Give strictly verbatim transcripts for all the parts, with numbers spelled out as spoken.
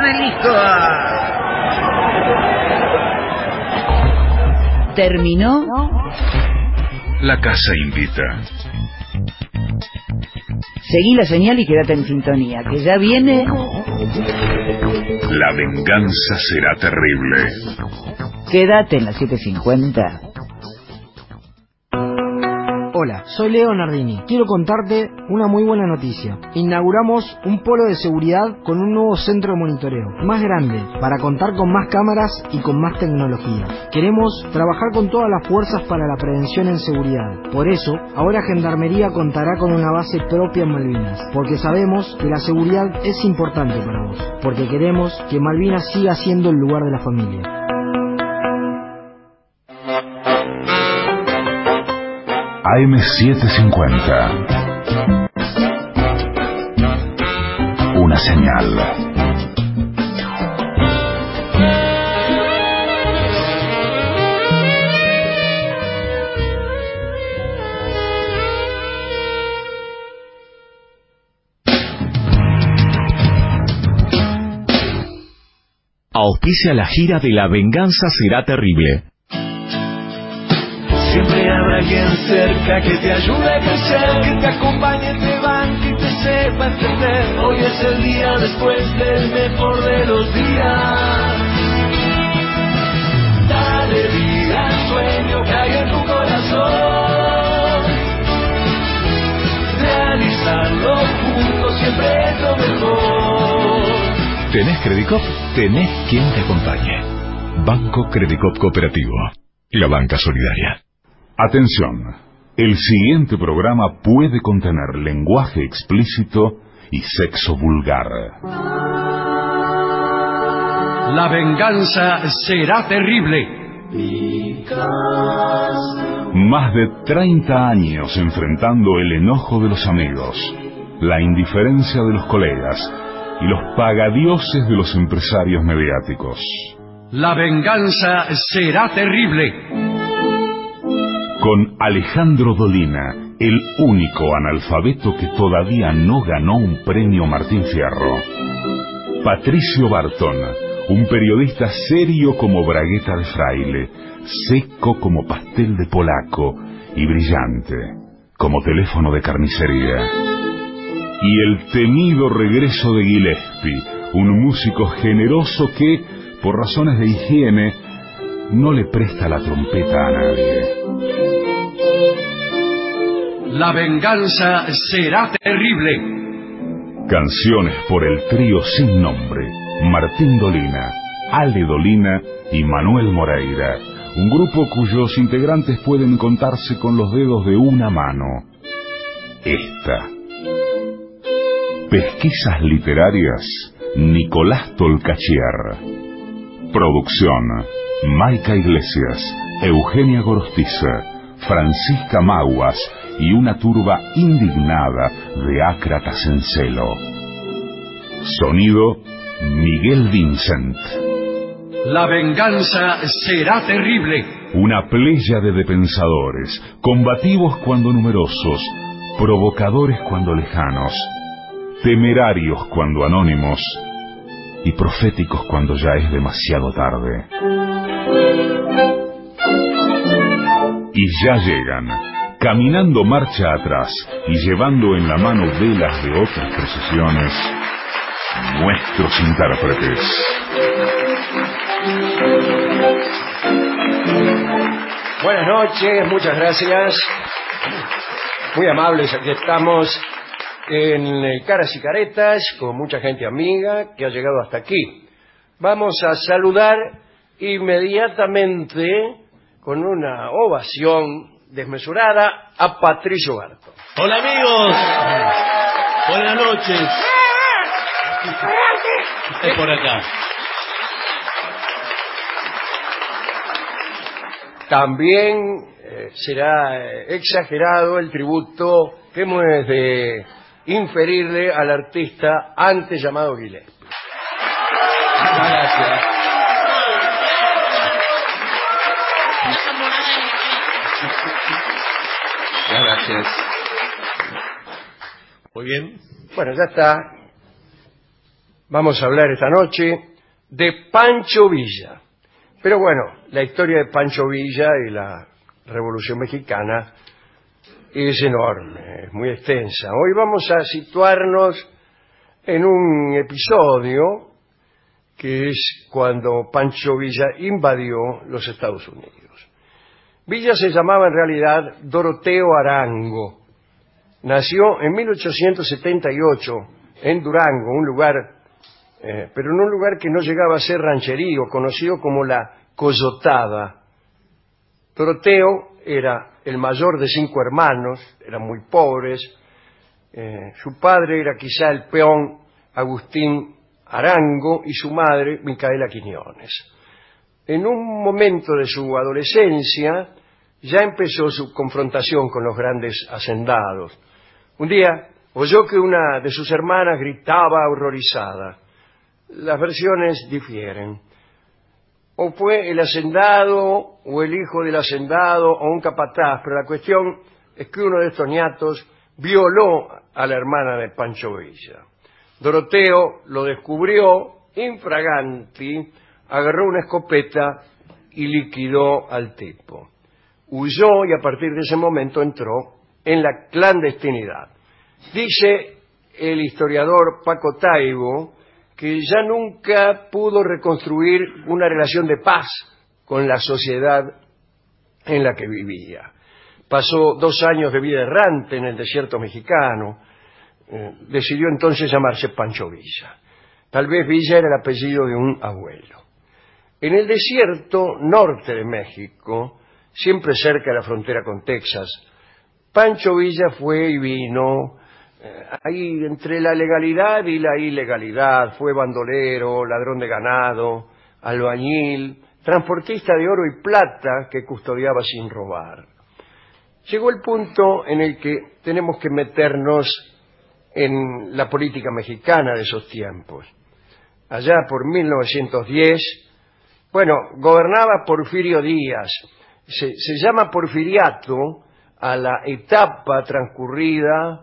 carne, listo. ¿Terminó? La casa invita. Seguí la señal y quédate en sintonía, que ya viene... La venganza será terrible. Quédate en la siete cincuenta. Hola, soy Leo Nardini. Quiero contarte una muy buena noticia. Inauguramos un polo de seguridad con un nuevo centro de monitoreo, más grande, para contar con más cámaras y con más tecnología. Queremos trabajar con todas las fuerzas para la prevención en seguridad. Por eso, ahora Gendarmería contará con una base propia en Malvinas, porque sabemos que la seguridad es importante para vos, porque queremos que Malvinas siga siendo el lugar de la familia. A M setecientos cincuenta. Una señal. Auspicia la gira de La Venganza Será Terrible. Siempre habrá alguien cerca que te ayude a crecer, que te acompañe, te banque y te sepa entender. Hoy es el día después del mejor de los días. Dale vida al sueño que hay en tu corazón. Realizarlo juntos siempre es lo mejor. ¿Tenés Credicop? Tenés quien te acompañe. Banco Credicop Cooperativo. La banca solidaria. Atención, el siguiente programa puede contener lenguaje explícito y sexo vulgar. La venganza será terrible. Más de treinta años enfrentando el enojo de los amigos, la indiferencia de los colegas y los pagadioses de los empresarios mediáticos. La venganza será terrible. Con Alejandro Dolina, el único analfabeto que todavía no ganó un premio Martín Fierro. Patricio Barton, un periodista serio como bragueta de fraile, seco como pastel de polaco y brillante como teléfono de carnicería. Y el temido regreso de Gillespie, un músico generoso que, por razones de higiene, no le presta la trompeta a nadie. La venganza será terrible. Canciones por el trío sin nombre, Martín Dolina, Ale Dolina y Manuel Moreira, un grupo cuyos integrantes pueden contarse con los dedos de una mano. Esta. Pesquisas literarias, Nicolás Tolcachier. Producción, Maica Iglesias, Eugenia Gorostiza, Francisca Maguas y una turba indignada de ácratas en celo. Sonido, Miguel Vincent. La venganza será terrible. Una pléyade de pensadores, combativos cuando numerosos, provocadores cuando lejanos, temerarios cuando anónimos y proféticos cuando ya es demasiado tarde. Y ya llegan, caminando marcha atrás y llevando en la mano velas de otras procesiones, nuestros intérpretes. Buenas noches, muchas gracias. Muy amables, aquí estamos en Caras y Caretas, con mucha gente amiga que ha llegado hasta aquí. Vamos a saludar inmediatamente con una ovación desmesurada a Patricio Barton. Hola amigos, buenas noches. Es por acá. También eh, será eh, exagerado el tributo que hemos de inferirle al artista antes llamado Gillespie. Gracias. Gracias. Muy bien. Bueno, ya está. Vamos a hablar esta noche de Pancho Villa. Pero bueno, la historia de Pancho Villa y la Revolución Mexicana es enorme, es muy extensa. Hoy vamos a situarnos en un episodio que es cuando Pancho Villa invadió los Estados Unidos. Villa se llamaba en realidad Doroteo Arango. Nació en mil ochocientos setenta y ocho en Durango, un lugar, eh, pero en un lugar que no llegaba a ser rancherío, conocido como la Coyotada. Doroteo era el mayor de cinco hermanos, eran muy pobres. Eh, su padre era quizá el peón Agustín Arango y su madre Micaela Quiñones. En un momento de su adolescencia ya empezó su confrontación con los grandes hacendados. Un día oyó que una de sus hermanas gritaba horrorizada. Las versiones difieren. O fue el hacendado, o el hijo del hacendado, o un capataz, pero la cuestión es que uno de estos ñatos violó a la hermana de Pancho Villa. Doroteo lo descubrió infraganti, agarró una escopeta y liquidó al tipo. Huyó y a partir de ese momento entró en la clandestinidad. Dice el historiador Paco Taibo que ya nunca pudo reconstruir una relación de paz con la sociedad en la que vivía. Pasó dos años de vida errante en el desierto mexicano. Eh, decidió entonces llamarse Pancho Villa. Tal vez Villa era el apellido de un abuelo. En el desierto norte de México, siempre cerca de la frontera con Texas, Pancho Villa fue y vino eh, ahí entre la legalidad y la ilegalidad. Fue bandolero, ladrón de ganado, albañil, transportista de oro y plata que custodiaba sin robar. Llegó el punto en el que tenemos que meternos en la política mexicana de esos tiempos. Allá por mil novecientos diez, bueno, gobernaba Porfirio Díaz. Se, se llama porfiriato a la etapa transcurrida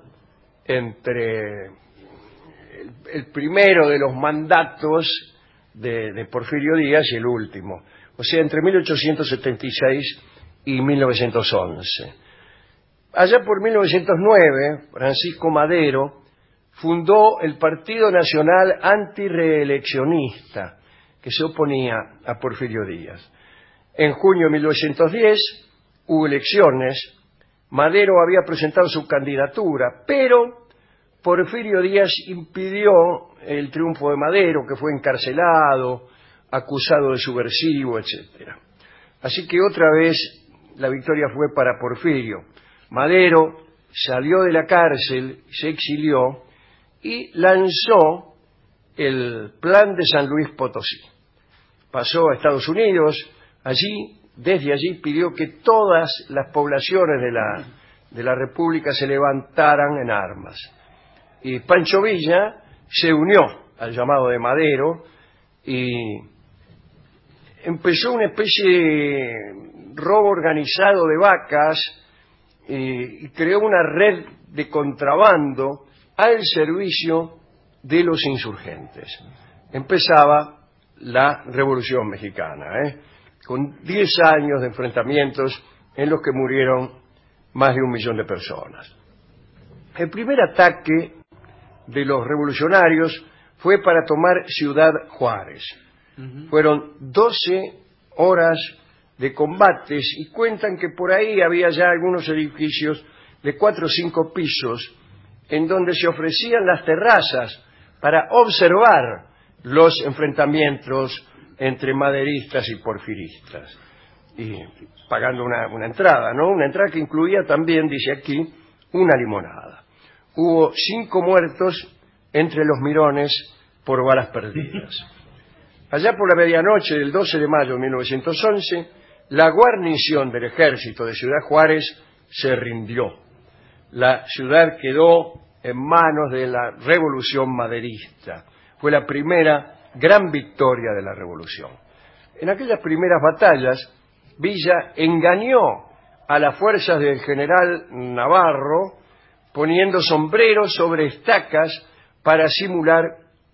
entre el, el primero de los mandatos de, de Porfirio Díaz y el último, o sea, entre mil ochocientos setenta y seis y mil novecientos once. Allá por mil novecientos nueve, Francisco Madero fundó el Partido Nacional Antireeleccionista, que se oponía a Porfirio Díaz. En junio de mil novecientos diez hubo elecciones. Madero había presentado su candidatura, pero Porfirio Díaz impidió el triunfo de Madero, que fue encarcelado, acusado de subversivo, etcétera. Así que otra vez la victoria fue para Porfirio. Madero salió de la cárcel, se exilió y lanzó el Plan de San Luis Potosí. Pasó a Estados Unidos, allí, desde allí pidió que todas las poblaciones de la, de la República se levantaran en armas. Y Pancho Villa se unió al llamado de Madero y empezó una especie de robo organizado de vacas y creó una red de contrabando al servicio de los insurgentes. Empezaba la Revolución Mexicana, ¿eh? con diez años de enfrentamientos en los que murieron más de un millón de personas. El primer ataque de los revolucionarios fue para tomar Ciudad Juárez. Uh-huh. Fueron doce horas de combates y cuentan que por ahí había ya algunos edificios de cuatro o cinco pisos en donde se ofrecían las terrazas para observar los enfrentamientos entre maderistas y porfiristas, y pagando una, una entrada, ¿no? Una entrada que incluía también, dice aquí, una limonada. Hubo cinco muertos entre los mirones por balas perdidas. Allá por la medianoche del doce de mayo de mil novecientos once, la guarnición del ejército de Ciudad Juárez se rindió. La ciudad quedó en manos de la revolución maderista. Fue la primera gran victoria de la revolución. En aquellas primeras batallas, Villa engañó a las fuerzas del general Navarro poniendo sombreros sobre estacas para simular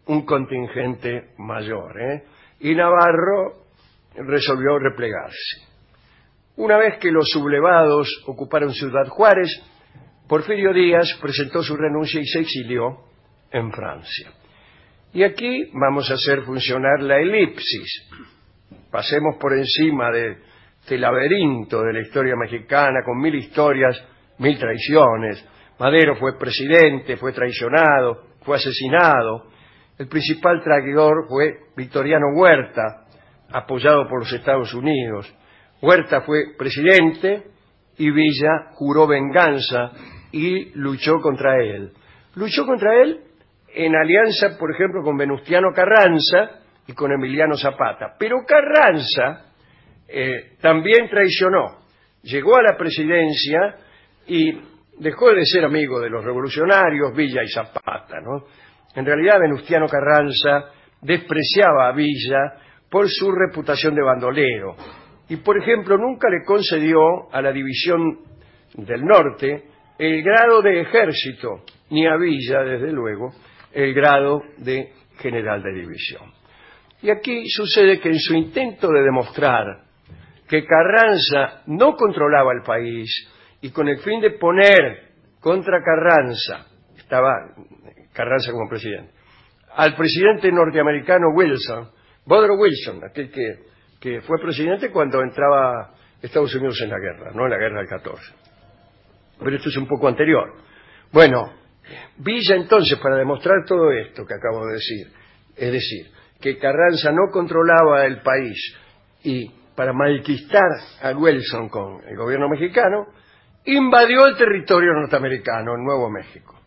un contingente mayor, ¿eh? y Navarro resolvió replegarse. Una vez que los sublevados ocuparon Ciudad Juárez, Porfirio Díaz presentó su renuncia y se exilió en Francia. Y aquí vamos a hacer funcionar la elipsis. Pasemos por encima de este laberinto de la historia mexicana con mil historias, mil traiciones. Madero fue presidente, fue traicionado, fue asesinado. El principal traidor fue Victoriano Huerta, apoyado por los Estados Unidos. Huerta fue presidente y Villa juró venganza y luchó contra él. Luchó contra él en alianza, por ejemplo, con Venustiano Carranza y con Emiliano Zapata. Pero Carranza eh, también traicionó. Llegó a la presidencia y dejó de ser amigo de los revolucionarios, Villa y Zapata, ¿no? En realidad, Venustiano Carranza despreciaba a Villa por su reputación de bandolero. Y, por ejemplo, nunca le concedió a la División del Norte el grado de ejército, ni a Villa, desde luego, el grado de general de división. Y aquí sucede que en su intento de demostrar que Carranza no controlaba el país y con el fin de poner contra Carranza, estaba Carranza como presidente, al presidente norteamericano Wilson, Woodrow Wilson, aquel que, que fue presidente cuando entraba Estados Unidos en la guerra, no en la guerra del catorce. Pero esto es un poco anterior. Bueno, Villa entonces, para demostrar todo esto que acabo de decir, es decir, que Carranza no controlaba el país y para malquistar a Wilson con el gobierno mexicano, invadió el territorio norteamericano, en Nuevo México.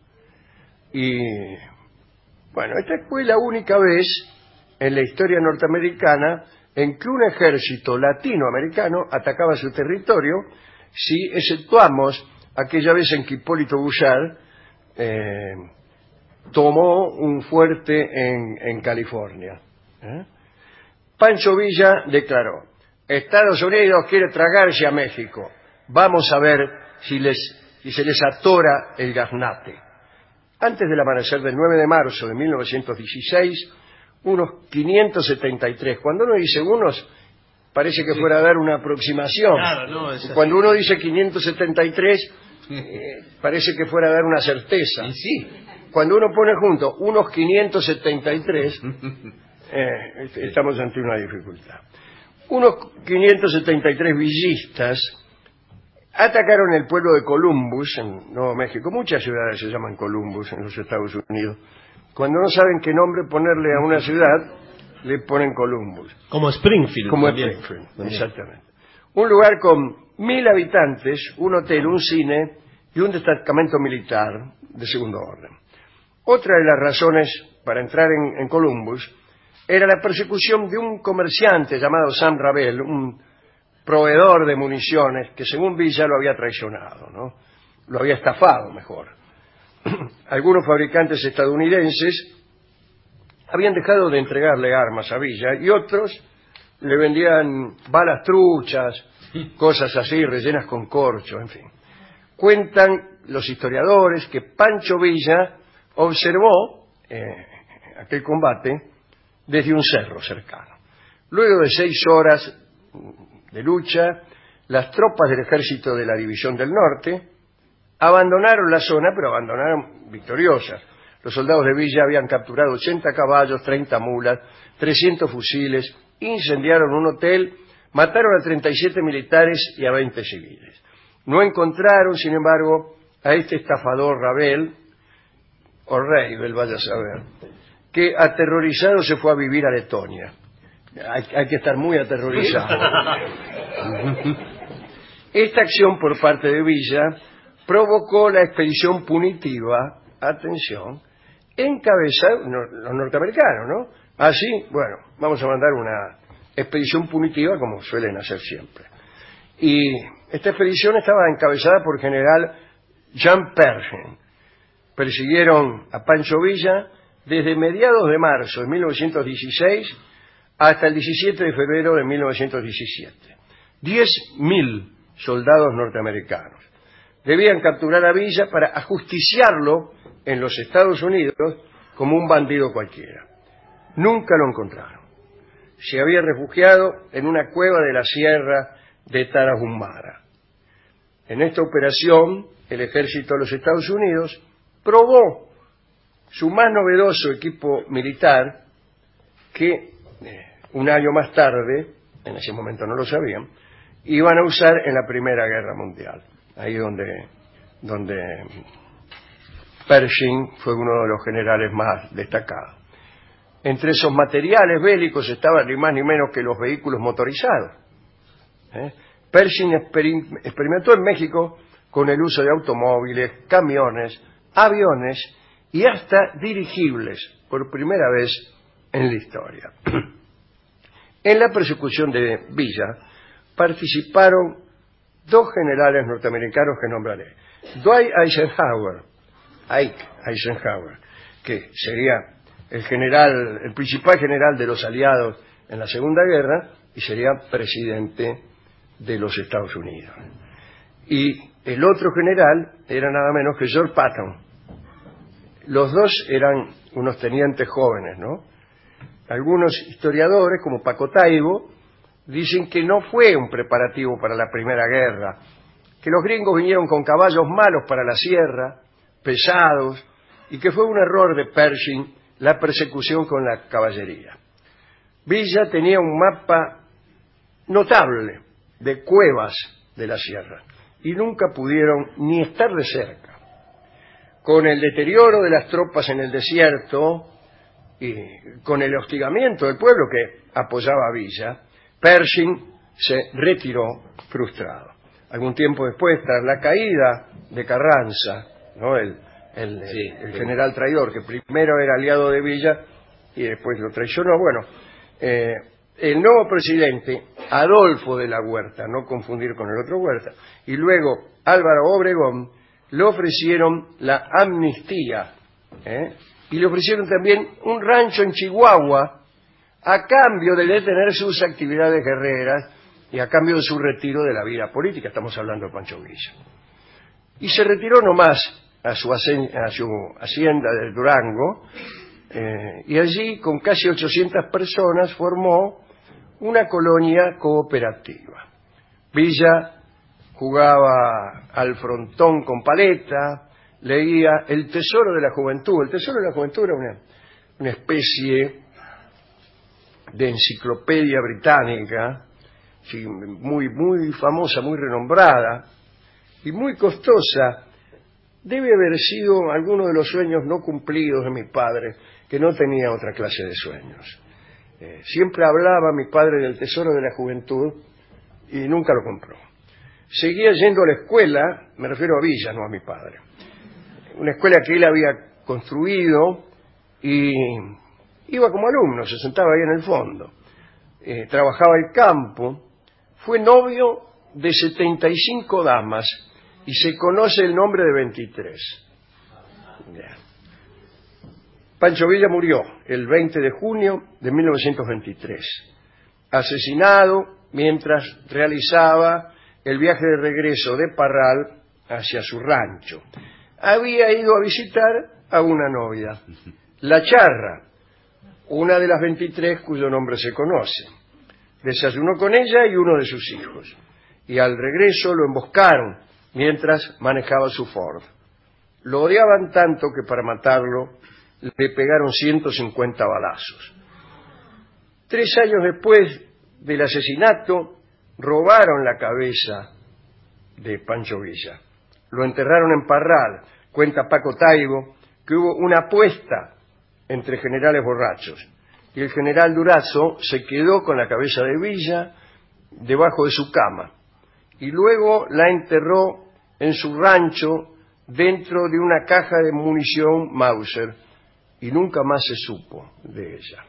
Y, bueno, esta fue la única vez en la historia norteamericana en que un ejército latinoamericano atacaba su territorio, si exceptuamos aquella vez en que Hipólito Bouchard eh, tomó un fuerte en, en California. ¿Eh? Pancho Villa declaró: Estados Unidos quiere tragarse a México. Vamos a ver si, les, si se les atora el gaznate. Antes del amanecer del nueve de marzo de mil novecientos dieciséis, unos quinientos setenta y tres. Cuando uno dice unos, parece que sí. fuera a dar una aproximación. Claro, no, es Cuando uno dice quinientos setenta y tres, eh, parece que fuera a dar una certeza. Y sí. Cuando uno pone junto unos quinientos setenta y tres, eh, estamos ante una dificultad. Unos quinientos setenta y tres villistas atacaron el pueblo de Columbus, en Nuevo México. Muchas ciudades se llaman Columbus en los Estados Unidos. Cuando no saben qué nombre ponerle a una ciudad, le ponen Columbus. Como Springfield. Como también. Springfield, También. exactamente. Un lugar con mil habitantes, un hotel, un cine y un destacamento militar de segundo orden. Otra de las razones para entrar en, en Columbus era la persecución de un comerciante llamado Sam Ravel, un proveedor de municiones que según Villa lo había traicionado, ¿no? Lo había estafado, mejor. Algunos fabricantes estadounidenses habían dejado de entregarle armas a Villa y otros le vendían balas truchas, cosas así, rellenas con corcho, en fin. Cuentan los historiadores que Pancho Villa observó eh, aquel combate desde un cerro cercano. Luego de seis horas de lucha, las tropas del ejército de la División del Norte abandonaron la zona, pero abandonaron victoriosas. Los soldados de Villa habían capturado ochenta caballos, treinta mulas, trescientos fusiles, incendiaron un hotel, mataron a treinta y siete militares y a veinte civiles. No encontraron, sin embargo, a este estafador Ravel, o Ravel, vaya a saber, que aterrorizado se fue a vivir a Letonia. Hay, hay que estar muy aterrorizado. Esta acción por parte de Villa provocó la expedición punitiva, atención, encabezada los norteamericanos, ¿no? Así, bueno, vamos a mandar una expedición punitiva como suelen hacer siempre. Y esta expedición estaba encabezada por el general Jean Pershing. Persiguieron a Pancho Villa desde mediados de marzo de mil novecientos dieciséis hasta el diecisiete de febrero de mil novecientos diecisiete. Diez mil soldados norteamericanos debían capturar a Villa para ajusticiarlo en los Estados Unidos como un bandido cualquiera. Nunca lo encontraron. Se había refugiado en una cueva de la sierra de Tarahumara. En esta operación, el ejército de los Estados Unidos probó su más novedoso equipo militar que eh, un año más tarde, en ese momento no lo sabían, iban a usar en la Primera Guerra Mundial. Ahí donde, donde Pershing fue uno de los generales más destacados. Entre esos materiales bélicos estaban ni más ni menos que los vehículos motorizados. ¿Eh? Pershing exper- experimentó en México con el uso de automóviles, camiones, aviones y hasta dirigibles por primera vez en la historia. En la persecución de Villa participaron dos generales norteamericanos que nombraré. Dwight Eisenhower, Ike Eisenhower, que sería el general, el principal general de los aliados en la Segunda Guerra y sería presidente de los Estados Unidos. Y el otro general era nada menos que George Patton. Los dos eran unos tenientes jóvenes, ¿no? Algunos historiadores, como Paco Taibo, dicen que no fue un preparativo para la Primera Guerra, que los gringos vinieron con caballos malos para la sierra, pesados, y que fue un error de Pershing la persecución con la caballería. Villa tenía un mapa notable de cuevas de la sierra, y nunca pudieron ni estar de cerca. Con el deterioro de las tropas en el desierto y con el hostigamiento del pueblo que apoyaba a Villa, Pershing se retiró frustrado. Algún tiempo después, tras la caída de Carranza, ¿no? el, el, sí, el, el general traidor, que primero era aliado de Villa y después lo traicionó, bueno, eh, el nuevo presidente, Adolfo de la Huerta, no confundir con el otro Huerta, y luego Álvaro Obregón, le ofrecieron la amnistía, ¿eh? y le ofrecieron también un rancho en Chihuahua a cambio de detener sus actividades guerreras y a cambio de su retiro de la vida política. Estamos hablando de Pancho Villa. Y se retiró nomás a su, a su hacienda de Durango, eh, y allí, con casi ochocientas personas, formó una colonia cooperativa. Villa jugaba al frontón con paleta, leía El Tesoro de la Juventud. El Tesoro de la Juventud era una, una especie de enciclopedia británica, sí, muy, muy famosa, muy renombrada y muy costosa. Debe haber sido alguno de los sueños no cumplidos de mi padre, que no tenía otra clase de sueños. Eh, siempre hablaba mi padre del Tesoro de la Juventud y nunca lo compró. Seguía yendo a la escuela, me refiero a Villa, no a mi padre, una escuela que él había construido, y iba como alumno, se sentaba ahí en el fondo, eh, trabajaba el campo, fue novio de setenta y cinco damas y se conoce el nombre de veintitrés. Yeah. Pancho Villa murió el veinte de junio de mil novecientos veintitrés, asesinado mientras realizaba el viaje de regreso de Parral hacia su rancho. Había ido a visitar a una novia, La Charra, una de las veintitrés cuyo nombre se conoce. Desayunó con ella y uno de sus hijos, y al regreso lo emboscaron mientras manejaba su Ford. Lo odiaban tanto que para matarlo le pegaron ciento cincuenta balazos. Tres años después del asesinato, robaron la cabeza de Pancho Villa. Lo enterraron en Parral. Cuenta Paco Taibo que hubo una apuesta entre generales borrachos y el general Durazo se quedó con la cabeza de Villa debajo de su cama y luego la enterró en su rancho dentro de una caja de munición Mauser y nunca más se supo de ella.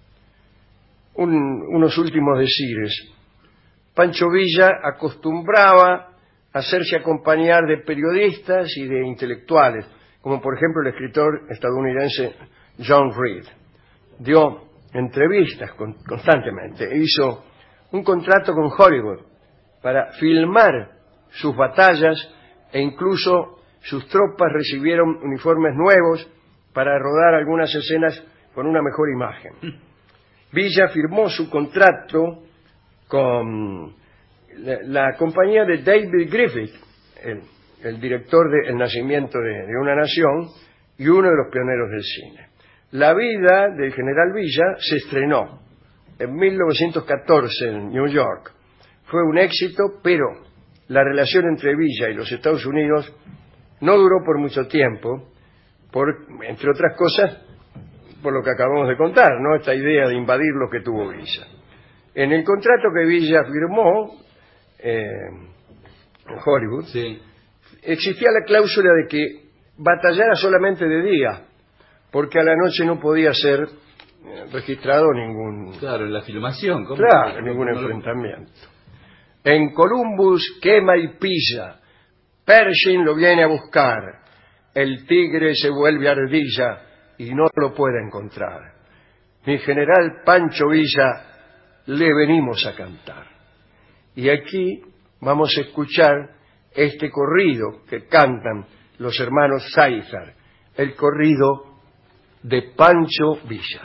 Un, unos últimos decires. Pancho Villa acostumbraba a hacerse acompañar de periodistas y de intelectuales, como por ejemplo el escritor estadounidense John Reed. Dio entrevistas con, constantemente e hizo un contrato con Hollywood para filmar sus batallas e incluso sus tropas recibieron uniformes nuevos para rodar algunas escenas con una mejor imagen. Villa firmó su contrato con la, la compañía de David Griffith, el, el director de El nacimiento de, de una nación y uno de los pioneros del cine. La vida del general Villa se estrenó en mil novecientos catorce en New York. Fue un éxito, pero la relación entre Villa y los Estados Unidos no duró por mucho tiempo, por, entre otras cosas, por lo que acabamos de contar, ¿no? Esta idea de invadir lo que tuvo Villa. En el contrato que Villa firmó eh, en Hollywood, sí, existía la cláusula de que batallara solamente de día, porque a la noche no podía ser eh, registrado ningún... Claro, en la filmación. ¿Cómo? Claro, ningún enfrentamiento. En Columbus quema y pilla. Pershing lo viene a buscar. El tigre se vuelve ardilla y no lo puede encontrar. Mi general Pancho Villa le venimos a cantar. Y aquí vamos a escuchar este corrido que cantan los hermanos Záizar, el corrido de Pancho Villa.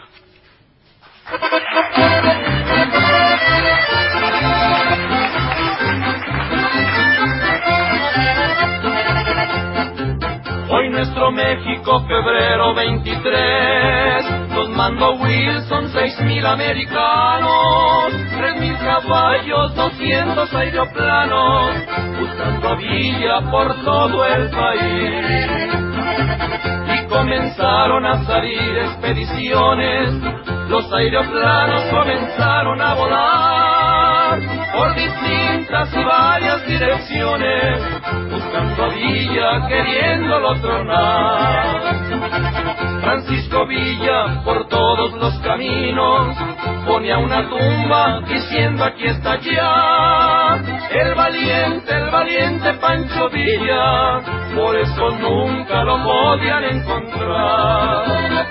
Hoy nuestro México, febrero veintitrés, nos mandó Wilson seis mil americanos, tres mil caballos, doscientos aeroplanos, buscando a Villa por todo el país. Y comenzaron a salir expediciones, los aeroplanos comenzaron a volar por distintas y varias direcciones, buscando a Villa, queriéndolo tronar. Francisco Villa por todos los caminos ponía una tumba diciendo aquí está ya el valiente, el valiente Pancho Villa, por eso nunca lo podían encontrar.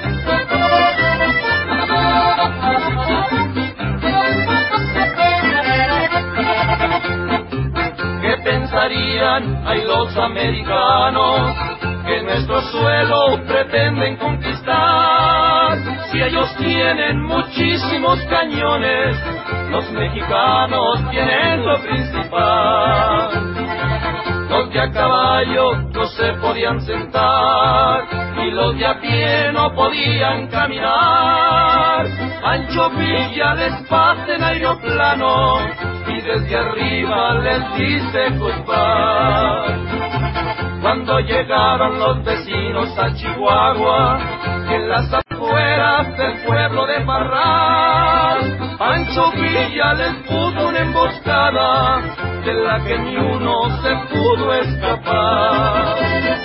¿Qué pensarían ay los americanos que nuestro suelo pretenden conquistar? Si ellos tienen muchísimos cañones, los mexicanos tienen lo principal. Los de a caballo no se podían sentar y los de a pie no podían caminar. Pancho Villa les pasa en aeroplano y desde arriba les dice goodbye. Cuando llegaron los vecinos a Chihuahua, en las afueras del pueblo de Parral, Pancho Villa les puso una emboscada de la que ni uno se pudo escapar.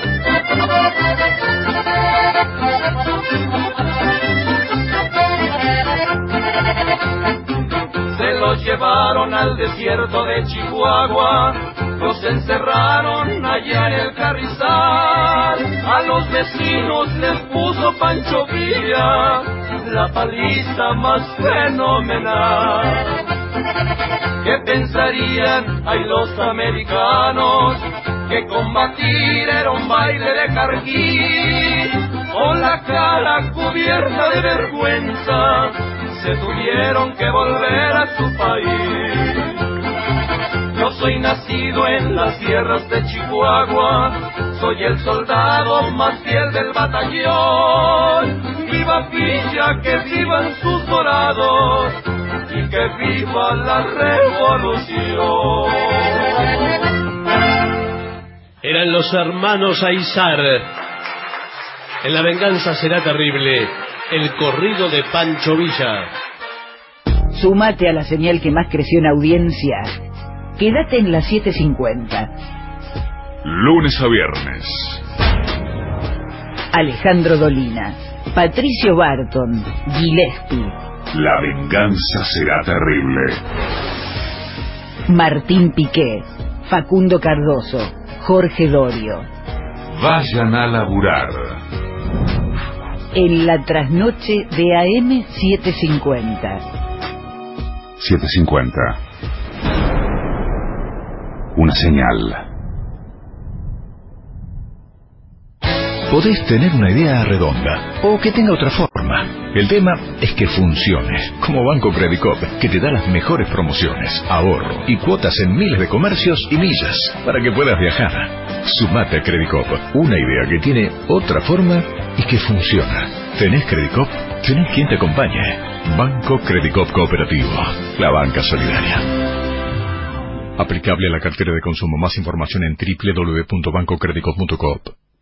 Se los llevaron al desierto de Chihuahua, los encerraron allá en el Carrizal. A los vecinos les puso Pancho Villa la paliza más fenomenal. ¿Qué pensarían ay los americanos? Que combatir era un baile de carquín. Con la cara cubierta de vergüenza se tuvieron que volver a su país. Yo soy nacido en las sierras de Chihuahua, soy el soldado más fiel del batallón. Viva Villa, que vivan sus dorados y que viva la revolución. Eran los hermanos Záizar. En la venganza será terrible, el corrido de Pancho Villa. Súmate a la señal que más creció en audiencia. Quédate en las siete cincuenta. Lunes a viernes. Alejandro Dolina, Patricio Barton, Gillespie. La venganza será terrible. Martín Piqué, Facundo Cardoso, Jorge Dorio. Vayan a laburar. En la trasnoche de A M setecientos cincuenta. setecientos cincuenta. Una señal. Podés tener una idea redonda o que tenga otra forma. El tema es que funcione, como Banco Credicop, que te da las mejores promociones, ahorro y cuotas en miles de comercios y millas para que puedas viajar. Sumate a Credicop, una idea que tiene otra forma y que funciona. ¿Tenés Credicop? Tenés quien te acompañe. Banco Credicop Cooperativo, la banca solidaria. Aplicable a la cartera de consumo. Más información en doble u doble u doble u punto banco credicop punto coop.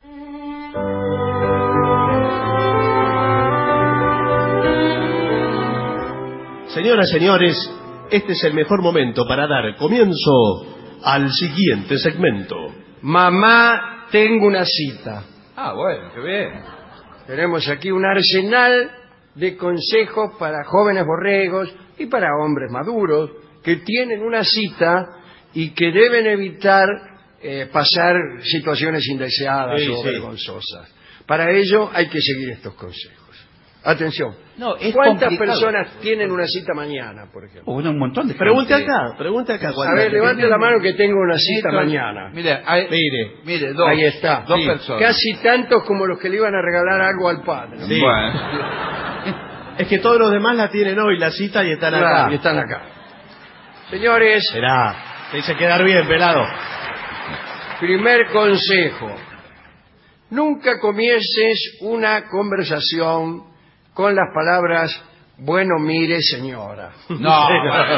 Señoras, señores, este es el mejor momento para dar comienzo al siguiente segmento. Mamá, tengo una cita. Ah, bueno, qué bien. Tenemos aquí un arsenal de consejos para jóvenes borregos y para hombres maduros que tienen una cita y que deben evitar eh, pasar situaciones indeseadas Sí, o sí. vergonzosas. Para ello hay que seguir estos consejos. Atención. No, es ¿Cuántas complicado. personas tienen una cita mañana, por ejemplo? Bueno, un montón de gente. Pregunte acá, pregunte acá. A ¿cuántas? ver, levante la mano que tengo una cita Esto- mañana. Mire, hay- Mire. mire, dos. Ahí está. Dos Sí. personas. Casi tantos como los que le iban a regalar algo al padre. Sí. Bueno. Es que todos los demás la tienen hoy, la cita, y están Claro, acá. y están acá. Señores, Esperá, te hice quedar bien, pelado. primer consejo. Nunca comiences una conversación con las palabras, bueno, mire, señora. No,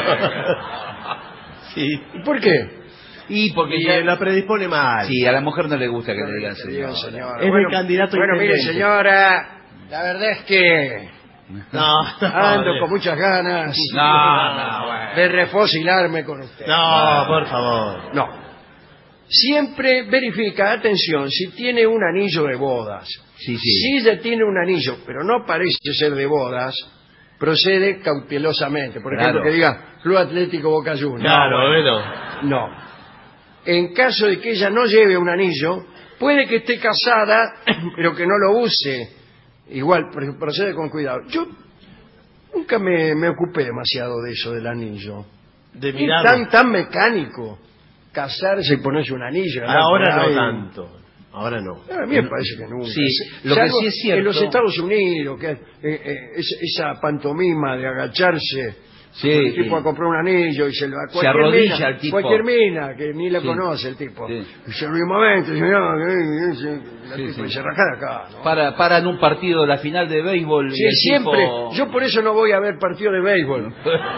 Sí. ¿Y por qué? y porque Y ya... la predispone mal. Sí, a la mujer no le gusta que le digan Que digan señor. señora. Es mi bueno, candidato a Bueno, mire, intendente. señora, la verdad es que No, ando no, con muchas ganas No, no, bueno. de refocilarme con usted. no, por favor. No. Siempre verifica, atención, si tiene un anillo de bodas. Sí, sí. Si ella tiene un anillo, pero no parece ser de bodas, procede cautelosamente. Por ejemplo, Claro. que diga Club Atlético Boca Juniors. Claro, bueno. No. En caso de que ella no lleve un anillo, puede que esté casada, pero que no lo use. Igual, pr- procede con cuidado. Yo nunca me, me ocupé demasiado de eso del anillo. De Es mirar. tan, tan mecánico casarse y ponerse un anillo. andar Ahora por no ahí. tanto. Ahora no. A mí me parece que nunca. Sí, lo que Salvo sí es cierto- En los Estados Unidos, que eh, eh, es- esa pantomima de agacharse, Sí, el tipo sí. a comprar un anillo y se lo a cualquier arrodilla mina, el tipo. cualquier mina que ni la Sí. conoce el tipo. Sí. Y se ríe un momento, y dice, no, eh, eh, eh, la Sí, tipa sí. dice, rajá de acá. ¿no? Para, paran un partido de la final de béisbol. Sí, y el siempre. tipo- Yo por eso no voy a ver partido de béisbol.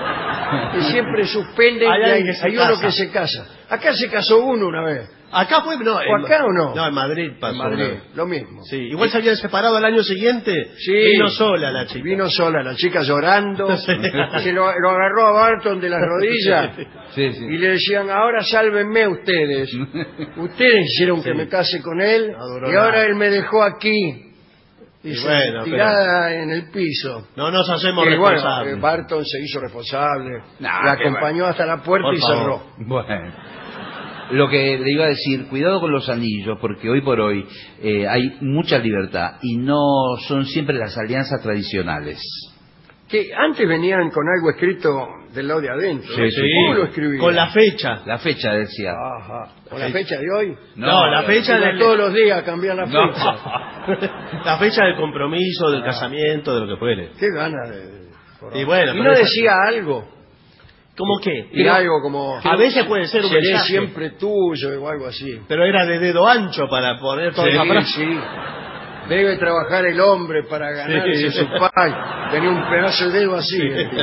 Y siempre suspenden Hay y alguien hay, que se hay uno casa. que se casa. Acá se casó uno una vez. ¿Acá fue? No. ¿O acá o no? No, en Madrid pasó. En Madrid, ¿no? lo mismo. Sí, igual se habían separado al año siguiente. Sí. Vino sola la chica. Vino sola, la chica llorando. Sí. Se lo, lo agarró a Barton de las rodillas. Sí, sí. Y le decían, ahora sálvenme ustedes. Ustedes hicieron que Sí. me case con él. No duró Y ahora nada. él me dejó aquí. Y Dice, bueno, tirada en el piso. No nos hacemos Y bueno, responsables. eh, Barton se hizo responsable. Nah, la qué acompañó hasta la puerta Por y favor. cerró. Bueno. Lo que le iba a decir, cuidado con los anillos, porque hoy por hoy eh, hay mucha libertad y no son siempre las alianzas tradicionales. Que antes venían con algo escrito del lado de adentro. Sí, ¿no? sí. ¿Cómo lo escribían? Con la fecha. La fecha decía. Ajá. ¿Con la fecha de hoy? No, la fecha Iba del- todos los días cambiar la No. fecha. La fecha del compromiso, Ah. del casamiento, de lo que fuere. Qué ganas de... Y bueno, y pero no esa- decía algo. ¿Cómo qué? Y algo como... A veces puede ser un seré mensaje. siempre tuyo o algo así. Pero era de dedo ancho para poner toda Sí, esa frase. sí. Debe trabajar el hombre para ganarse Sí. su pay. Tenía un pedazo de dedo así. el tipo.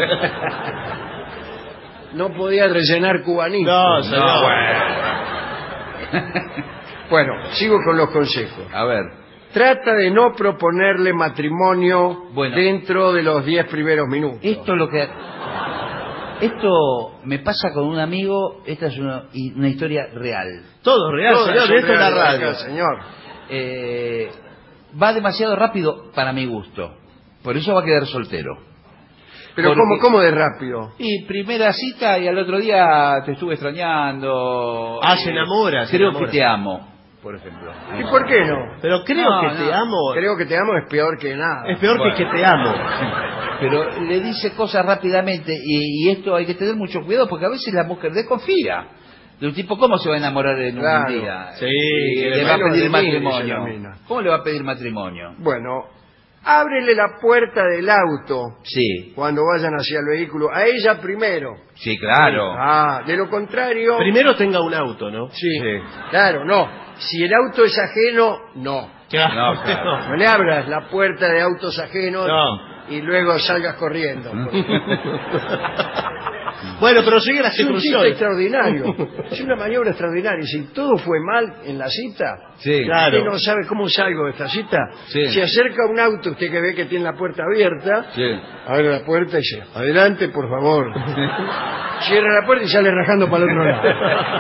No podía rellenar cubanito. No, señor. Bueno, sigo con los consejos. A ver, Trata de no proponerle matrimonio Bueno. dentro de los diez primeros minutos. esto es lo que... Esto me pasa con un amigo, esta es una, y- una historia real. Todo real, Todas señor. son Esto es la reales, radio. señor. Eh, va demasiado rápido para mi gusto, por eso va a quedar soltero. Pero Porque- ¿cómo, ¿cómo de rápido? Y primera cita y al otro día te estuve extrañando. Ah, se enamora, se Creo enamora. que te amo, por ejemplo. ¿Y por qué no? Pero creo No, que no. te amo. Creo que te amo es peor que nada. Es peor Bueno. que que te amo. Pero le dice cosas rápidamente y, y esto hay que tener mucho cuidado porque a veces la mujer desconfía. De un tipo, ¿cómo se va a enamorar en Claro. un día? Sí, Y que le le va a menos pedir de mí, dice matrimonio. la mina. ¿Cómo le va a pedir matrimonio? Bueno, ábrele la puerta del auto Sí, cuando vayan hacia el vehículo, a ella primero. sí, claro. Ah, de lo contrario... Primero tenga un auto, ¿no? Sí, Sí. claro, no. Si el auto es ajeno, no. Claro. No, claro. No le abras la puerta de autos ajenos No. y luego salgas corriendo. Bueno, pero sigue las Es un chiste instrucciones. extraordinario. Es una maniobra extraordinaria. Si todo fue mal en la cita, Sí, Claro. usted no sabe cómo salgo de esta cita. Sí. Se acerca un auto, usted que ve que tiene la puerta abierta, Sí. abre la puerta y dice, adelante, por favor. Cierra la puerta y sale rajando para el otro lado.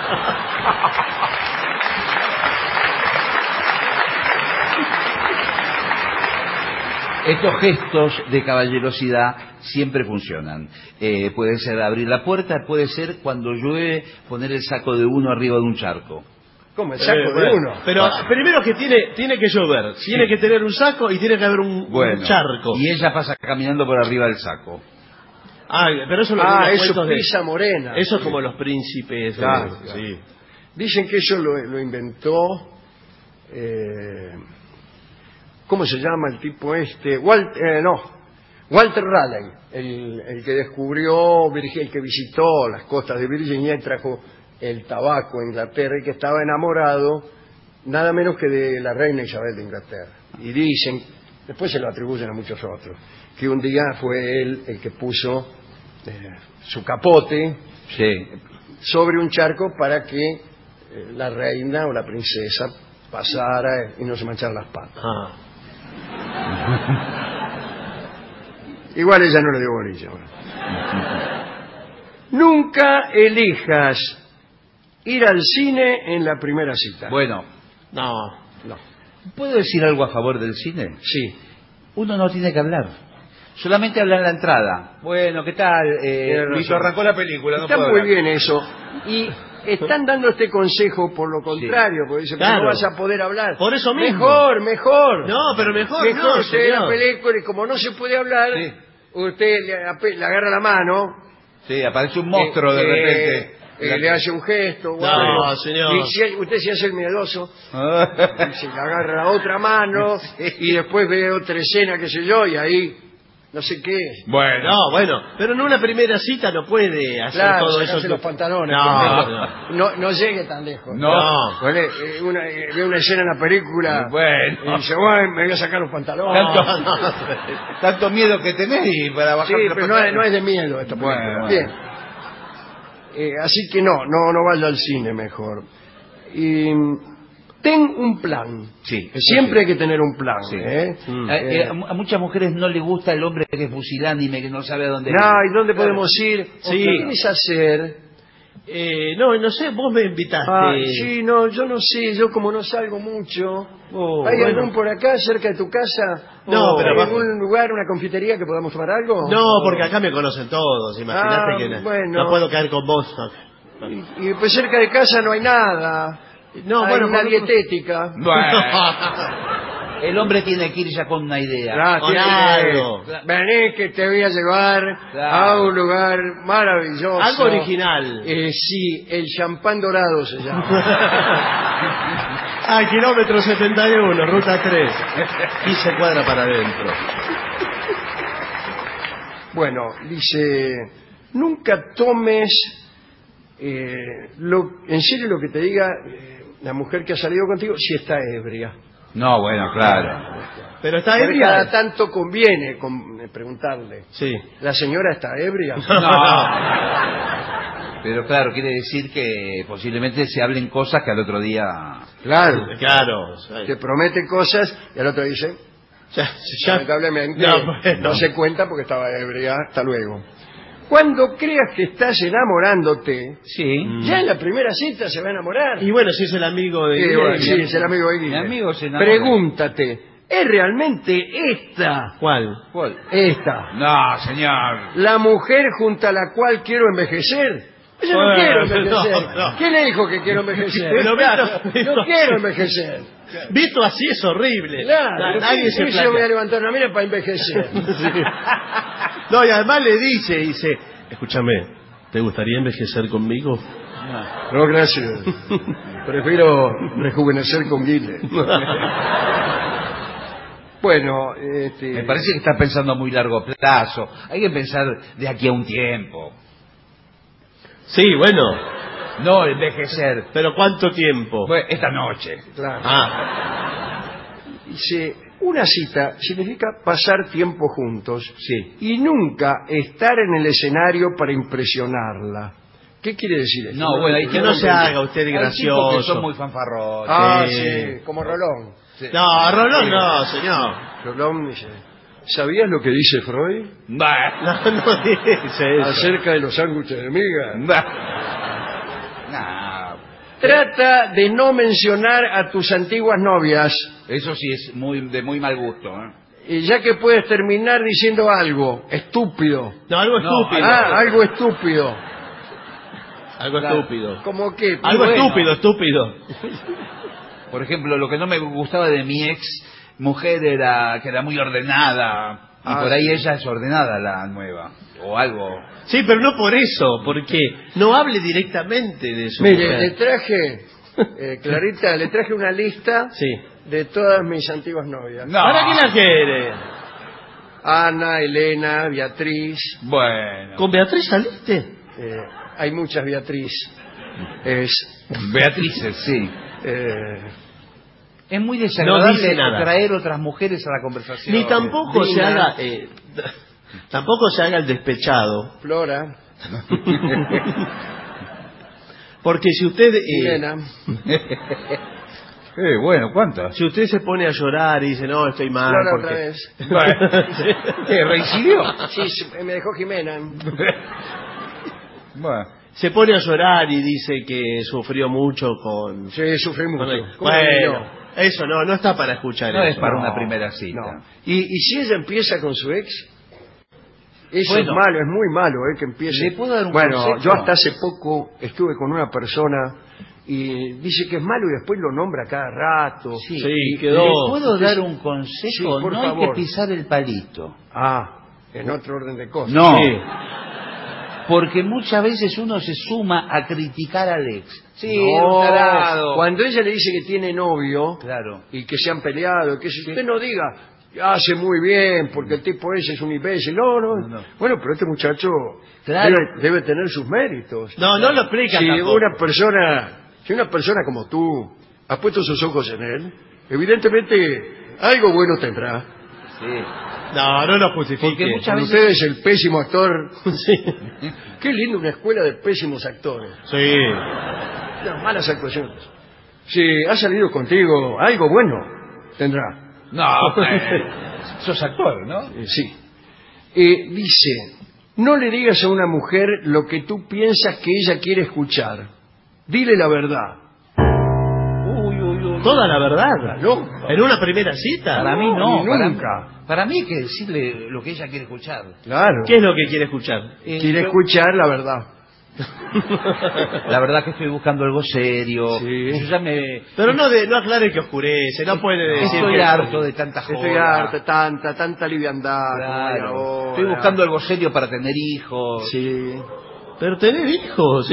Estos gestos de caballerosidad siempre funcionan. Eh, puede ser abrir la puerta, puede ser cuando llueve poner el saco de uno arriba de un charco. Como el saco Eh, de bueno. uno. Pero primero que tiene tiene que llover, tiene que tener un saco y tiene que haber un, un Bueno, charco. y ella pasa caminando por arriba del saco. Ah, pero eso lo Ah, los eso cuentos de- pisa morena. Eso es como los príncipes. Claro, eh, claro. Sí. Dicen que eso lo, lo inventó... eh, ¿Cómo se llama el tipo este? Walt, eh, no, Walter Raleigh, el, el que descubrió, Virgi- el que visitó las costas de Virginia y trajo el tabaco a Inglaterra y que estaba enamorado nada menos que de la reina Isabel de Inglaterra. Y dicen, después se lo atribuyen a muchos otros, que un día fue él el que puso eh, su capote Sí. sobre un charco para que eh, la reina o la princesa pasara y no se manchara las patas. Ah. Igual ella no le dio bolilla. Bueno. Nunca elijas ir al cine en la primera cita. Bueno, No. No. ¿puedo decir algo a favor del cine? Sí. Uno no tiene que hablar. Solamente hablar en la entrada. Bueno, ¿qué tal? Eh, Tiene Luis, razón. arrancó la película, no Está puedo muy hablar. bien eso. Y están dando este consejo por lo contrario, porque dicen que Claro. no vas a poder hablar. Por eso mismo. Mejor, mejor. No, pero mejor, Mejor no, usted ve la señor. película y como no se puede hablar, Sí. usted le, ape- le agarra la mano. Sí, aparece un monstruo de eh, repente. eh, le hace un gesto. o No, algo. señor. Y si- usted se hace el miedoso. Y se le agarra la otra mano y después ve otra escena, qué sé yo, y ahí no sé qué. Bueno, No, bueno, pero en una primera cita no puede hacer Claro, todo sacarse eso. los pantalones. No, por ejemplo. no. no, no llegue tan lejos. No. Vale, eh, una, eh, ve una escena en la película Bueno. y dice, bueno, me voy a sacar los pantalones. tanto, no, no. tanto miedo que tenéis para Sí, bajar los pero no es, pantalones. no es de miedo esta película. Bueno, bueno. Bien. Eh, así que no, no, no vaya al cine mejor. Y mm, ten un plan. Sí, eso Siempre sí. hay que tener un plan. Sí. ¿eh? Mm. Eh, eh, Eh, a, mu- a muchas mujeres no le gusta el hombre que es pusilánime, que no sabe a dónde no, ir. ¿y dónde podemos ir? Sí. ¿Qué quieres hacer? Eh, no, no sé, vos me invitaste. Ah, sí, no, yo no sé, yo como no salgo mucho. Oh, ¿Hay bueno. algún por acá, cerca de tu casa? No, ¿O pero ¿Hay abajo. algún lugar, una confitería que podamos tomar algo? No, porque acá me conocen todos, imagínate Ah, que no, bueno. no puedo caer con vos. Y, y pues cerca de casa no hay nada. No, hay bueno, una por- dietética. Bueno, el hombre tiene que ir ya con una idea. Ah, tiene Claro. que- Vení que te voy a llevar Claro. a un lugar maravilloso. Algo original. Eh, sí, el champán dorado se llama. Ah, kilómetro setenta y uno, ruta tres. quince cuadras para adentro. Bueno, dice, nunca tomes eh, lo, en serio lo que te diga eh, la mujer que ha salido contigo si está ebria. No, bueno, claro. Pero está Porque cada ebria. tanto conviene con- eh, preguntarle, Sí. ¿la señora está ebria? No. Pero claro, quiere decir que posiblemente se hablen cosas que al otro día... Claro, Claro. te promete cosas y al otro dice, Ya, ya- lamentablemente No, no, bueno. se cuenta porque estaba ebria, hasta luego. Cuando creas que estás enamorándote, Sí. ya en la primera cita se va a enamorar. Y bueno, si es el amigo de Sí, Guillermo. bueno, sí, es el amigo de Mi Guille. amigo se enamora. Pregúntate, ¿es realmente esta, ¿Cuál? ¿Cuál? esta, No, señor. la mujer junto a la cual quiero envejecer? Yo no Bueno, quiero no, envejecer. no. ¿Quién le dijo que quiero envejecer? Pero Claro, visto- visto- no quiero envejecer. Visto así es horrible. Claro, Na- Nadie se ¿qué yo voy a placa. levantar una mira para envejecer? Sí. No, y además le dice, dice, escúchame, ¿te gustaría envejecer conmigo? No, gracias. Prefiero rejuvenecer con Guille. Bueno, este... Me parece que estás pensando a muy largo plazo. Hay que pensar de aquí a un tiempo. Sí, bueno. No envejecer. ¿Pero cuánto tiempo? Bueno, esta noche. Claro. Ah. Dice, una cita significa pasar tiempo juntos Sí. y nunca estar en el escenario para impresionarla. ¿Qué quiere decir eso? No, bueno, hay Que no se haga usted Hay tipos gracioso. que son muy fanfarrones. Ah, Sí. sí, como Rolón. Sí. No, Rolón no, señor. Rolón dice, ¿sabías lo que dice Freud Bah. No, no dice eso. acerca de los sándwiches de miga? Bah. Nah. Trata de no mencionar a tus antiguas novias, Eso sí es muy de muy mal gusto, ¿eh? y ya que puedes terminar diciendo algo estúpido. No, algo No, estúpido. Ah, algo estúpido. Algo Claro. estúpido. Como que... Algo bueno, estúpido, estúpido. Por ejemplo, lo que no me gustaba de mi ex mujer era que era muy ordenada. Y Ah, por ahí sí. ella es ordenada, la nueva. O algo. Sí, pero no por eso, porque no hable directamente de su Mire, mujer. le traje, eh, Clarita, le traje una lista Sí. de todas mis antiguas novias. No. ¿Para qué la quiere? Ana, Elena, Beatriz. Bueno. ¿Con Beatriz saliste? eh, hay muchas Beatriz. Es... Beatrices, sí. eh, Es muy No desagradable dice nada. traer otras mujeres a la conversación. Ni tampoco se Dina. haga... eh, tampoco se haga el despechado. Flora, Porque si usted... eh, Elena. Eh, bueno, ¿cuántas? si usted se pone a llorar y dice, no, estoy mal... Flora porque... otra vez. Bueno. ¿Qué, reincidió? Sí, se- me dejó Jimena. Bueno. Se pone a llorar y dice que sufrió mucho con... Sí, sufrí con mucho. el- ¿Cómo Bueno, no? eso no, no está para escuchar No eso. es para No, una primera cita. No. Y, y si ella empieza con su ex, eso Bueno. es malo, es muy malo, ¿eh? Que empiece. ¿Le puedo dar un bueno, consejo? yo hasta hace poco estuve con una persona y dice que es malo y después lo nombra cada rato. Sí, Sí, y- quedó- ¿Le puedo Usted- dar un consejo? Sí, por no hay favor. que pisar el palito. Ah, en otro orden de cosas. No. Sí. Porque muchas veces uno se suma a criticar al ex. Sí, No, un tarado. cuando ella le dice que tiene novio Claro. y que se han peleado, que si usted no diga, hace muy bien, porque el tipo ese es un imbécil. No, no, No, no. Bueno, pero este muchacho Claro. debe, debe tener sus méritos. No, no lo explica Si tampoco. una persona, si una persona como tú ha puesto sus ojos en él, evidentemente algo bueno tendrá. Sí. No, no lo justifique. Porque muchas Con veces- usted es el pésimo actor. Sí. Qué lindo una escuela de pésimos actores. Sí. Las malas actuaciones. Si ha salido contigo, algo bueno tendrá. No, eh, sos actor, ¿no? Eh, sí. Eh, dice, no le digas a una mujer lo que tú piensas que ella quiere escuchar. Dile la verdad. Uy, uy, uy. Toda la verdad. No. ¿En una primera cita? Para mí no. ni Para, nunca. para mí hay que decirle lo que ella quiere escuchar. Claro. ¿Qué es lo que quiere escuchar? Eh, Quiere yo- escuchar la verdad. La verdad que estoy buscando algo serio. Sí. Yo ya me... Pero no, de, no aclare que oscurece, no puede decir Estoy que... harto de tanta joda. Estoy harta, tanta, tanta liviandad. como hay Claro. ahora. Estoy buscando algo serio para tener hijos. Sí. Pero tener hijos...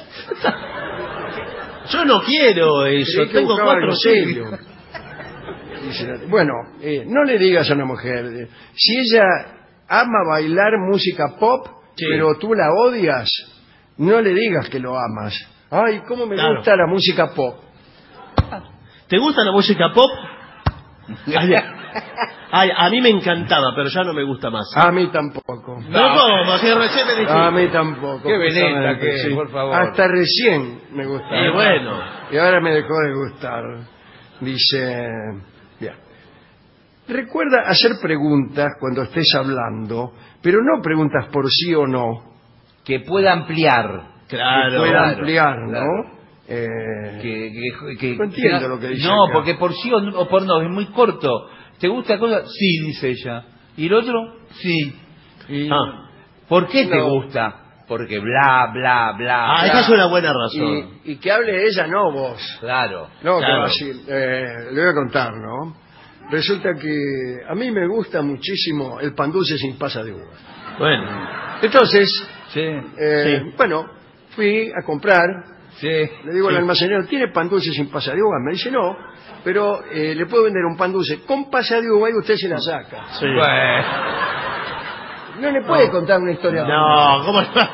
Yo no quiero eso, Creí que tengo buscaba cuatro algo serio. Dice, bueno, eh, no le digas a una mujer, eh, si ella ama bailar música pop, Sí. pero tú la odias, no le digas que lo amas. Ay, cómo me Claro. gusta la música pop. ¿Te gusta la música pop? Ay, ay, a mí me encantaba, pero ya no me gusta más. A mí tampoco. ¿Pero cómo? Si recién me dijiste... A mí tampoco. Qué veleta justamente, que es, por favor. Hasta recién me gustaba. Y bueno. Y ahora me dejó de gustar. Dice, bien. Recuerda hacer preguntas cuando estés hablando, pero no preguntas por sí o no. Que pueda ampliar. Claro. que pueda claro, ampliar, claro. ¿no? Eh, Que, que, que- No entiendo que- lo que dice No, acá. porque por sí o, no- o por no, es muy corto. ¿Te gusta cosa? Sí, dice ella. ¿Y el otro? Sí. y- Ah, ¿Por qué te No. gusta? Porque bla, bla, bla. ah bla. esa es una buena razón. y, y que hable ella, no vos. Claro. No, Claro. que va así. Eh, le voy a contar, ¿no? Resulta que a mí me gusta muchísimo el pan dulce sin pasa de uva. Bueno, Entonces, Sí. eh, Sí. bueno, fui a comprar Sí. Le digo sí. al almacenero, ¿tiene pan dulce sin pasas de uva? Me dice, no, pero eh, le puedo vender un pan dulce con pasas de uva y usted se la saca. Sí. Bueno. No le puede No. contar una historia. No, ¿cómo está?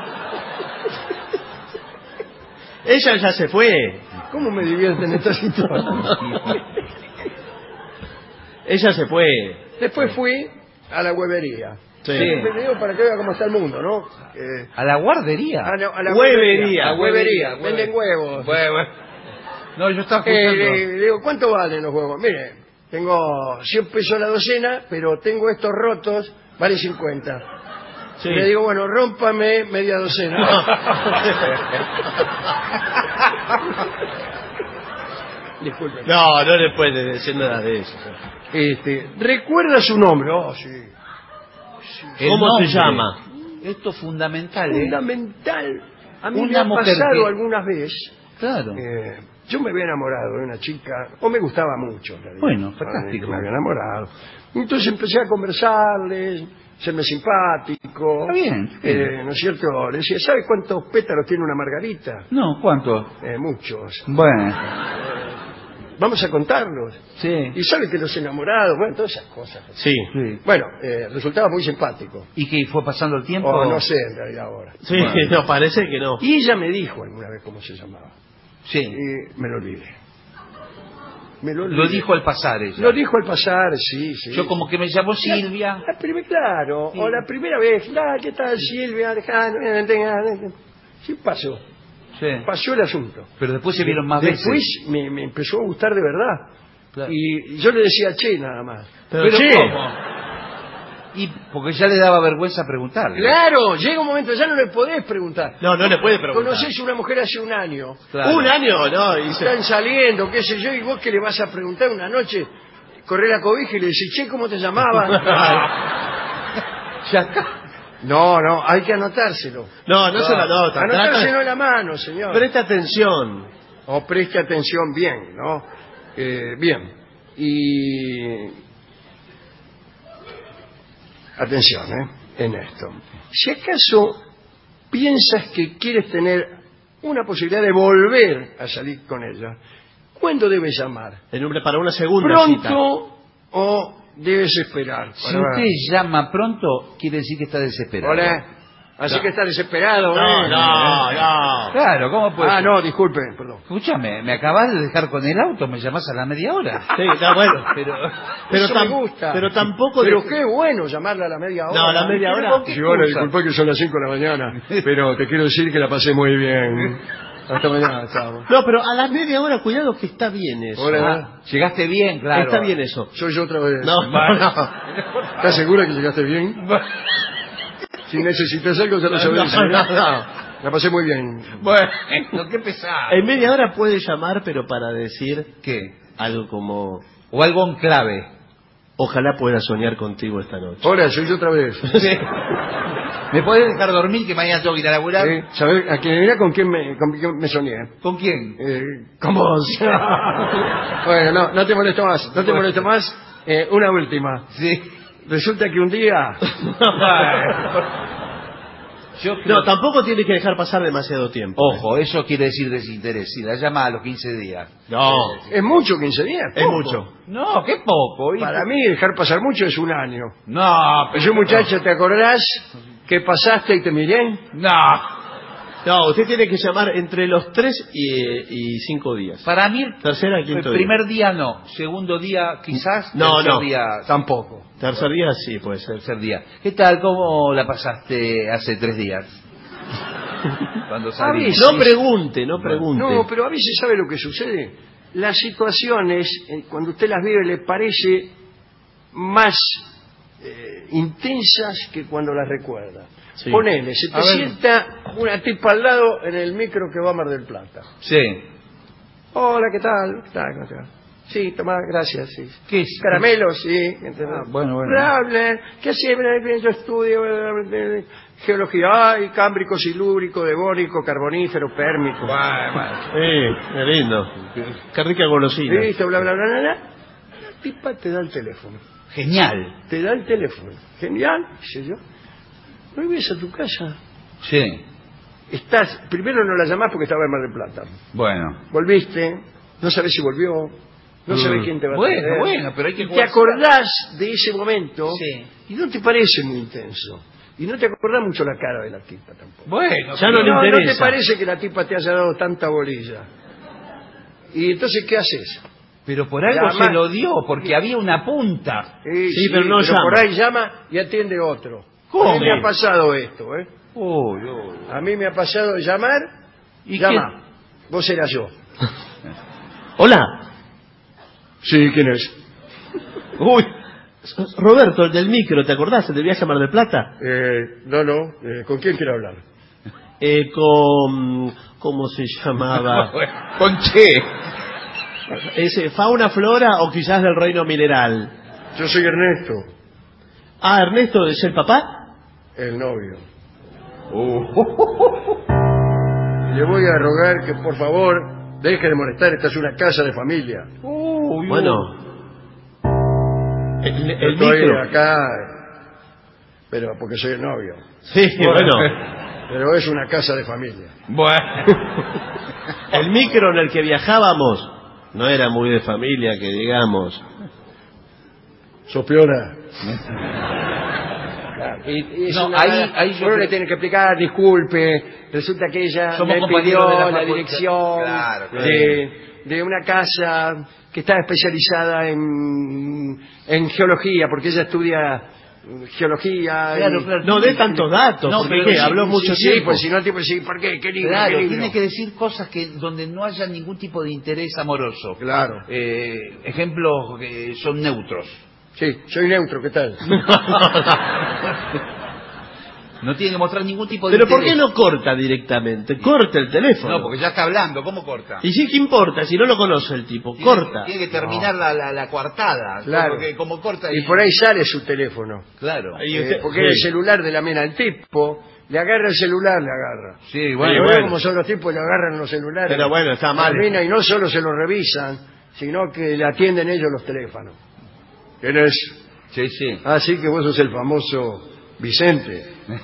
Ella ya se fue. ¿Cómo me divierten estas historias? Ella se fue. Después fui a la huevería. Sí. Le digo para que vea cómo está el mundo, ¿no? Eh, ¿A la guardería? a la, a la Huevería. A huevería. Huevería. Venden huevos. Bueno, bueno. No, yo estaba Eh, escuchando. le, le digo, ¿cuánto valen los huevos? Mire, tengo cien pesos la docena, pero tengo estos rotos, vale cincuenta. Sí. Le digo, bueno, rómpame media docena. Disculpe. No, no le puede decir nada de eso. Este, ¿recuerda su nombre? Oh, sí. El ¿Cómo nombre. se llama? Esto es fundamental, ¿eh? Fundamental. A mí me Una ha mujer pasado que- algunas veces. Claro. Eh, yo me había enamorado de una chica, o me gustaba mucho, en realidad. Bueno, Ay, fantástico. Me había enamorado. Entonces empecé a conversarles, serme simpático. Está bien. Eh, ¿No es cierto? Le decía, ¿sabe cuántos pétalos tiene una margarita? No, ¿cuánto? Eh, muchos. Bueno. Vamos a contarlos. Sí. Y sabe que los enamorados, bueno, todas esas cosas. Sí. Sí. Bueno, eh, resultaba muy simpático. ¿Y qué fue pasando el tiempo? O no sé en realidad ahora. Sí, no, parece que no. Y ella me dijo alguna vez cómo se llamaba. Sí. Y me lo olvidé. Me lo, Lo olvidé. dijo al pasar ella. Lo dijo al pasar, sí, sí. Yo como que me llamó Silvia. La, la primer- claro, o la primera vez, ah, ¿qué tal Silvia? Alejandro? Sí, pasó. Sí. Pasó el asunto. Pero después se vieron más Después veces. me, me empezó a gustar de verdad. Claro. Y yo le decía che nada más. Pero, Pero che, ¿cómo? Y porque ya le daba vergüenza preguntarle. Claro, llega un momento, ya no le podés preguntar. no, no le puede preguntar. Conocés a una mujer hace un año. Claro. Un año, no, y se- Están saliendo, qué sé yo, y vos que le vas a preguntar una noche, corre la cobija y le decís, che, ¿cómo te llamabas? Ya está. No, no, hay que anotárselo. No, no se la nota. Anotárselo Trata- en la mano, señor. Preste atención. O preste atención bien, ¿no? Eh, bien. Y... Atención, ¿eh? En esto. Si acaso piensas que quieres tener una posibilidad de volver a salir con ella, ¿cuándo debes llamar? En un- para una segunda cita. ¿Pronto o debes esperar? Si Para- usted llama pronto, quiere decir que está desesperado. Hola. Así No. que está desesperado, No, ¿eh? no, no. Claro, ¿cómo puede Ah, ser? no, disculpe, perdón. Escúchame, me acabas de dejar con el auto, me llamás a la media hora. Sí, está bueno. Pero, Pero, Eso tam- me gusta. pero tampoco... Pero de- qué bueno llamarla a la media hora. No, a la media Pero hora. ¿con qué Sí, hola, excusa? disculpa que son las cinco de la mañana, pero te quiero decir que la pasé muy bien. Hasta mañana, chao. No, pero a la media hora, cuidado que está bien eso. Hola. Ah, llegaste bien, claro. Está bien eso. Soy yo otra vez. No, no, no. ¿Estás segura que llegaste bien? Si necesitas algo, ya lo sabes. No, no, ¿eh? no. La pasé muy bien. Bueno, qué pesado. En media hora puede llamar, pero para decir ¿Qué? algo como... O algo en clave. Ojalá pueda soñar contigo esta noche. Hola, soy yo otra vez. Sí. ¿Me podés dejar dormir que mañana tengo que ir a laburar? ¿Sí? ¿Sabés a quién era? ¿Con quién me, con quién me soñé? ¿Con quién? Eh, con vos. Bueno, no, no te molesto más. No te molesto más. Eh, una última. Sí. Resulta que un día... Yo creo- No, tampoco tiene que dejar pasar demasiado tiempo. Ojo, eso quiere decir desinterés. Si la llama a los quince días. No, Es mucho quince días. es poco. mucho. No, qué poco. ¿y? Para mí dejar pasar mucho es un año. No, pero Yo, muchacha, ¿te acordás que pasaste y te miré? No. No, usted tiene que llamar entre los tres y, y cinco días. Para mí, el Tercera, quinto primer día no. Segundo día quizás. No, tercer no. día Tampoco. Tercer día sí, puede ser. tercer día. ¿Qué tal? ¿Cómo la pasaste hace tres días? Cuando salí. No pregunte, no pregunte. No, pero a veces sabe lo que sucede. Las situaciones, eh, cuando usted las vive, le parece más eh, intensas que cuando las recuerda. Sí. Ponele, se te A ver. sienta una tipa al lado en el micro que va a Mar del Plata. Sí. Hola, ¿qué tal? ¿Qué tal? ¿Cómo te va? Sí, tomá, gracias, sí. ¿Qué es? Caramelos, sí. ¿entendés? Ah, bueno, bueno. Hablen, ¿qué haces? Yo estudio eh, eh, geología, ay, cámbrico, silúrico, devónico, carbonífero, pérmico. Sí, qué lindo. Qué rica golosina. Listo, bla, bla, bla, bla, bla. La tipa te da el teléfono. Genial. Te da el teléfono. Genial, dice yo. ¿No vienes a tu casa? Sí. estás, primero no la llamás porque estaba en Mar del Plata. Bueno. Volviste, no sabés si volvió, no Mm. sabés quién te va a Bueno, atender. bueno, pero hay que Y te jugar- acordás de ese momento Sí. y no te parece muy intenso. Y no te acordás mucho la cara de la tipa tampoco. Bueno, Ya no le no, interesa. no te parece que la tipa te haya dado tanta bolilla. Y entonces, ¿qué haces? pero por algo Llama- se lo dio, porque había una punta. Sí, Sí, pero no llama. por ahí llama y atiende otro. ¿Cómo? A mí me ha pasado esto, ¿eh? Uy, uy. A mí me ha pasado de llamar ¿Y llama. Vos eras yo. Hola. Sí, ¿quién es? Uy. Roberto, el del micro, ¿te acordás? El del viaje a Mar del Plata. Eh, no, no. eh, ¿Con quién quiero hablar? Eh, con... ¿Cómo se llamaba? ¿Con qué? ¿Ese fauna, flora o quizás del reino mineral? Yo soy Ernesto, Ah, Ernesto, ¿es el papá? el novio. Y le voy a rogar que por favor deje de molestar. Esta es una casa de familia. Uy, Bueno. El, Yo el estoy micro. acá, pero porque soy el novio. Sí, bueno. Pero es una casa de familia. Bueno. El micro en el que viajábamos no era muy de familia, que digamos. Sopiona. Y, y es No, una- ahí- ahí yo uno creo- le tiene que explicar, disculpe, resulta que ella Somos me compañeros pidió de la la, facultad. dirección Claro, claro. De, de una casa que está especializada en, en geología, porque ella estudia geología. Claro, y- claro. No dé tantos datos, No, porque pero ¿qué? sí, habló Sí, mucho sí, tiempo. pues si no, tipo, sí, ¿por qué? ¿Qué libro? Claro, ¿Qué libro? tiene que decir cosas que donde no haya ningún tipo de interés amoroso. Claro. Eh, ejemplos que son neutros. Sí, soy neutro, ¿qué tal? No tiene que mostrar ningún tipo de Pero ¿por interés. qué no corta directamente? Corta el teléfono. No, porque ya está hablando, ¿cómo corta? Y sí, ¿qué importa? Si no lo conoce el tipo, Tiene- corta. Tiene que terminar la, la, la coartada. Claro. Porque como corta Y por ahí sale su teléfono. Claro. Ahí Eh, usted- porque sí. el celular de la mina, el tipo, le agarra el celular, le agarra. Sí, Bueno, bueno, bueno. como son los tipos, le agarran los celulares. Pero bueno, está a mal. la mina, y no solo se lo revisan, sino que le atienden ellos los teléfonos. ¿Quién es? Sí, sí. Así que vos sos el famoso Vicente.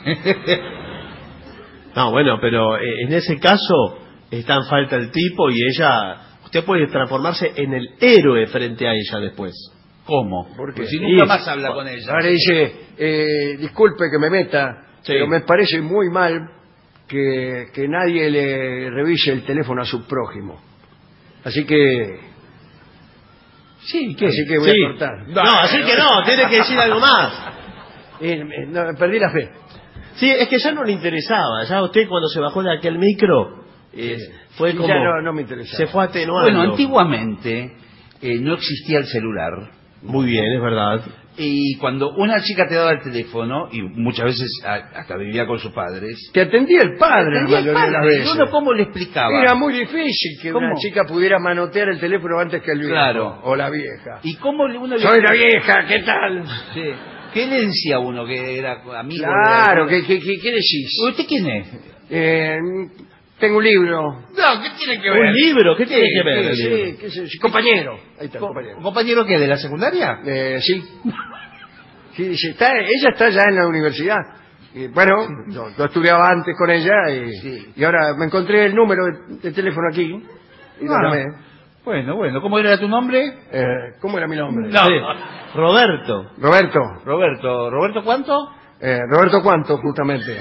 No, bueno, pero eh, en ese caso está en falta el tipo y ella... Usted puede transformarse en el héroe frente a ella después. ¿Cómo? ¿Por qué? Porque si nunca Sí. más habla con ella. Ahora dice, eh, disculpe que me meta, Sí. pero me parece muy mal que, que nadie le revise el teléfono a su prójimo. Así que... Sí, ¿qué? Así que voy Sí. a cortar. No, así que no, tiene que decir algo más. Eh, eh, no, perdí la fe. Sí, es que ya no le interesaba. Ya usted cuando se bajó de aquel micro, eh, fue Ya como... no- no me interesaba. Se fue atenuando. Bueno, antiguamente eh, no existía el celular. Muy bien, es verdad. Y cuando una chica te daba el teléfono, y muchas veces a- hasta vivía con sus padres, Te atendía el padre la atendía el mayoría de las padre. veces. Uno, ¿cómo le explicaba? Era muy difícil que ¿Cómo? una chica pudiera manotear el teléfono antes que el viejo. Claro. O la vieja. ¿Y cómo le- uno le- Soy la vieja, ¿qué tal? Sí. ¿Qué le decía uno que era amigo? Claro, de... ¿qué, qué, qué, qué decís? ¿Usted quién es? Eh, tengo un libro. No, ¿qué tiene que ¿Un libro? ¿Qué tiene que ver Sí, el sí, libro? qué sé yo, compañero. Ahí está, Co- compañero. ¿Compañero qué? ¿De la secundaria? Eh, sí. Sí, dice, está, ella está ya en la universidad. Y, bueno, yo, yo estudiaba antes con ella y, Sí. y ahora me encontré el número de, de teléfono aquí y lo Ah. llamé. Bueno, bueno. ¿Cómo era tu nombre? Eh, ¿Cómo era mi nombre? No. Sí. Roberto. Roberto. Roberto. ¿Roberto cuánto? Eh, Roberto Cuánto, justamente.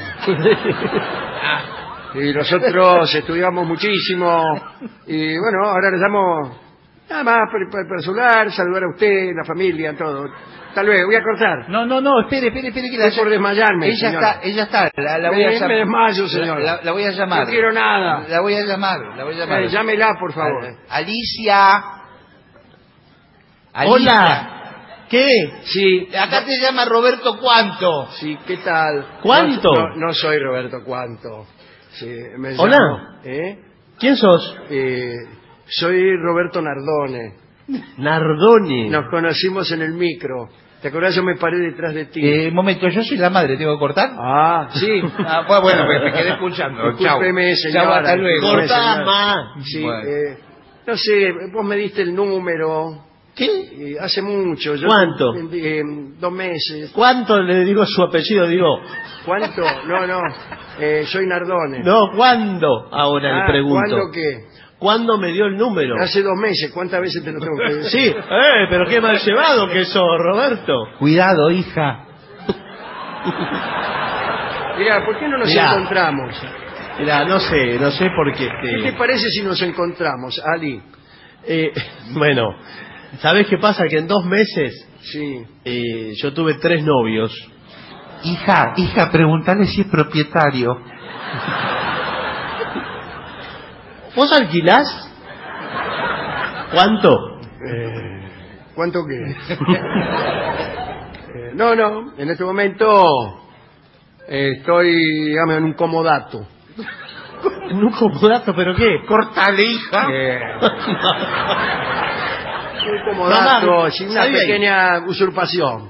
Y nosotros estudiamos muchísimo. Y bueno, ahora le llamo nada más para, para, para saludar, saludar a usted, la familia, todo. Tal vez, voy a cortar. No, no, no. Espere, espere, espere. Que la... Estoy por desmayarme, Ella señora. está, ella está. La, la voy a Me- llamar. me desmayo, señora. La, la voy a llamar. No quiero nada. La voy a llamar. La voy a llamar. Eh, llámela, por favor. Alicia. Alicia. Hola. ¿Qué? Sí. Acá te llama Roberto Cuánto. Sí, ¿qué tal? ¿Cuánto? No, no, no soy Roberto Cuánto. Sí, me llamo- Hola. ¿Eh? ¿Quién sos? Eh, soy Roberto Nardone. Nardoni. Nos conocimos en el micro. ¿Te acordás? Yo me paré detrás de ti. Eh, un momento, yo soy la madre, ¿tengo que cortar? Ah, sí. Ah, pues bueno, me, me quedé escuchando. Chau. Discúlpeme, Chau, señora. hasta luego. Discúlpeme, Cortá, señora. ma. Sí, Bueno. eh, no sé, vos me diste el número. ¿Qué? eh, hace mucho. Yo ¿Cuánto? eh, dos meses. ¿Cuánto le digo su apellido? Digo, ¿Cuánto? No, no. Eh, soy Nardone. No, ¿cuándo? Ahora Ah, le pregunto. ¿cuándo qué? ¿Cuándo me dio el número? Hace dos meses. ¿Cuántas veces te lo tengo que decir? Sí, eh, pero qué mal llevado que sos, Roberto. Cuidado, hija. Mira, ¿por qué no nos Mirá. encontramos? Mira, no sé, no sé por qué. ¿Qué te Este, parece si nos encontramos, Ali? eh, bueno, ¿sabés qué pasa? Que en dos meses Sí. eh, yo tuve tres novios. Hija, hija, pregúntale si es propietario. ¿Vos alquilás? ¿Cuánto? Eh, ¿Cuánto qué? Eh, no, no, en este momento eh, estoy, digamos, en un comodato. En un comodato, ¿pero qué? Cortale, hija. Eh, un comodato, Mamá, sin una salí ahí. pequeña usurpación.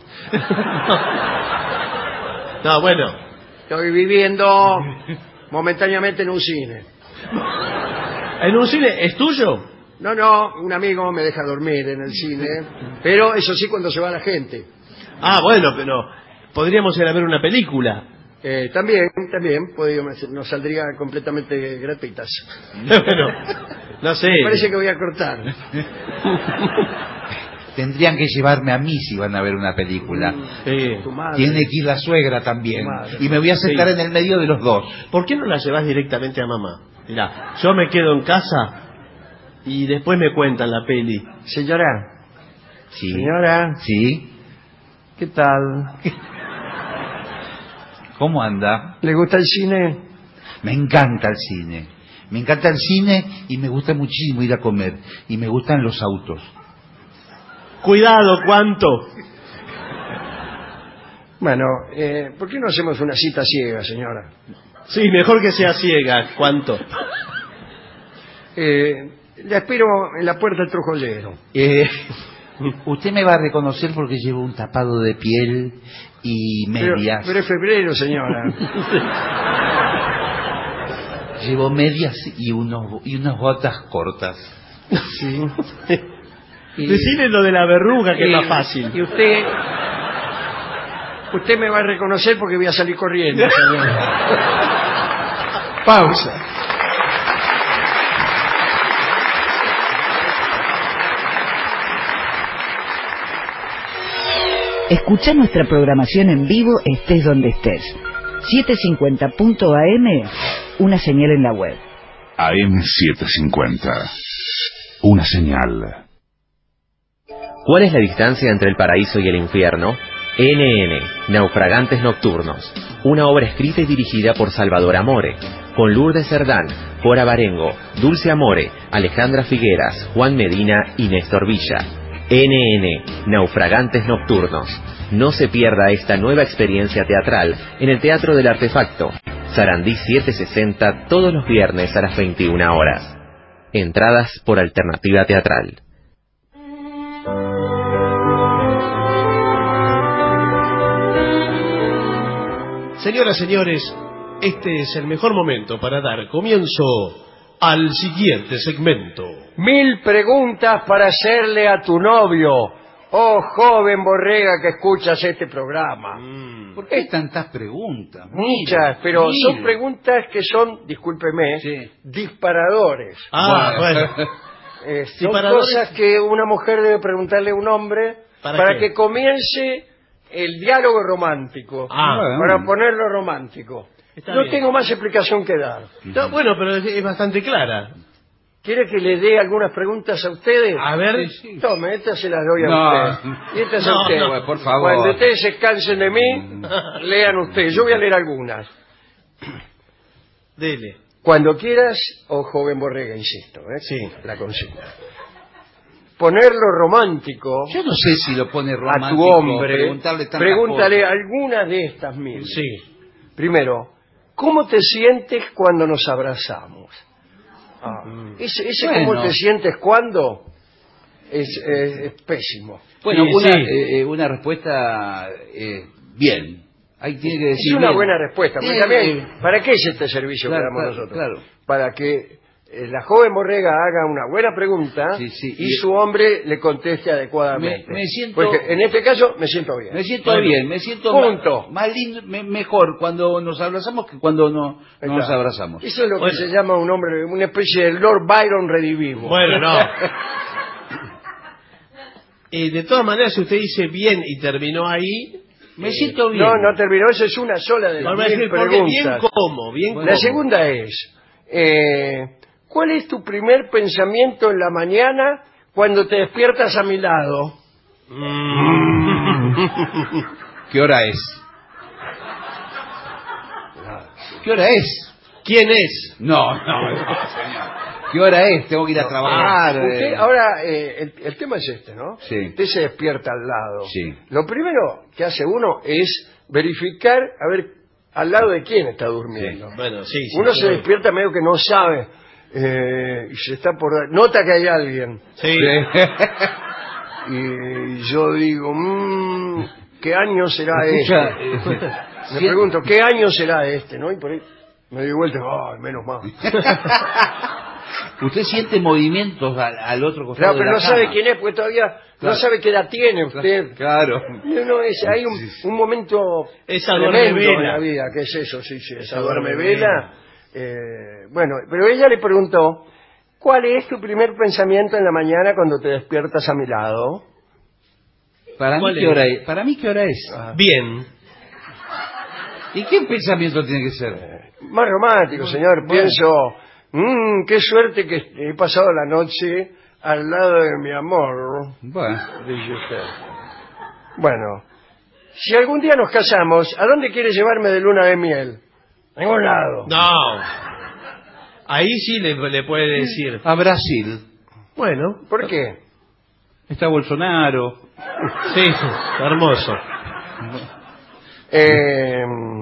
No, bueno. Estoy viviendo momentáneamente en un cine. ¿En un cine es tuyo? No, no, un amigo me deja dormir en el cine, pero eso sí cuando se va la gente. Ah, bueno, pero podríamos ir a ver una película. Eh, también, también, podríamos- nos saldría completamente gratuitas. Bueno, no sé. Me parece que voy a cortar. Tendrían que llevarme a mí si van a ver una película. Sí. Tu madre. Tiene que ir la suegra también. Tu madre. Y me voy a sentar Sí. en el medio de los dos. ¿Por qué no la llevas directamente a mamá? Mirá, yo me quedo en casa y después me cuentan la peli. Señora, Sí. señora, Sí. ¿qué tal? ¿Cómo anda? ¿Le gusta el cine? Me encanta el cine. Me encanta el cine y me gusta muchísimo ir a comer. Y me gustan los autos. Cuidado, ¿cuánto? Bueno, eh, ¿por qué no hacemos una cita ciega, señora? Sí, mejor que sea ciega. ¿Cuánto? Eh, la espero en la puerta del trojollero. Eh, usted me va a reconocer porque llevo un tapado de piel y Pero, medias. pero es febrero, señora. Llevo medias y, unos, y unas botas cortas. Sí. Y- Decile lo de la verruga, que es y- más fácil. Y usted... Usted me va a reconocer porque voy a salir corriendo, señora. Pausa. Escucha nuestra programación en vivo estés donde estés. setecientos cincuenta punto a eme, una señal en la web. A M setecientos cincuenta. Una señal. ¿Cuál es la distancia entre el paraíso y el infierno? N N, Naufragantes Nocturnos, una obra escrita y dirigida por Salvador Amore, con Lourdes Cerdán, Cora Barengo, Dulce Amore, Alejandra Figueras, Juan Medina y Néstor Villa. N N, Naufragantes Nocturnos. No se pierda esta nueva experiencia teatral en el Teatro del Artefacto, Sarandí setecientos sesenta, todos los viernes a las veintiuna horas. Entradas por Alternativa Teatral. Señoras, señores, este es el mejor momento para dar comienzo al siguiente segmento. Mil preguntas para hacerle a tu novio. Oh, joven borrega que escuchas este programa. ¿Por qué hay tantas preguntas? Muchas, pero Mil. son preguntas que son, discúlpeme, Sí. disparadores. Ah, bueno. Eh, son Disparadores. cosas que una mujer debe preguntarle a un hombre ¿Para para, qué? que comience el diálogo romántico. Ah, para ponerlo romántico. Está no bien. tengo más explicación que dar. No, bueno, pero es, es bastante clara. ¿Quiere que le dé algunas preguntas a ustedes? A ver. Tome, estas se las doy a No. usted. Y estas No, a usted. no, por favor. Cuando ustedes se cansen de mí, lean ustedes. Yo voy a leer algunas. Dele. Cuando quieras, o joven borrega, insisto, ¿eh? Sí. La consigna. Ponerlo romántico Yo no sé si lo pone a romántico. tu hombre. Preguntarle tantas Pregúntale cosas. algunas de estas mil. Sí. Primero, ¿cómo te sientes cuando nos abrazamos? Ah, ese ese Bueno. ¿cómo te sientes cuando? Es, es- es pésimo. Bueno, Sí, una, sí. eh, eh, una respuesta eh, bien. Ahí tiene que Es decir una bien. buena respuesta. Porque Sí, también, eh, ¿para qué es este servicio claro, que damos claro, nosotros? claro. Para que eh, la joven borrega haga una buena pregunta Sí, sí, y y- su hombre le conteste adecuadamente. Me- me siento- Porque en este caso me siento bien. Me siento Bueno, bien, me siento punto. ma- más lindo, me- mejor cuando nos abrazamos que cuando no, Ahí no nos está. abrazamos. Eso es lo Bueno. que se llama un hombre, una especie de Lord Byron redivivo. Bueno, no. Eh, de todas maneras, si usted dice bien y terminó ahí... Me eh, siento bien. No, no terminó, esa es una sola de las Vuelvo a mil decir, porque bien preguntas. cómo, bien cómo. La segunda es, eh, ¿cuál es tu primer pensamiento en la mañana cuando te despiertas a mi lado? ¿Qué hora es? ¿Qué hora es? ¿Quién es? No, no, no, señor. ¿Qué hora es? Tengo que ir a trabajar. Ah, usted, eh. ahora, eh, el, el tema es este, ¿no? Sí. Usted se despierta al lado. Sí. Lo primero que hace uno es verificar, a ver, al lado de quién está durmiendo. Bueno, sí, sí. Uno sí, se despierta medio que no sabe eh, y se está por dar- nota que hay alguien. Sí. Y yo digo, mmm, ¿qué año será Escucha, este? eh, Me si- pregunto, ¿qué año será este? ¿No? Y por ahí me doy vuelta, ay, menos mal. Usted siente movimientos al, al otro costado Claro, de pero la no sabe cama. quién es, porque todavía Claro. no sabe qué edad tiene usted. Claro. No, no, es, hay un, un momento Esa tremendo duermevela. en la vida, ¿qué es eso? Sí, sí, esa Esa duermevela. duermevela. Eh, bueno, pero ella le preguntó, ¿cuál es tu primer pensamiento en la mañana cuando te despiertas a mi lado? Para mí, ¿Cuál ¿qué es? hora es? Para mí, ¿qué hora es? Bien. ¿Y qué pensamiento tiene que ser? Más romántico, señor. Bueno. Pienso, mmm, qué suerte que he pasado la noche al lado de mi amor, Bueno, dice usted. Bueno, si algún día nos casamos, ¿a dónde quiere llevarme de luna de miel? A ningún lado. No. Ahí sí le, le puede decir. a Brasil. Bueno, ¿Por qué? Está Bolsonaro. sí, hermoso. Eh,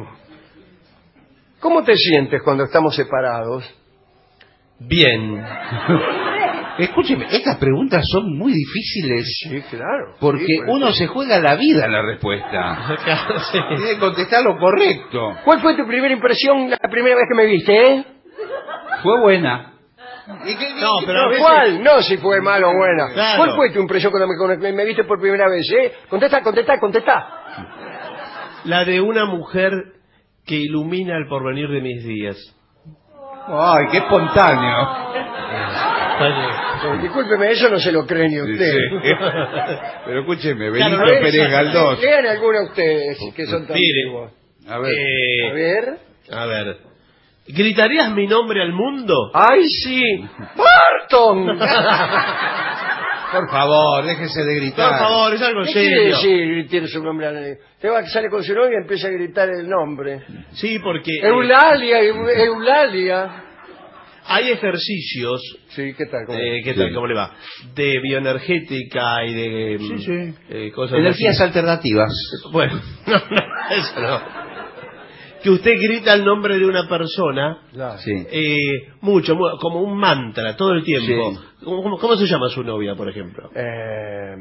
¿Cómo te sientes cuando estamos separados? Bien. Escúcheme, estas preguntas son muy difíciles Sí, claro. porque Sí, pues. uno se juega la vida en la respuesta. Sí. Tiene que contestar lo correcto. ¿Cuál fue tu primera impresión la primera vez que me viste, eh? Fue buena. ¿Y qué- No, qué- pero a No, veces- ¿cuál? No si fue malo o buena. Claro. ¿Cuál fue tu impresión cuando me, cuando me viste por primera vez, eh? Contesta, contesta, contesta. La de una mujer que ilumina el porvenir de mis días. Ay, qué espontáneo. Eh, discúlpeme, eso no se lo cree ni usted. Pero escúcheme, Claro, Benito no es- Pérez Galdós. Lean alguna de ustedes que son tan Mire. vivos. A ver. Eh, A ver. a ver. ¿Gritarías mi nombre al mundo? ¡Ay, sí! ¡Barton! Por favor, déjese de gritar. Por favor, es algo ¿Qué quiere serio. decir tiene su nombre? al- Te va, sale con su nombre y empieza a gritar el nombre. Sí, porque eh, Eulalia, Eu- Eulalia. hay ejercicios, Sí, ¿qué tal? ¿Cómo? eh, ¿qué tal? Sí. ¿Cómo le va? De bioenergética y de Sí, mm, sí. eh, cosas Energías así. alternativas. Bueno, no, no, eso no. Que usted grita el nombre de una persona Claro. Sí. eh, mucho, mu- como un mantra, todo el tiempo. Sí. ¿Cómo, cómo- cómo se llama su novia, por ejemplo? Eh,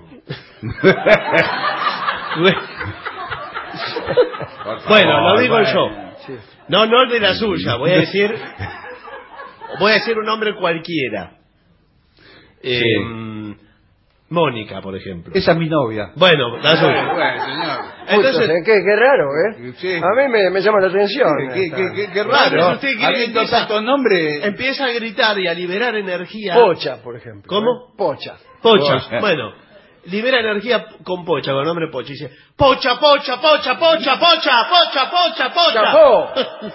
Bueno, lo digo bueno. yo. sí. No, no el de la suya. Voy a decir, voy a decir un nombre cualquiera. Eh, Sí. Mónica, por ejemplo. Esa es mi novia. Bueno, la suya. Bueno, señor. Entonces, Justo, ¿qué, qué raro, ¿eh? Sí. A mí me, me llama la atención. Qué, esta. qué- qué- qué Entonces raro. usted quiere- Habiendo empieza- tantos nombres. empieza a gritar y a liberar energía. Pocha, por ejemplo. ¿Cómo? ¿eh? Pocha. Pocha. Pocha. Bueno, libera energía con Pocha, con el nombre Pocha. Y dice, Pocha, Pocha, Pocha, Pocha, Pocha, Pocha, Pocha, Pocha. ¡Chapó!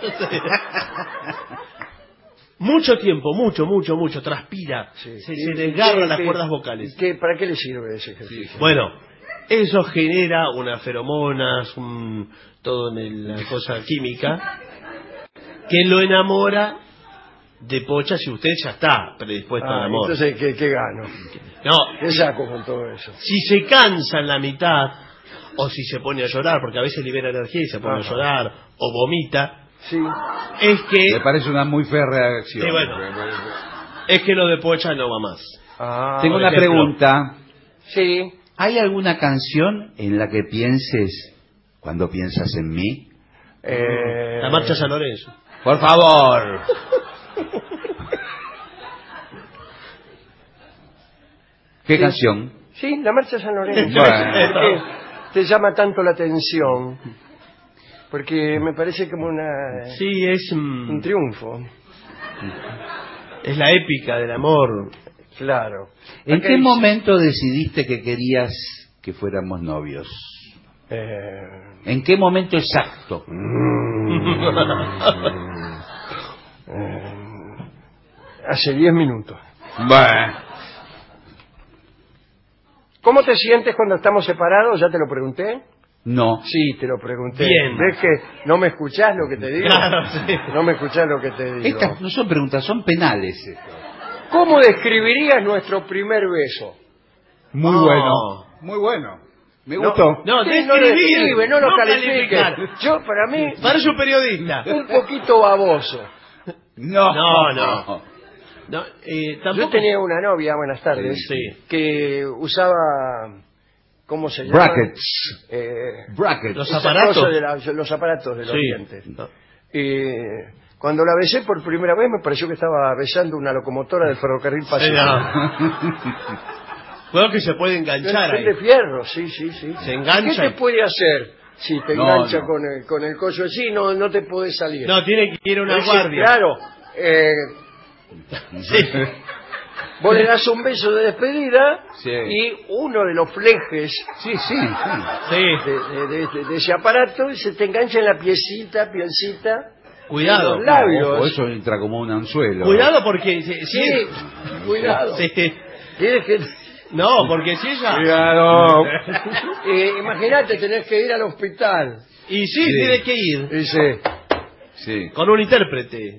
Mucho tiempo, mucho, mucho, mucho. Transpira. Sí. Se, ¿Y- se y desgarran qué- las qué- cuerdas vocales. y qué- ¿Para qué le sirve ese ejercicio? Bueno, eso genera unas feromonas, un, todo en el- la cosa química, que lo enamora de Pocha si usted ya está predispuesto al Ah, amor. entonces, ¿qué, qué gano? No, ¿Qué saco con todo eso? si se cansa en la mitad, o si se pone a llorar, porque a veces libera energía y se pone Ajá. a llorar, o vomita, Sí. es que, Me parece una muy fea reacción. Sí, bueno. es que lo de Pocha no va más. Ah, Tengo por una ejemplo. pregunta. sí. ¿Hay alguna canción en la que pienses cuando piensas en mí? Eh, La marcha San Lorenzo. Por favor. ¿Qué Sí. canción? Sí, la Marcha de San Lorenzo. Bueno. ¿Por qué te llama tanto la atención? Porque me parece como una Sí, es... mm, un triunfo. es la épica del amor. Claro. ¿En Acá qué dice, momento decidiste que querías que fuéramos novios? eh, ¿En qué momento exacto? eh, hace diez minutos. Bueno. ¿Cómo te sientes cuando estamos separados? ¿Ya te lo pregunté? No. Sí, te lo pregunté. Bien. ¿Ves que no me escuchás lo que te digo? Claro, sí. No me escuchás lo que te digo. Estas no son preguntas, son penales. ¿Cómo describirías nuestro primer beso? Muy Oh. bueno. Muy bueno. Me No, gustó. No, Sí, describir, no lo describe, no lo no califique. calificar. Yo, para mí, Para un periodista. un poquito baboso. No. No, no. No, eh, tampoco... Yo tenía una novia, buenas tardes, Sí. que usaba, ¿cómo se llama? Brackets. Eh, Brackets. Los esa aparatos. cosa de la- los aparatos de los Sí. dientes. Y cuando la besé por primera vez me pareció que estaba besando una locomotora del ferrocarril Sí, Pacífico. no. Bueno, que se puede enganchar Es ahí. de fierro, sí, sí, sí. Se engancha ¿Qué y- te puede hacer si te No, engancha no. con el con el coso así? No, no te puedes salir. No, tiene que ir a una Dice, guardia. Claro. eh, Sí. vos le das un beso de despedida Sí. y uno de los flejes Sí, sí. Sí. de, de- de- de ese aparato se te engancha en la piecita, pielcita. Cuidado. en los labios. Ojo, eso entra como un anzuelo. Cuidado porque... Si, si- Sí, cuidado. Sí. Tienes que... No, porque si ella... Cuidado. Eh, Imagínate, tenés que ir al hospital. Y sí, Sí. tiene que ir. Dice... Sí. Con un intérprete.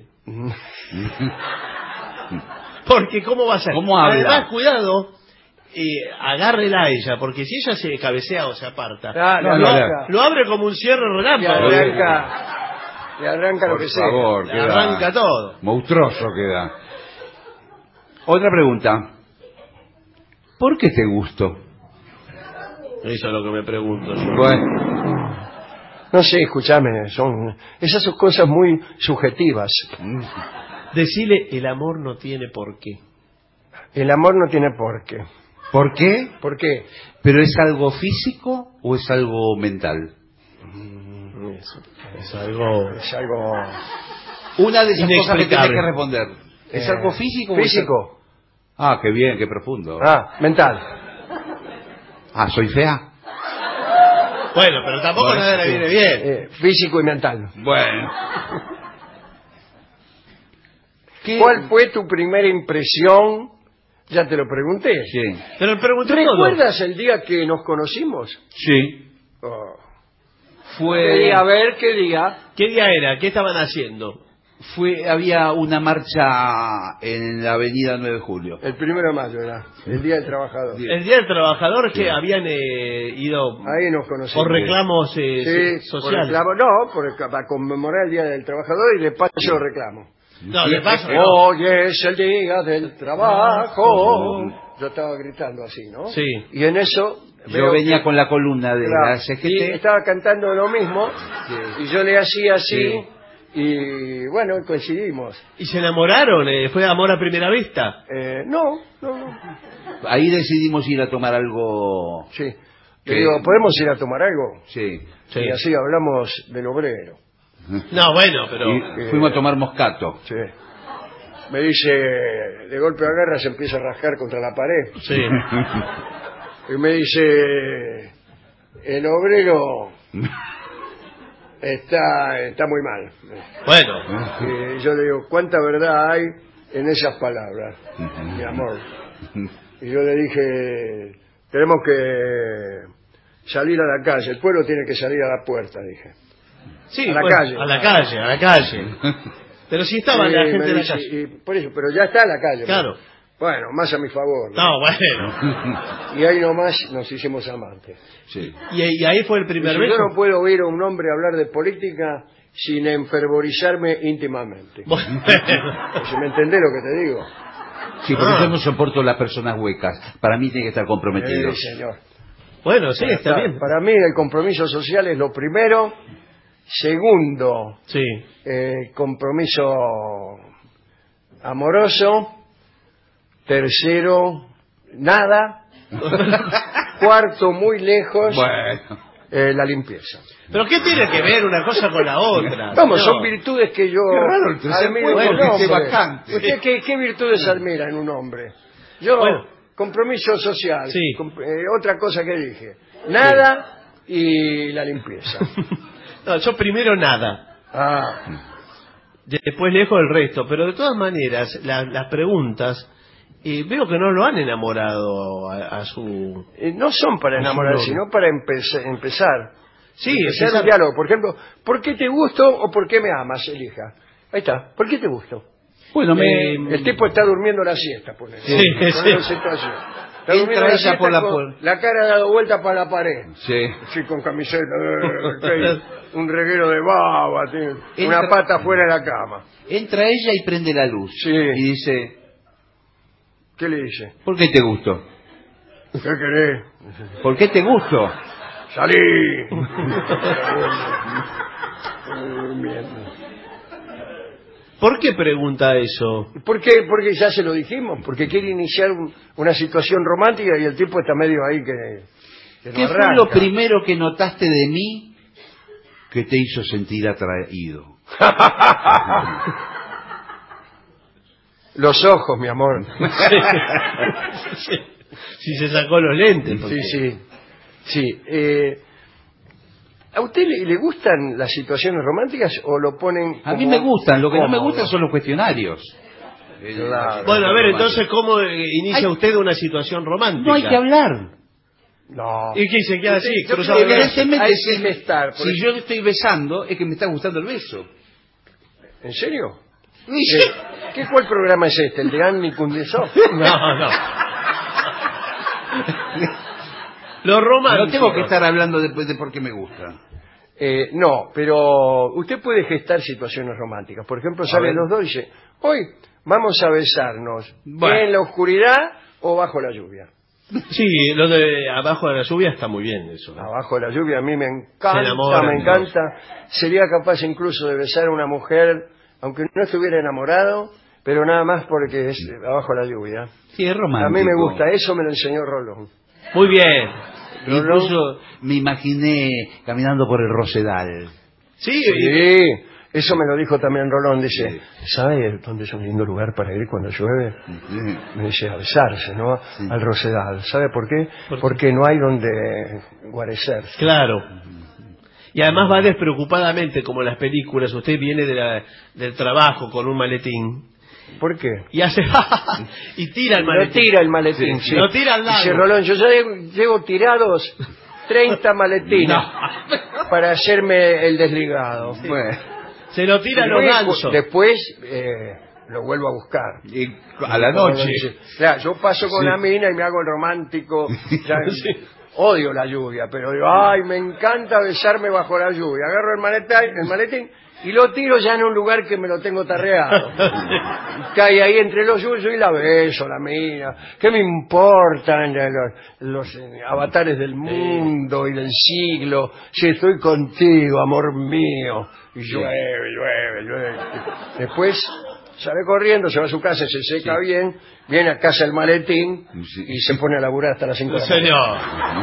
Porque ¿cómo va a ser? ¿Cómo habla? Además, cuidado, eh, agárrela a ella, porque si ella se cabecea o se aparta, Ah, No, le no, arranca, lo abre como un cierre le relámpago. arranca, le arranca lo Por que sea. favor, Le queda arranca todo. monstruoso queda. Otra pregunta. ¿Por qué te gustó? Eso es lo que me pregunto yo. Bueno. No sé, escúchame, son esas son cosas muy subjetivas. Decile, el amor no tiene por qué. El amor no tiene por qué. ¿Por qué? ¿Por qué? ¿Pero es algo físico o es algo mental? Eso, es algo... Es algo Una de esas cosas que tenés Inexplicable. que responder. ¿Es eh, algo físico o es físico. algo- Ah, qué bien, qué profundo. Ah, mental. Ah, ¿soy fea? Bueno, pero tampoco Bueno, nada le sí. viene bien. Eh, físico y mental. Bueno. ¿Qué? ¿Cuál fue tu primera impresión? Ya te lo pregunté. Sí. Pero le pregunté todo. ¿Recuerdas el día que nos conocimos? Sí. Oh. Fue... ¿Qué día? A ver, ¿qué día? ¿Qué día era? ¿Qué estaban haciendo? Fue, había una marcha en la avenida nueve de julio. El primero de mayo era, el Día del Trabajador. Sí. El Día del Trabajador que Sí. habían eh, ido Ahí nos conocimos. por reclamos eh, Sí, so- por sociales. reclamo, no, por, para conmemorar el Día del Trabajador y de paso reclamo. No, de paso no. Hoy es el Día del Trabajo. Yo estaba gritando así, ¿no? Sí. Y en eso... Yo veo venía que- con la columna de claro, la C G y T. estaba cantando lo mismo Sí. y yo le hacía así Sí. y bueno, coincidimos. ¿Y se enamoraron? Eh, ¿Fue amor a primera vista? Eh, no, no, no. Ahí decidimos ir a tomar algo. Sí. Le ¿Qué? digo, ¿podemos ir a tomar algo? Sí. Sí. Y así hablamos del obrero. No, bueno, pero... Y fuimos a tomar moscato. Sí. Me dice, de golpe agarra, se empieza a rascar contra la pared. Sí. Y me dice, el obrero está, está muy mal. Bueno, Y yo le digo, ¿cuánta verdad hay en esas palabras, mi amor? Y yo le dije, tenemos que salir a la calle, el pueblo tiene que salir a la puerta, dije. sí, a la pues, calle. A la calle, a la calle. Pero si estaba Y la me gente en la dice, calle. y por eso, pero ya está en la calle. Claro. Bueno, más a mi favor. ¿no? No, bueno. Y ahí nomás nos hicimos amantes. Sí. Y, y ahí fue el Y primer si beso. yo no puedo oír a un hombre hablar de política sin enfervorizarme íntimamente. Bueno. Si me entendés lo que te digo. Sí, porque Ah. yo no soporto las personas huecas. Para mí tiene que estar comprometido. Sí, señor. Bueno, sí, está Para- bien. Para mí el compromiso social es lo primero. Segundo, Sí. eh, compromiso amoroso. Tercero, nada. Cuarto, muy lejos. Bueno. Eh, la limpieza. ¿Pero qué tiene que ver una cosa con la otra? Vamos, No. son virtudes que yo Qué raro el tercer admiro puesto, en un que esté hombre. vacante. ¿Usted qué, qué virtudes admira en un hombre? Yo, Bueno. compromiso social. Sí. Com- eh, otra cosa que dije. Nada y la limpieza. No, yo primero nada. Ah, Después lejos el resto. Pero de todas maneras, la- las preguntas, eh, veo que no lo han enamorado a, a su... eh, no son para enamorar, no. sino para empeza- empezar. Sí, empezar empezar- un diálogo. Por ejemplo, ¿por qué te gusto o por qué me amas? Elija. Ahí está. ¿Por qué te gusto? Bueno, me... Eh, El tipo está durmiendo la siesta, ponele. Sí, Con sí. esa situación. Está Entra durmiendo la ella siesta por la con puerta. la cara dado vuelta para la pared. Sí. Sí, con camiseta, eh, ok, un reguero de baba, tiene una Entra- pata fuera de la cama. Entra ella y prende la luz. Sí. Y dice, ¿Qué le dice? ¿por qué te gusto? ¿Qué querés? ¿Por qué te gusto? ¡Salí! Durmiendo. ¿Por qué pregunta eso? ¿Por qué? Porque ya se lo dijimos, porque quiere iniciar un- una situación romántica y el tipo está medio ahí que, que no ¿Qué fue arranca. lo primero que notaste de mí que te hizo sentir atraído? Los ojos, mi amor. Si se sacó los lentes. porque- Sí, sí. Sí. eh, ¿A usted le, le gustan las situaciones románticas o lo ponen A mí como me gustan, lo que no me cómodo? gustan son los cuestionarios. Claro. Bueno, a ver, entonces, ¿cómo eh, inicia Ay. usted una situación romántica? No hay que hablar. No. ¿Y qué se queda así? Yo cruzado creo de que brazos? Evidentemente, hay si, que gestar, por si ejemplo. yo estoy besando, es que me está gustando el beso. ¿En serio? ¿Qué, ¿Qué cuál programa es este? ¿El de Andy Kundesov? No, no. Lo romántico. No tengo que estar hablando después de por qué me gusta. Eh, no, pero usted puede gestar situaciones románticas. Por ejemplo, salen ver. los dos y dice, hoy vamos a besarnos Bueno. en la oscuridad o bajo la lluvia. Sí, lo de abajo de la lluvia está muy bien eso. ¿no? Abajo de la lluvia a mí me Se encanta, enamoran me los encanta. Sería capaz incluso de besar a una mujer, aunque no estuviera enamorado, pero nada más porque es abajo de la lluvia. Sí, es romántico. A mí me gusta, eso me lo enseñó Rolón. Muy bien. Incluso me imaginé caminando por el Rosedal. Sí, Sí, eso me lo dijo también Rolón. Dice, Sí. ¿sabe dónde es un lindo lugar para ir cuando llueve? Me dice, a besarse, ¿no? Sí. Al Rosedal. ¿Sabe por qué? ¿Por qué? Porque no hay donde guarecerse. claro. Y además va despreocupadamente, como en las películas. Usted viene de la- del trabajo con un maletín ¿Por qué? y hace y tira el Lo maletín. tira el maletín, Sí, sí. lo tira al lado. Dice Rolón, yo ya llevo, llevo tirados treinta maletines para hacerme el desligado. Bueno, Se lo tira a los Después, gansos. después eh, lo vuelvo a buscar. y a la noche. Claro, yo paso con Sí. la mina y me hago el romántico. Ya, odio la lluvia, pero digo, ay, me encanta besarme bajo la lluvia. Agarro el maletín, el maletín y lo tiro ya en un lugar que me lo tengo tarreado. Cae ahí entre los suyos y la beso, la mina. ¿Qué me importan los, los, eh, avatares del mundo y del siglo? Si estoy contigo, amor mío. Y llueve, llueve, llueve. Después sale corriendo, se va a su casa, se seca Sí. bien, viene a casa el maletín Sí. y se pone a laburar hasta las cinco de la mañana. Señor.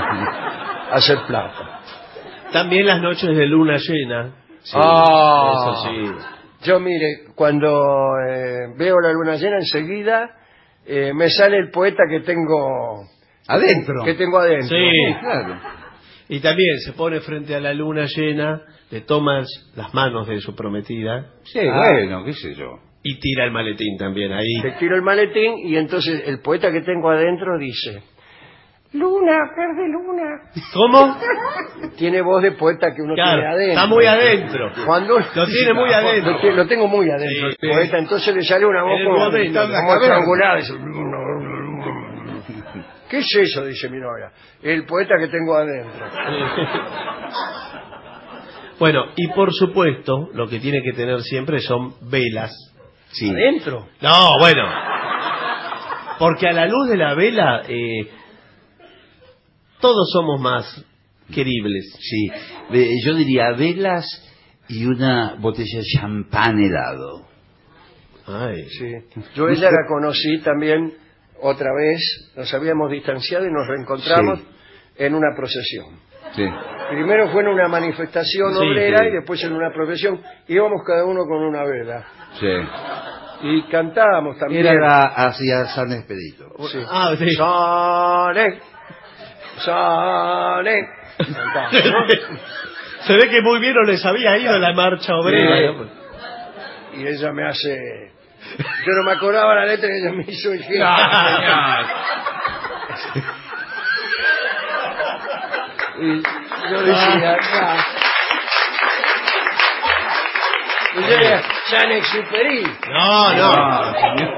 A hacer plata. También las noches de luna llena. Sí, Ah. eso sí. Yo, mire, cuando eh, veo la luna llena, enseguida eh, me sale el poeta que tengo Adentro. que tengo adentro. Sí. Claro. Y también se pone frente a la luna llena, le tomas las manos de su prometida Sí, Ah. bueno, qué sé yo. y tira el maletín también ahí. Le tiro el maletín y entonces el poeta que tengo adentro dice, luna, verde luna. ¿Cómo? Tiene voz de poeta que uno Claro, tiene adentro. está muy adentro. Cuando Lo tiene muy adentro. Lo, tiene- lo tengo muy adentro Sí, el poeta, entonces le sale una voz En el como, momento, como en la cabeza. estrangulada. Dice, ¿qué es eso? Dice mi novia. El poeta que tengo adentro. Bueno, y por supuesto, lo que tiene que tener siempre son velas. Sí. ¿Adentro? No, bueno. Porque a la luz de la vela, eh, todos somos más queribles. Sí. Ve- Yo diría velas y una botella de champán helado. Ay. Sí. Yo ella la conocí también otra vez nos habíamos distanciado y nos reencontramos Sí. en una procesión. Sí. Primero fue en una manifestación Sí, obrera sí. y después en una procesión. Íbamos cada uno con una vela. Sí. Y cantábamos también. Era la- hacia San Expedito. Sí. Ah, sí. Sane, Sane. Cantábamos, ¿no? Se ve que muy bien no les había ido la marcha obrera. Sí. Y ella me hace... Yo no me acordaba la letra y ella me hizo el gesto. Y yo decía, no. Y yo decía, Saint-Exupéry. No, no.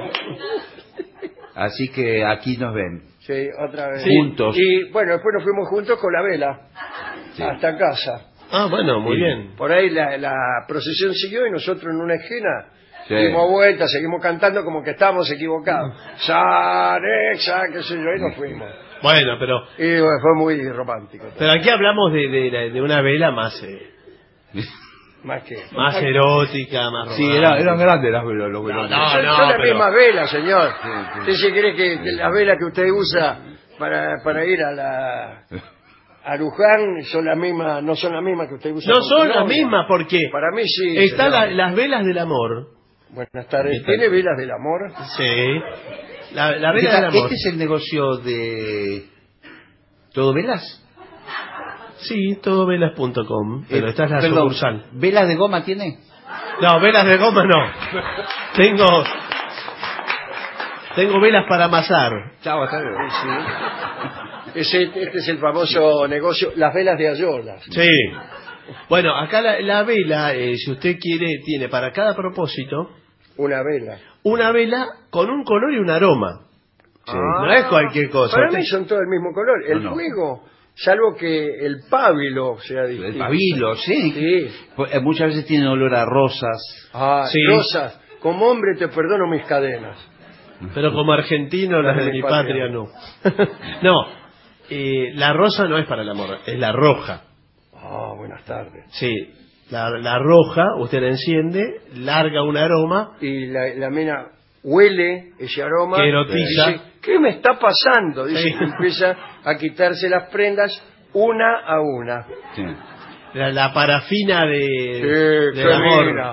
Así que aquí nos ven. Sí, otra vez. Juntos. Y bueno, después nos fuimos juntos con la vela Sí. hasta casa. Ah, bueno, muy Sí. bien. Por ahí la, la procesión siguió y nosotros en una esquina Sí. dimos vuelta, seguimos cantando como que estábamos equivocados. Sanexa, qué sé yo, y nos fuimos. Bueno, pero Y bueno, fue muy romántico. todo. pero aquí hablamos de, de, de una vela más eh, Más que... más erótica, más Sí, romántica. era- eran grandes las velas, los velones. no, son, no, son las pero- mismas velas, señor. Sí, sí. ¿Usted se cree que, que las velas que usted usa para, para ir a la a Luján son las mismas, no son las mismas que usted usa? No con su son las novia? mismas porque Para mí sí. están señor. la- las velas del amor. Buenas tardes. ¿Qué tal? ¿Tiene velas del amor? Sí. La, la vela Esta- del amor. Este es el negocio de... ¿Todo velas? Sí, todovelas punto com, pero Eh, esta es la perdón, sucursal. ¿velas de goma tiene? No, velas de goma no. Tengo tengo velas para amasar. Chao, hasta luego. Sí. Ese, este es el famoso negocio, las velas de Ayolas. Sí. Bueno, acá la, la vela, eh, si usted quiere, tiene para cada propósito Una vela. una vela con un color y un aroma. Sí. No es cualquier cosa. Para Usted- mí son todo el mismo color. El No, no. fuego, salvo que el pábilo sea distinto. El pabilo, sí. Sí. Pues, eh, muchas veces tiene olor a rosas. Ah, Sí. Rosas, como hombre te perdono mis cadenas. Pero como argentino, las de mi patria no. No, eh, la rosa no es para el amor, es la roja. Ah, buenas tardes. Sí, la, la roja, usted la enciende, larga un aroma. Y la, la mina huele ese aroma. Que erotiza. Dice, ¿qué me está pasando? Dice Sí. que empieza a quitarse las prendas una a una. Sí. La, la parafina de, Sí, del qué amor. mina.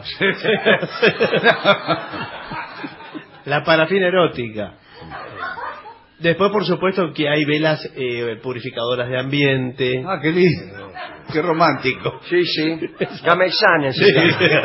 La parafina erótica. Después, por supuesto, que hay velas eh, purificadoras de ambiente. Ah, qué lindo. Qué romántico. Sí, sí. Gamesanes. Sí.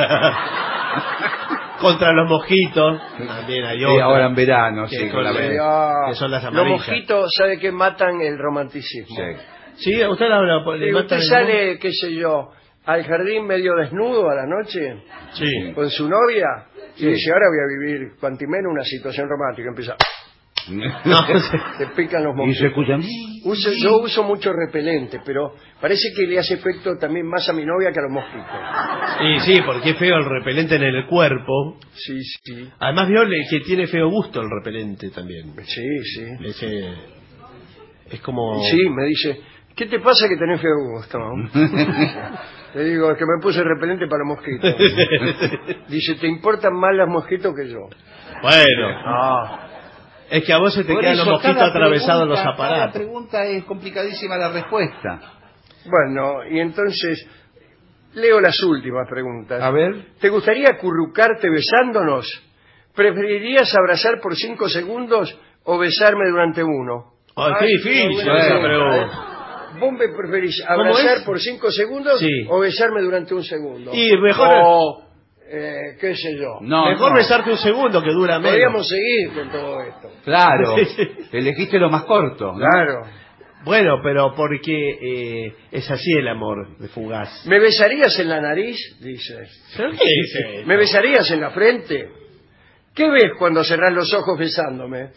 Contra los mosquitos. También hay Sí, otras. ahora en verano, sí, Que con la son- vela. Ah, que son las los amarillas. mosquitos, ¿sabe qué matan el romanticismo? Sí. Sí, a usted habla, le Sí, matan usted el sale, qué sé yo, al jardín medio desnudo a la noche amor. Sí. con su novia y Sí. dice, ahora voy a vivir cuantimeno una situación romántica. Empieza, No, te pican los Y se mosquitos. escuchan... Uso- yo uso mucho repelente, pero parece que le hace efecto también más a mi novia que a los mosquitos. y sí, porque es feo el repelente en el cuerpo. Sí, sí. Además, vio le- que tiene feo gusto el repelente también. Sí, sí. Ese, es como... Sí, me dice, ¿qué te pasa que tenés feo gusto? Le digo, es que me puse repelente para mosquitos. Dice, ¿te importan más los mosquitos que yo? Bueno, Ah, es que a vos se te Por quedan eso, los mosquitos cada atravesados en los pregunta- Cada aparatos. pregunta es complicadísima la respuesta. bueno, y entonces leo las últimas preguntas. A ver. ¿Te gustaría acurrucarte besándonos? ¿Preferirías abrazar por cinco segundos o besarme durante uno? Ay, qué difícil buena esa pregunta, pregunta. ¿eh? ¿Vos me preferís ¿Cómo abrazar es? por cinco segundos Sí. o besarme durante un segundo? Y mejor- O, eh, qué sé yo. No, Mejor no. besarte un segundo que dura menos. Podríamos seguir con todo esto. Claro. Elegiste lo más corto. ¿no? Claro. Bueno, pero porque eh, es así el amor de fugaz. ¿Me besarías en la nariz? Dice. ¿Pero qué dice? ¿Me besarías en la frente? ¿Qué ves cuando cerrás los ojos besándome?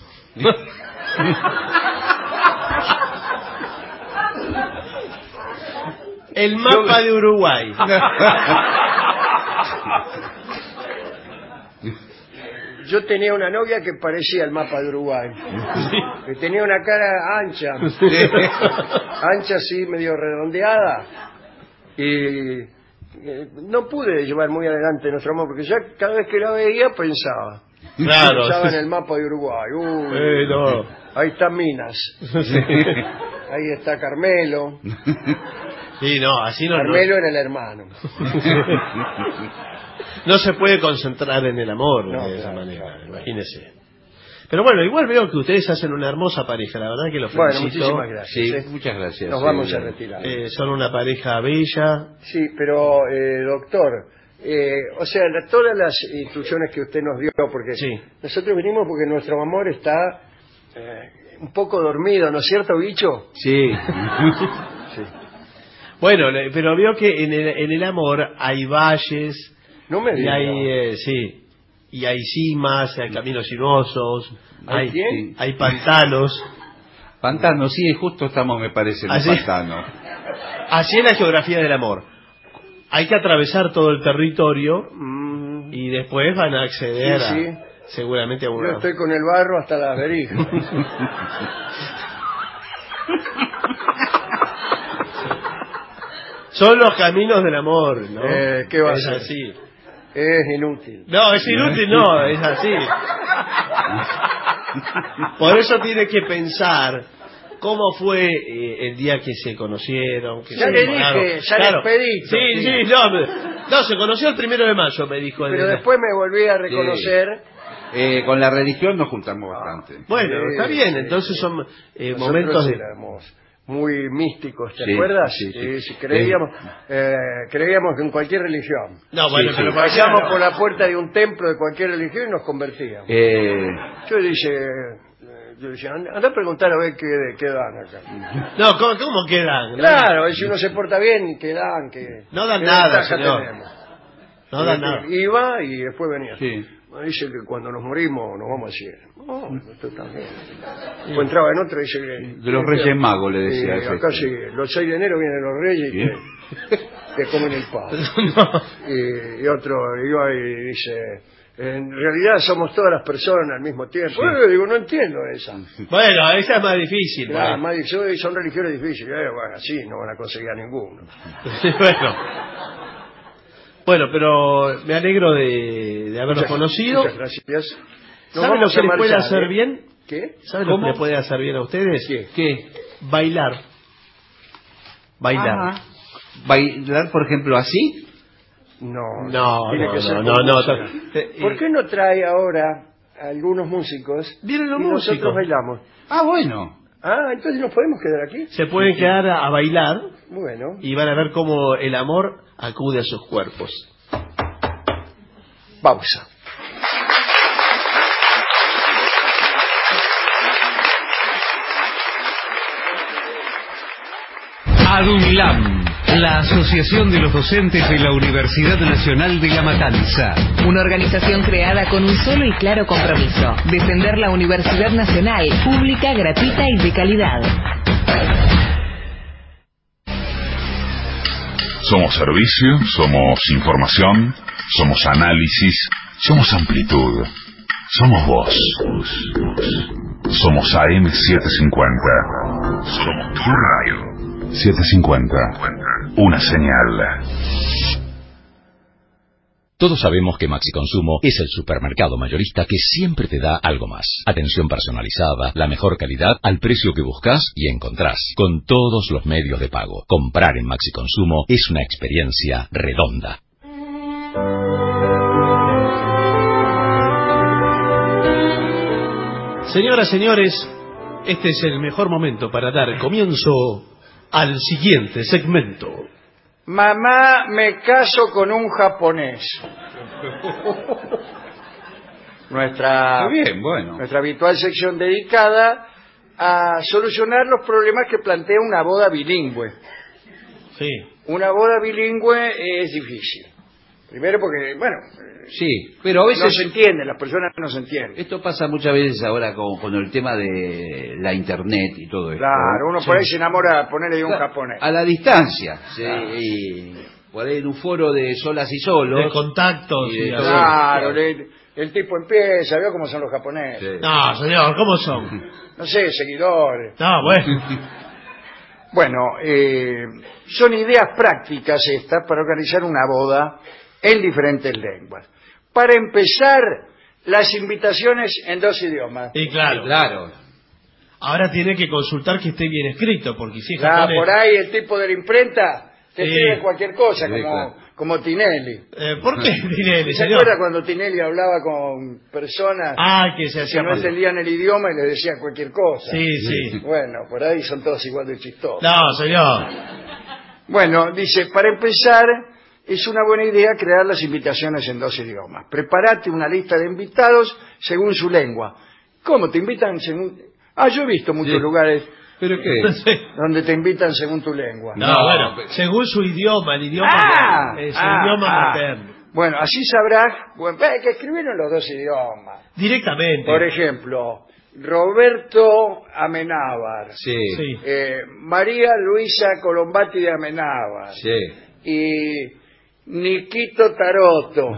El mapa de Uruguay. Yo tenía una novia que parecía el mapa de Uruguay. Que tenía una cara ancha. Ancha así, medio redondeada. Y eh, no pude llevar muy adelante nuestro amor, porque ya cada vez que la veía pensaba. Claro. Usaban el mapa de Uruguay. Uy, Eh, no. ahí está Minas. Ahí está Carmelo. Sí, no, así no. Carmelo no. era el hermano. No se puede concentrar en el amor No, de esa claro, manera, claro, imagínese. Pero bueno, igual veo que ustedes hacen una hermosa pareja, la verdad que los Bueno, felicito. muchísimas gracias. Sí, ¿eh? muchas gracias. Nos sí, vamos sí. a retirar. Eh, son una pareja bella. Sí, pero eh, doctor, eh, o sea, la- todas las instrucciones que usted nos dio, porque Sí. nosotros venimos porque nuestro amor está eh, un poco dormido, ¿no es cierto, bicho? Sí. Sí. Bueno, le- pero veo que en el, en el amor hay valles, No me y diga. hay, eh, sí, y hay cimas, hay caminos sinuosos, ¿Hay hay, quién? hay pantanos. Pantano, sí, justo estamos, me parece, en ¿Ah, un sí? pantano. Así es la geografía del amor. Hay que atravesar todo el territorio Mm, y después van a acceder Sí, sí. a, seguramente a yo una... estoy con el barro hasta las verijas. Son los caminos del amor, ¿no? Eh, ¿qué va a es ser? así. Es inútil. No, es inútil, no, es así. Por eso tiene que pensar cómo fue eh, el día que se conocieron. Que Ya se le enamoraron. dije, ya le pedí. Sí, sí, no, me- no, se conoció el primero de mayo, me dijo. Pero el- después me volví a reconocer. Eh, con la religión nos juntamos bastante. Bueno, Sí, está bien, sí, entonces sí. son eh, Nosotros momentos de... éramos muy místicos, ¿te Sí, acuerdas? sí, sí. sí, creíamos, eh, creíamos en cualquier religión. No, bueno, Sí, pero sí. para Pasamos allá, por la puerta de un templo de cualquier religión y nos convertíamos. Eh, Yo dije, eh, yo decía, anda, anda a preguntar a ver qué, qué dan acá. No, ¿cómo, cómo quedan? Claro, si uno se porta bien, ¿qué dan? ¿Qué, No dan qué nada, ventaja señor. tenemos? No dan Este, nada. Iba y después venía. sí. Me dice que cuando nos morimos nos vamos al cielo. No, esto también. Después entraba en otro y dice que... De los Reyes Magos, le decía. Sí, ese. acá sí, los seis de enero vienen los reyes y Sí. te, te comen el pan. No. Y, y otro iba y dice, en realidad somos todas las personas al mismo tiempo. Sí. Eh, digo, no entiendo esa. Bueno, esa es más difícil. Claro, pues. más dice, son religiones difíciles. Eh, bueno, así no van a conseguir a ninguno. bueno. Bueno, pero me alegro de, de haberlos Muchas- conocido. Muchas gracias. Nos ¿Saben lo vamos que a les puede marchar, hacer ¿eh? bien? ¿Qué? ¿Saben lo ¿Cómo? que les puede hacer bien a ustedes? ¿Qué? ¿Qué? Bailar. Bailar. Ajá. ¿Bailar, por ejemplo, así? No, No, tiene no, que ser no, con no, no, música. ta- eh, ¿Por qué no trae ahora a algunos músicos Vienen los y nosotros músicos. bailamos? Ah, bueno. Ah, entonces nos podemos quedar aquí. Se pueden quedar a, a bailar Bueno, y van a ver cómo el amor acude a sus cuerpos. pausa. ADUNLAM, la Asociación de los Docentes de la Universidad Nacional de La Matanza. Una organización creada con un solo y claro compromiso: defender la Universidad Nacional, pública, gratuita y de calidad. Somos servicio, somos información, somos análisis, somos amplitud, somos voz. Somos A M setecientos cincuenta. Somos tu radio. setecientos cincuenta. Una señal. Todos sabemos que Maxi Consumo es el supermercado mayorista que siempre te da algo más. Atención personalizada, la mejor calidad al precio que buscas y encontrás, con todos los medios de pago. Comprar en Maxi Consumo es una experiencia redonda. Señoras, señores, este es el mejor momento para dar comienzo al siguiente segmento. Mamá, me caso con un japonés. Nuestra, Muy bien, bueno. nuestra habitual sección dedicada a solucionar los problemas que plantea una boda bilingüe. Sí. Una boda bilingüe es difícil. Primero porque, bueno, Sí, pero a veces... no se entiende, las personas no se entienden. Esto pasa muchas veces ahora con, con el tema de la internet y todo esto. Claro, uno por ahí se enamora, ponerle de un Claro, japonés. A la distancia. Sí, y por ahí en un foro de solas y solos. De contactos. Y de y todo así. Claro, le- el tipo empieza, veo cómo son los japoneses. Sí. No, señor, ¿cómo son? No sé, seguidores. No, bueno. Bueno, eh, son ideas prácticas estas para organizar una boda en diferentes lenguas. Para empezar, las invitaciones en dos idiomas. Y claro, Claro. ahora tiene que consultar que esté bien escrito, porque si es Ya, japonés... por ahí el tipo de la imprenta te Sí. escribe cualquier cosa, Sí, como, claro. como Tinelli. Eh, ¿Por qué, Tinelli, ¿Se señor? acuerda cuando Tinelli hablaba con personas Ah, que se que hacía... no entendían el idioma y le decían cualquier cosa? Sí, sí. Bueno, por ahí son todos igual de chistosos. No, señor. Bueno, dice, para empezar, es una buena idea crear las invitaciones en dos idiomas. Prepárate una lista de invitados según su lengua. ¿Cómo te invitan según...? Ah, yo he visto muchos Sí. lugares ¿Pero qué? donde te invitan según tu lengua. No, No, bueno, pero- según su idioma, el idioma... Ah, eh, su ah, idioma ah. materno. Bueno, así sabrás, bueno, hay que escribirlo en los dos idiomas. Directamente. Por ejemplo, Roberto Amenábar, Sí. Sí. eh, María Luisa Colombati de Amenábar Sí. y Niquito Taroto.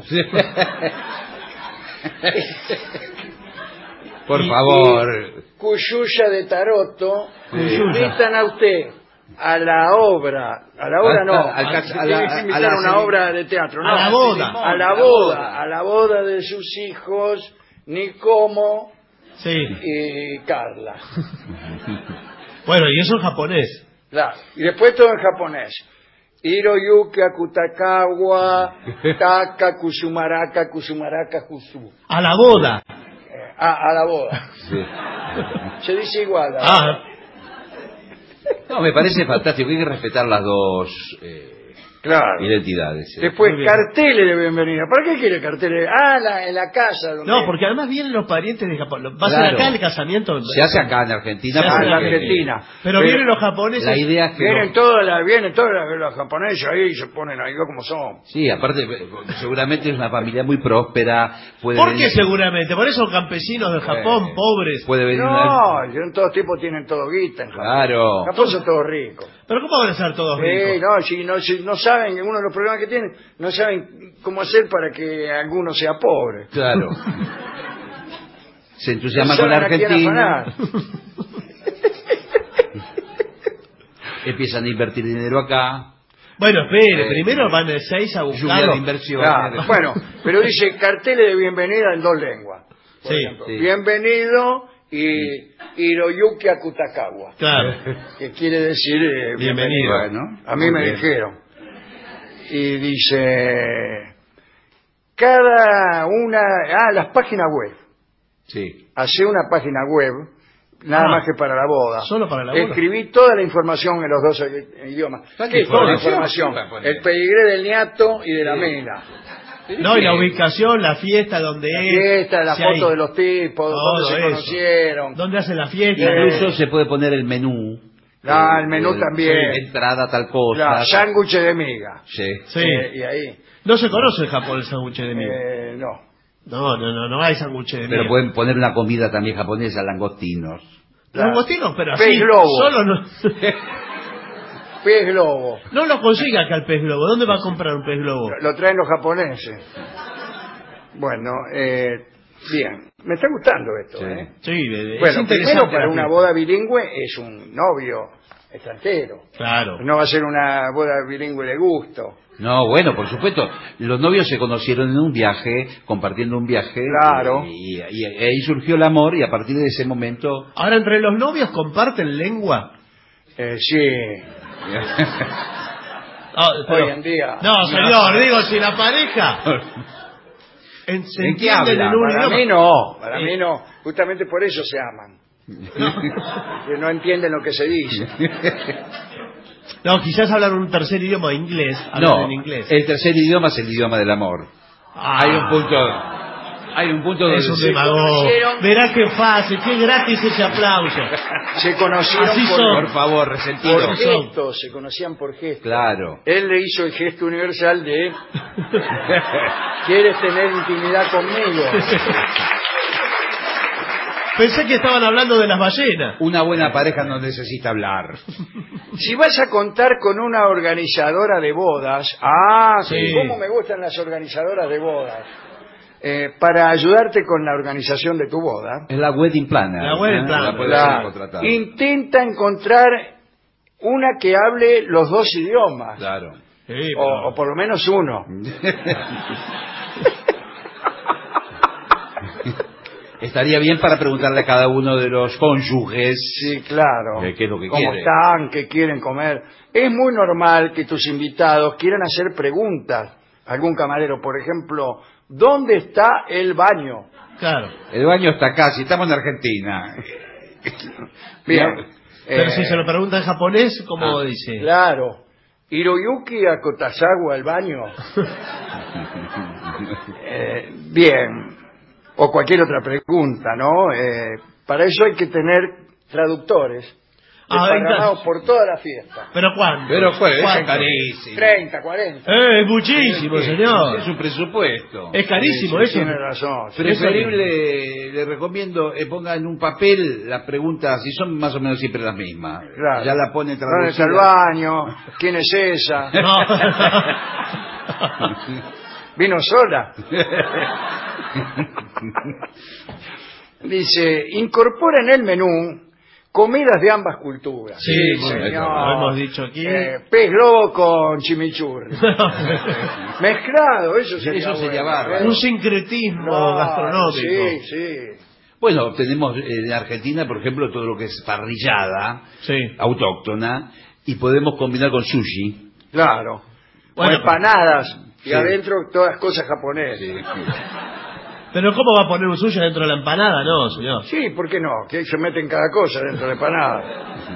Por Y- favor. y Cuyuya de Taroto Cuyuya. invitan a usted a la obra, a la obra no, Al- al- a, a la- tiene que a invitar la a una cere- obra de teatro, A no, la boda. a la boda, a la boda de sus hijos, Nicomo Sí. y Carla. Bueno, y eso en japonés. Claro. Y después todo en japonés. Hiroyuki Akutakawa, Taka Kusumaraka, Kusumaraka Kusu. A la boda. Eh, a, a la boda. Sí. Se dice igual. ¿verdad? Ah, No, me parece fantástico. Hay que respetar las dos eh, Claro. identidades. ¿eh? Después, Muy bien. carteles de bienvenida. ¿Para qué quiere carteles? Ah, la- en la casa. Donde... no, porque además vienen los parientes de Japón. Va a ser Claro. acá el casamiento. Se hace acá en Argentina. Se hace Ah, en en la porque- Argentina. Pero vienen los japoneses. La idea es que... Vienen no- todas las, vienen todas las, los japoneses ahí y se ponen ahí como son. Sí, aparte, eh, seguramente es una familia muy próspera. Puede ¿Por qué venir- seguramente? Por eso campesinos de Japón, Eh, pobres. Puede venir una... No, en todos tipos tienen todo guita en Japón. Claro. En Japón son todos ricos. Pero ¿cómo van a ser todos Sí, ricos? no, si no, si no saben, uno de los problemas que tienen, no saben cómo hacer para que alguno sea pobre. Claro. Se entusiasma No con la saben a quién Argentina. afanar. Empiezan a invertir dinero acá. Bueno, espere, Eh, primero van de seis a Lluvia buscarlo. de inversión. Claro, bueno, pero dice carteles de bienvenida en dos lenguas. Por Sí, ejemplo, sí. Bienvenido y Hiroyuki Akutakawa, Claro. que quiere decir eh, Bienvenido. bienvenido. ¿no? A mí Muy me bien. dijeron. Y dice, cada una, ah, las páginas web. Sí. Hace una página web, nada Ah, más que para la boda. solo para la boda. Escribí toda la información en los dos i- idiomas. ¿Cuál ¿Qué es toda la información? información? ¿Qué va a poner? El pedigré del niato y de la Sí. mena. No, y la ubicación, la fiesta, donde La es. fiesta, la si foto hay- de los tipos, todo dónde se eso. conocieron. ¿Dónde hacen la fiesta? Incluso se puede poner el menú. Ah, Eh, el menú también. Entrada, tal cosa. La sándwich de miga. Sí. Sí. Eh, y ahí. No se conoce en Japón el sándwich de miga. Eh, no. No, no, no, no hay sándwich de Pero miga. pueden poner una comida también japonesa, langostinos. Langostinos, pero Pez así. globo. Solo no. Pez globo. No lo consigue acá el pez globo. ¿Dónde va a comprar un pez globo? Lo traen los japoneses. Bueno, eh, bien. Me está gustando esto, Sí. ¿eh? Sí, es Bueno, interesante primero para la una fiesta. boda bilingüe es un novio extranjero. Claro. No va a ser una boda bilingüe de gusto. No, bueno, por supuesto. Los novios se conocieron en un viaje, compartiendo un viaje. Claro. Y, y- y ahí surgió el amor y a partir de ese momento... Ahora, entre los novios comparten lengua. Eh, sí. Ah, pero- Hoy en día. No, señor, digo, si la pareja. En, se ¿En qué entienden habla? en un Para idioma. mí no, para Eh. mí no. Justamente por eso se aman. Que no entienden lo que se dice. No, quizás hablan un tercer idioma, inglés. Hablan No, en inglés. el tercer idioma es el idioma del amor. Ah, Hay un punto... Hay un punto Es donde un se- demagogo. conocieron. Verá qué fácil, qué gratis ese aplauso. Se conocieron Así por, son. Por favor, resentido. por gestos, se conocían por gestos. Claro. Él le hizo el gesto universal de ¿quieres tener intimidad conmigo? Pensé que estaban hablando de las ballenas. Una buena pareja no necesita hablar. Si vas a contar con una organizadora de bodas, ah, Sí. cómo me gustan las organizadoras de bodas, eh, para ayudarte con la organización de tu boda, Es la wedding planner. La wedding ¿eh? planner. La puedes la- contratar. intenta encontrar una que hable los dos idiomas, Claro. Sí, o, pero- o por lo menos uno. estaría bien para preguntarle a cada uno de los cónyuges. Sí, claro. Eh, ¿Qué es lo que ¿Cómo quiere? están? ¿Qué quieren comer? Es muy normal que tus invitados quieran hacer preguntas. Algún camarero, por ejemplo, ¿dónde está el baño? Claro. El baño está acá, si estamos en Argentina. Bien. Pero Eh, si se lo pregunta en japonés, ¿cómo ah, dice? Claro. ¿Hiroyuki a Kotazawa el baño? Eh, bien. O cualquier otra pregunta, ¿no? Eh, para eso hay que tener traductores Ah, desparramados entonces- por toda la fiesta. ¿Pero cuánto? Pero fue, eso es ¿Cuánto? carísimo. treinta, cuarenta. Eh, es muchísimo, señor. Es un presupuesto. Es carísimo Sí, eso. tiene razón. sí. Preferible, le recomiendo, eh, ponga en un papel las preguntas, si son más o menos siempre las mismas. Claro. Ya la pone ¿Dónde está el traducida. baño? ¿Quién es esa? No. ¿Vino sola? Dice, incorpora en el menú comidas de ambas culturas. Sí, bueno, señor. eso lo hemos dicho aquí. Eh, pez globo con chimichurri. Mezclado, eso sería, Eso sería bueno, bárbaro. ¿eh? Un sincretismo No, gastronómico. Sí, sí. Bueno, tenemos eh, en Argentina, por ejemplo, todo lo que es parrillada, Sí. autóctona, y podemos combinar con sushi. Claro. Bueno, o empanadas. Y sí. adentro todas cosas japonesas. Pero ¿cómo va a poner un sushi dentro de la empanada? No, señor. Sí, ¿por qué no? Que ahí se meten cada cosa dentro de la empanada.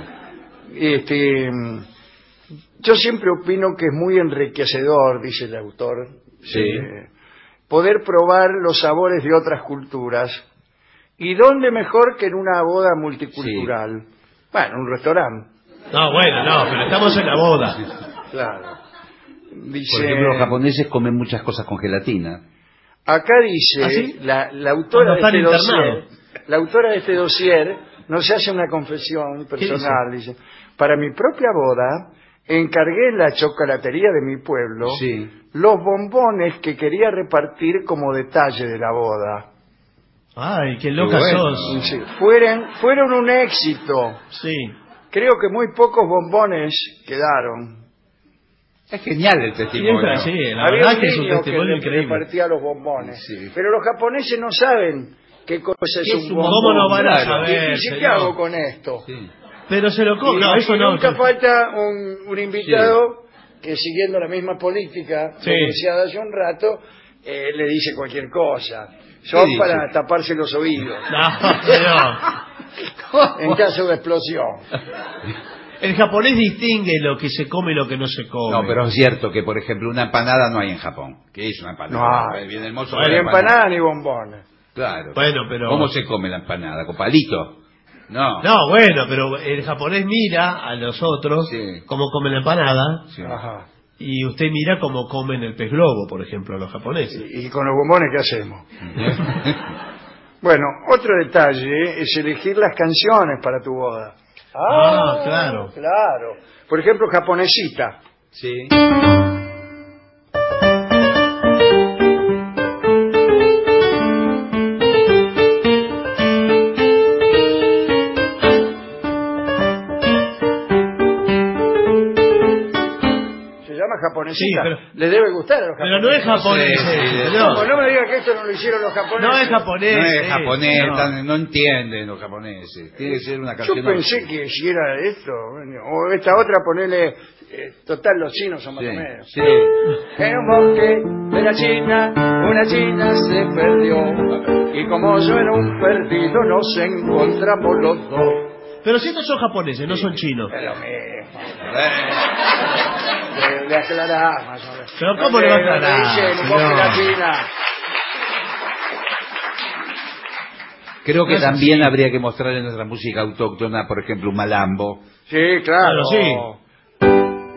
Este, yo siempre opino que es muy enriquecedor, dice el autor, Sí. eh, poder probar los sabores de otras culturas. ¿Y dónde mejor que en una boda multicultural? Bueno, un restaurante. No, bueno, no, pero estamos en la boda. Claro. Dice, Por ejemplo, los japoneses comen muchas cosas con gelatina. acá dice, ¿Ah, sí? la, la autora de Cuando este están dossier, internados. la autora de este dossier nos hace una confesión personal, dice? Para mi propia boda, encargué en la chocolatería de mi pueblo Sí. los bombones que quería repartir como detalle de la boda. Ay, qué loca Qué bueno. sos. Dice, fueron, fueron un éxito. Sí. Creo que muy pocos bombones quedaron. Es genial el Sí, testimonio. es- sí, la Había verdad un que es un niño que testimonio le- increíble. repartía los bombones. Sí. Pero los japoneses no saben qué cosa es ¿Qué un es un bombón. ¿Cómo no van a Claro. saber, Y dice, ¿qué señor? hago con esto? Sí. Pero se lo Y, come. No, y eso no. nunca falta un, un invitado que, siguiendo la misma política Sí. pronunciada hace un rato, eh, le dice cualquier cosa. Son dice? para taparse los oídos. No, señor. En caso de explosión. El japonés distingue lo que se come y lo que no se come. No, pero es cierto que, por ejemplo, una empanada no hay en Japón. ¿Qué es una empanada? No hay. Viene el mozo Ni de la empanada ni bombones. Claro. Bueno, pero- ¿Cómo se come la empanada? ¿Con palito? No. No, bueno, pero el japonés mira a los otros Sí. cómo comen la empanada Sí. Ajá. y usted mira cómo comen el pez globo, por ejemplo, los japoneses. ¿Y con los bombones qué hacemos? Bueno, otro detalle es elegir las canciones para tu boda. Ah, claro. Claro. Por ejemplo, Japonesita. Sí. Se llama Japonesita. Sí, pero- Le debe gustar a los Pero japoneses. no es japonés, Sí, sí, eh, ¿Cómo? no. No me diga que esto no lo hicieron los japoneses. No es japonés. No es eh, japonés, no. tan- no entienden los japoneses. Tiene que ser una Yo canción. pensé que si era esto, o esta otra, ponerle, eh, total, los chinos son más Sí, o menos. sí. En un bosque de la China, una china se perdió, y como yo era un perdido, nos encontramos los dos. Pero si estos son japoneses, no son chinos. Es lo mismo. Eh, Le, le aclarás más o menos. Pero ¿cómo le va a Donde- donde aclarar, dice, en un bosque de la señor? China. Creo que No es también así. habría que mostrar en nuestra música autóctona, por ejemplo, un malambo. Sí, claro. Claro, sí.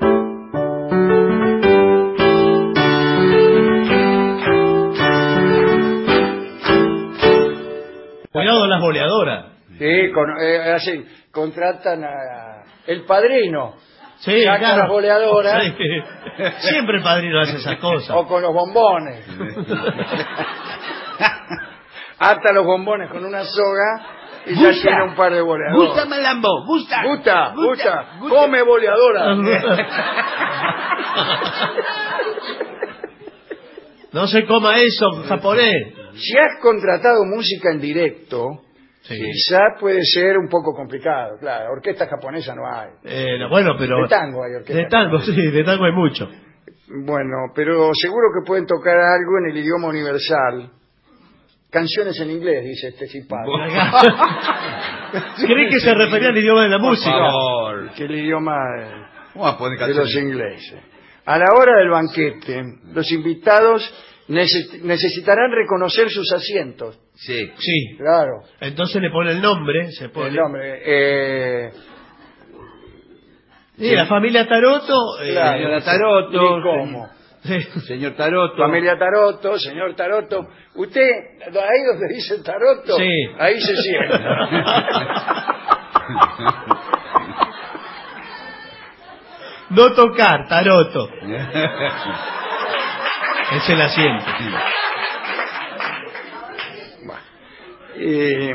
Cuidado las boleadoras. Sí, con, eh, así, contratan a el padrino. Sí, Saca claro. las boleadoras. Sí. Siempre el padrino hace esas cosas. O con los bombones. Ata los bombones con una soga y ya Gusta. tiene un par de boleadoras. Gusta malambo, gusta. Gusta, gusta, come boleadora. No se coma eso, japonés. Si has contratado música en directo, sí. quizás puede ser un poco complicado. Claro, orquesta japonesa no hay. Eh, no, bueno, pero... De tango hay orquesta. De tango, japonesa. sí, de tango hay mucho. Bueno, pero seguro que pueden tocar algo en el idioma universal. Canciones en inglés, dice este simpático. ¿Creí que se refería al idioma de la música? Por favor. Que el idioma de, de los ingleses. A la hora del banquete, los invitados neces necesitarán reconocer sus asientos. Sí. Sí. Claro. Entonces le pone el nombre. Se pone... El nombre. Eh... Sí, la familia Taroto. Eh, claro, señora Taroto. ¿Y cómo? Sí. Señor Taroto. Familia Taroto, señor Taroto. Usted, ahí donde dice Taroto, sí. ahí se sienta. No tocar, Taroto. Es el asiento. Bueno, eh,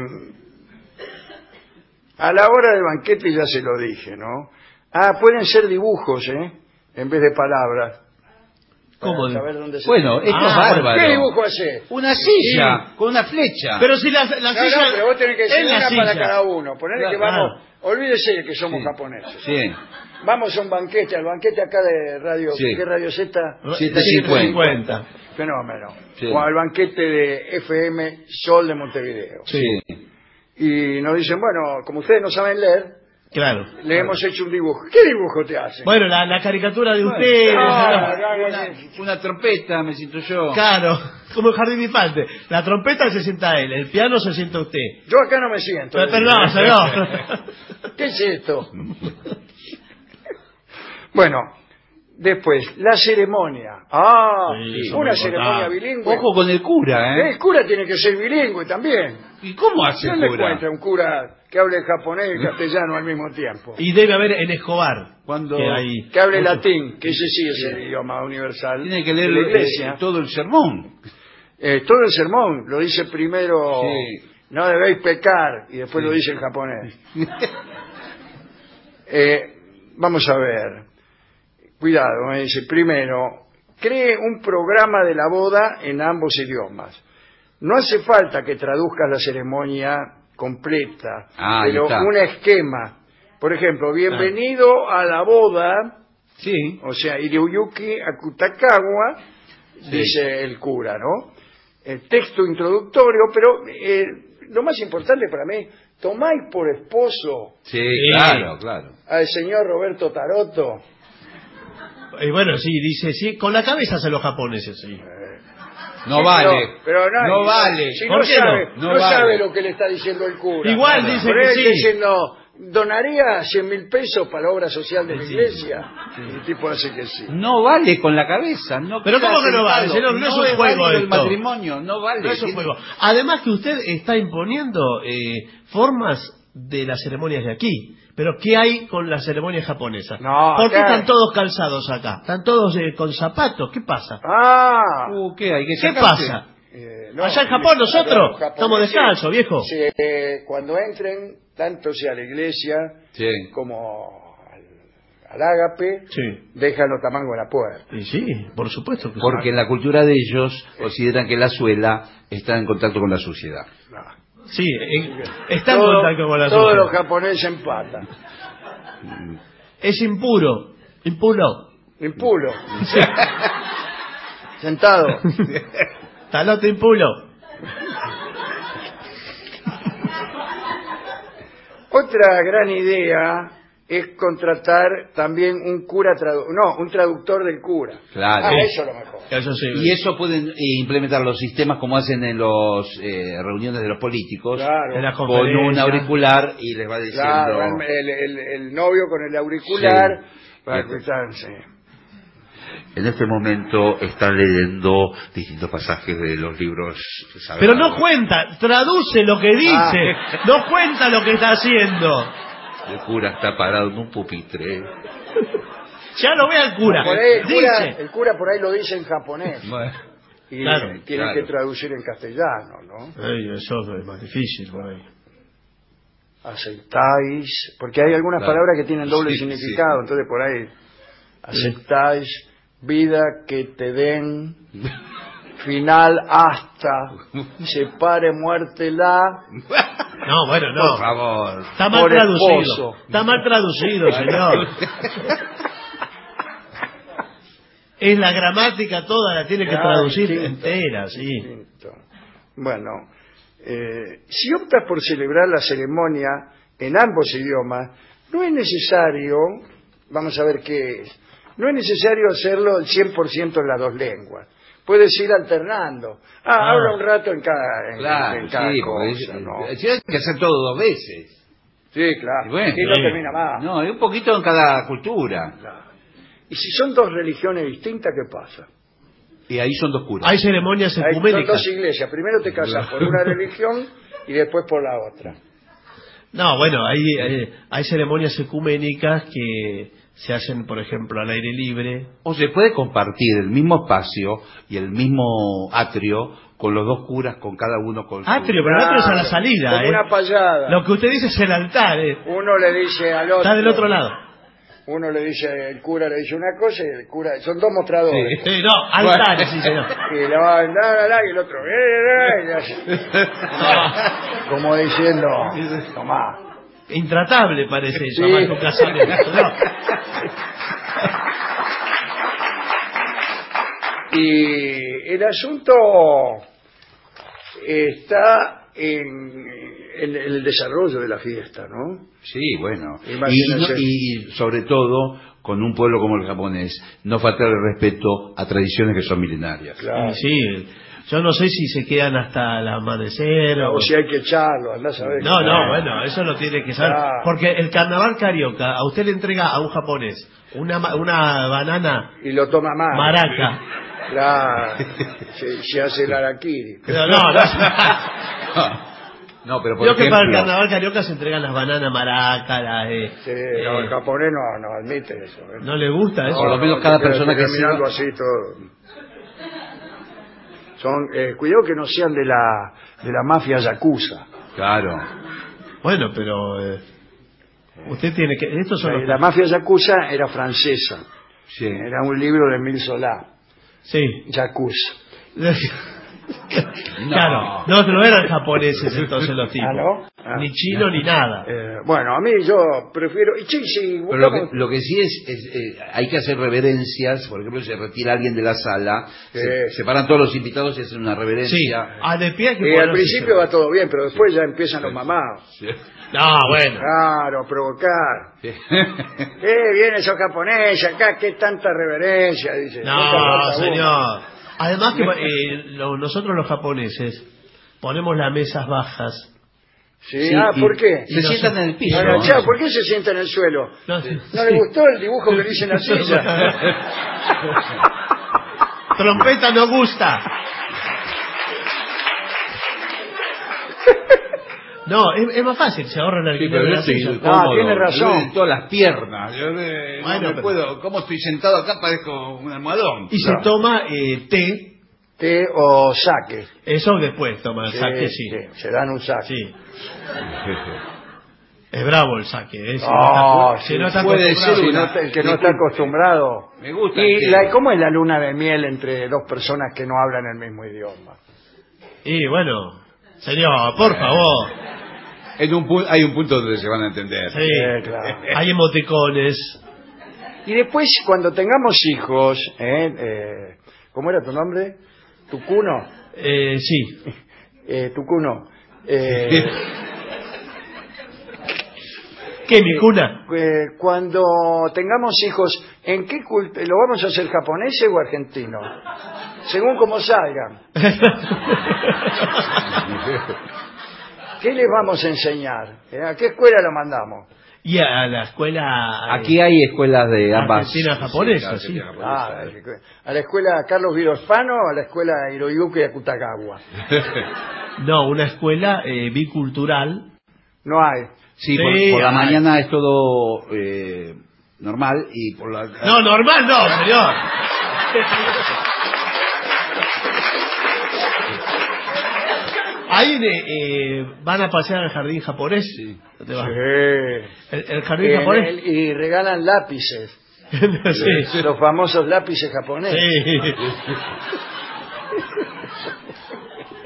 a la hora del banquete ya se lo dije, ¿no? Ah, pueden ser dibujos, ¿eh? En vez de palabras. ¿Cómo? Saber dónde se Bueno, esto ah, es bárbaro. ¿Qué dibujo hace? Una silla, sí. con una flecha. Pero si la, la no, silla... No, pero vos tenés que decir una silla. para cada uno. Ponerle Claro, que vamos... claro. Olvídese de que somos Sí. japoneses. Sí. Vamos a un banquete, al banquete acá de radio... Sí. ¿Qué radio Z? siete cincuenta. Fenómeno. Sí. O al banquete de F M Sol de Montevideo. Sí. Y nos dicen, bueno, como ustedes no saben leer... Claro. Le hemos hecho un dibujo. ¿Qué dibujo te hacen? Bueno, la, la caricatura de Bueno, usted. no, la- no, no, Una, una trompeta, me siento yo. Claro, como el jardín infante. La trompeta se sienta él, el piano se sienta usted. Yo acá no me siento. Pero, pero no, señor. ¿Qué es esto? Bueno, después, la ceremonia. Ah, Sí, una eso es ceremonia importante. bilingüe. Ojo con el cura, ¿eh? El cura tiene que ser bilingüe también. ¿Y cómo hace el ¿Dónde cura? encuentra un cura que hable japonés y castellano al mismo tiempo? Y debe haber en Escobar. Cuando Que hay... Que hable latín, que ese sí es el idioma universal. tiene que leer de la iglesia. eh, todo el sermón. Eh, todo el sermón lo dice primero, Sí. no debéis pecar, y después Sí. lo dice en japonés. Eh, vamos a ver. Cuidado, me dice, primero, cree un programa de la boda en ambos idiomas. No hace falta que traduzcas la ceremonia completa, Ah, ahí pero está. un esquema. Por ejemplo, bienvenido a la boda, Sí. o sea, Hiroyuki Akutagawa, Sí. dice el cura, ¿no? El texto introductorio, pero eh, lo más importante para mí, tomáis por esposo Sí, claro, claro. al señor Roberto Taroto. Y bueno, sí, dice, sí, con la cabeza hacen los japoneses, sí. No Sí, vale. pero- pero no, no vale. Si ¿Por no qué sabe, no? no, No vale. sabe lo que le está diciendo el cura. Igual Claro. dice Por que ahí sí. está diciendo, donaría cien mil pesos para la obra social de la Sí. iglesia. Y el tipo hace que sí. No vale con la cabeza. No Pero queda ¿cómo que no vale, sentado. señor? No es un es juego válido el esto. matrimonio, no vale. No es un Tiene- juego. Además que usted está imponiendo eh, formas de las ceremonias de aquí. Pero ¿qué hay con las ceremonias japonesas? No, ¿Por qué acá- están todos calzados acá? ¿Están todos eh, con zapatos? ¿Qué pasa? Ah, Uh, ¿qué hay que ¿Qué sacarse? pasa? eh, no, Allá en Japón los nosotros japoneses, estamos descalzos, viejo. se- eh, cuando entren, tanto sea a la iglesia Sí. como al, al ágape, Sí. dejan los tamangos en la puerta. Y sí, por supuesto que Porque en la cultura de ellos consideran que la suela está en contacto con la suciedad. No. sí. en- está en Todo- contacto con la Todos sociedad. los japoneses empatan. Es impuro. Impuro. Impulo. Sentado. Talote impuro. Otra gran idea es contratar también un cura tradu- no, un traductor del cura. Claro. Ah, Sí. eso es lo mejor. Eso sí. Y eso pueden eh, implementar los sistemas como hacen en las reuniones de los políticos, Claro. En la con conferencia. un auricular y les va diciendo... Claro, el, el- el novio con el auricular Sí. para Sí. escuchar, sí. En este momento están leyendo distintos pasajes de los libros sagrados. Pero no cuenta, traduce lo que dice. Ah. No cuenta lo que está haciendo. El cura está parado en un pupitre. Ya lo ve al cura. Por ahí el, cura Dice. el cura por ahí lo dice en japonés Bueno, y Claro, tiene claro. que traducir en castellano, ¿no? Ay, eso es más difícil por ahí. Aceptáis, porque hay algunas Claro. palabras que tienen doble Sí, significado, sí. entonces por ahí aceptáis vida que te den final hasta se pare muerte la. No, bueno, no. Por favor. Está mal Por traducido. esposo. Está mal traducido, señor. Es la gramática toda, la tiene que Ah, traducir distinto, entera, sí. distinto. Bueno, eh, si optas por celebrar la ceremonia en ambos idiomas, no es necesario, vamos a ver qué es, no es necesario hacerlo el cien por ciento en las dos lenguas. Puedes ir alternando. Ah, Ah. habla un rato en cada, en, Claro, en cada sí, cosa, porque ¿no? es- si hay que hacer todo dos veces. Sí, claro. Y bueno, y no sí. termina más. No, hay un poquito en cada cultura. Claro. Y si son dos religiones distintas, ¿qué pasa? Y ahí son dos curas. Hay ceremonias Hay, son ecuménicas. dos iglesias. Primero te casas por una religión y después por la otra. No, bueno, hay, hay, hay ceremonias ecuménicas que se hacen, por ejemplo, al aire libre. O se puede compartir el mismo espacio y el mismo atrio con los dos curas, con cada uno con su... Atrio, pero el atrio es a la salida, Como ¿eh? una payada. Lo que usted dice es el altar, ¿eh? Uno le dice al otro. Está del otro lado. Uno le dice, el cura le dice una cosa y el cura... Son dos mostradores. Sí, no, altares, sí, señor. Y le va a la, la, la, y el otro... eh, eh, y así. Como diciendo, tomá. Intratable parece eso, Sí. más ocasiones. No. Y el asunto está en, en el desarrollo de la fiesta, ¿no? Sí, bueno. Y, Imagínense. no- y sobre todo, con un pueblo como el japonés, no faltar el respeto a tradiciones que son milenarias. Claro. Sí, yo no sé si se quedan hasta el amanecer o... O si hay que echarlo, andás a ver. No, no, bueno, eso lo tiene que saber. Claro. Porque el carnaval carioca, a usted le entrega a un japonés una, ma- una banana Y lo toma más. maraca. Claro. Se, se hace el araquiri. No, no, no. No, pero por Creo que para el ejemplo, carnaval carioca se entregan las bananas maracas, las, eh, Sí, no, el eh, japonés no, no admite eso. ¿eh? ¿no le gusta eso? Por lo menos no, cada te quedas- persona te quedas que mirando sea- así todo. Son, eh, cuidado que no sean de la de la mafia yakuza. claro. Bueno, pero eh, usted tiene que... Estos son Eh, los... La mafia yakuza era francesa. Sí. Era un libro de Emile Zola. Sí. Yakuza. Claro, no, no eran japoneses entonces los tipos. Ah, ¿no? Ah. Ni chino ni nada. Eh, bueno, a mí yo prefiero... Y sí, sí, Pero lo buscamos- que, lo que sí es, es, eh, hay que hacer reverencias. Por ejemplo, se retira alguien de la sala, Sí. se, se paran todos los invitados y hacen una Sí, reverencia. a de pie hay que Eh, al ponerse principio seguro. va todo bien, pero después ya empiezan los mamados. Sí. No, bueno. Claro, a provocar. Sí. Eh, viene esos japoneses acá, qué tanta reverencia, dice. No, Nunca falta uno. señor. Además que eh, lo- nosotros los japoneses ponemos las mesas bajas. Sí, Sí, ah, y ¿por qué? Se sientan en el piso. Agachado, ¿no? ¿por qué se sienta en el suelo? No, ¿No sí. le gustó el dibujo que le hice en la silla? Trompeta no gusta. No, es, es más fácil, se ahorra el Sí, alquiler pero de yo la estoy silla. cómodo, tiene razón. me duelen todas las piernas. Yo eh, no Bueno, me pero- puedo, ¿cómo estoy sentado acá? Parezco un almohadón. Y Claro. se toma eh, té, Té o saque. eso después toma el Sí, saque, sí. sí, se dan un saque. Sí. Es bravo el saque, ¿eh? Si No, está- si sí, no está puede acostumbrado. ser Si una- no te- el que no está acostumbrado. Me gusta. ¿Y el té. la, cómo es la luna de miel entre dos personas que no hablan el mismo idioma? Y bueno, señor, por favor. En un pu- hay un punto donde se van a entender. Sí. Eh, claro. Hay emoticones. Y después, cuando tengamos hijos, ¿eh? Eh, ¿cómo era tu nombre? ¿Tucuno? Eh, sí. Eh, Tucuno. Eh, ¿Qué, mi cuna? eh, cuando tengamos hijos, ¿en qué cult- lo vamos a hacer japonés o argentino? Según como salgan. ¿Qué les vamos a enseñar? ¿Eh? ¿A qué escuela lo mandamos? Y a la escuela... eh, Aquí hay escuelas de ambas. Argentina japonesa, Sí, sí. claro, japonesa. Ah, ¿a la escuela Carlos Virospano o a la escuela Hiroyuki Akutagawa? No, una escuela eh, bicultural. No hay. Sí, por, Sí, por la hay. mañana es todo eh, normal y por la... No, normal no, señor. Ahí de, eh, van a pasear al jardín japonés. ¿Dónde va? Sí. El, el jardín En japonés. el- y regalan lápices. Sí. Los famosos lápices japoneses. Sí.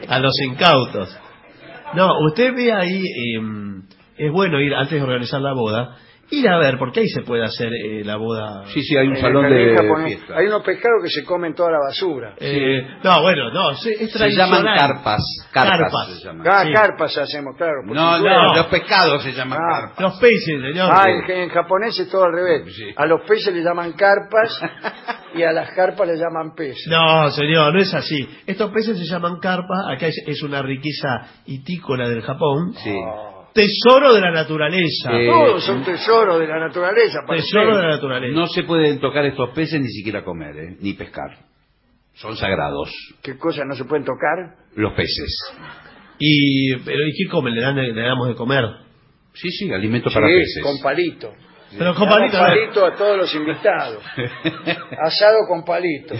A los incautos. No, usted ve ahí, eh, es bueno ir antes de organizar la boda, ir a ver, porque ahí se puede hacer eh, la boda. Sí, sí, hay un En salón el jardín de japonés fiesta. hay unos pescados que se comen toda la basura. Eh, no, bueno, no, es, es Se llaman tradicional. carpas. Carpas, Carpas. se llaman. Ah, Sí. carpas hacemos, claro. por No, supuesto. no, los pescados se llaman Ah. carpas. Los peces, señor. Ah, en, en japonés es todo al revés. Sí. A los peces le llaman carpas y a las carpas le llaman peces. No, señor, no es así. Estos peces se llaman carpas, acá es, es una riqueza hitícola del Japón. Sí. Tesoro de la naturaleza. Eh, Todos son tesoros de la naturaleza. para Tesoro usted. de la naturaleza. No se pueden tocar estos peces ni siquiera comer, ¿eh? Ni pescar. Son sagrados. ¿Qué cosas no se pueden tocar? Los peces. Y, pero, ¿y qué comen? ¿Le, dan, le damos de comer? Sí, sí, alimento Sí, para peces. con palito. Pero con Le damos palito, a ver. palito a todos los invitados. Asado con palito.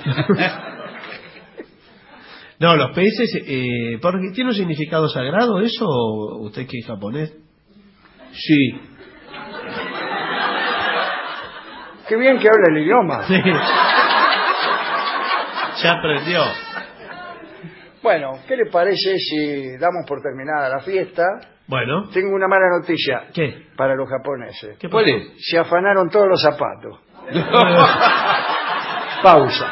No, los peces, eh, porque ¿tiene un significado sagrado eso? ¿O usted que es japonés? Sí. Qué bien que habla el idioma. Sí. Ya aprendió. Bueno, ¿qué le parece si damos por terminada la fiesta? Bueno. Tengo una mala noticia. ¿Qué? Para los japoneses. ¿Qué pasó? Se afanaron todos los zapatos. Pausa.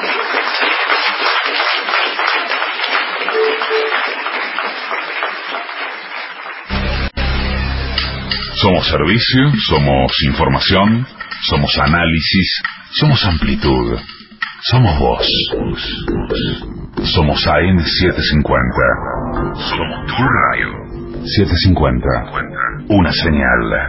Somos servicio, somos información, somos análisis, somos amplitud, somos voz. Somos A M setecientos cincuenta. Somos tu radio. setecientos cincuenta. Una señal.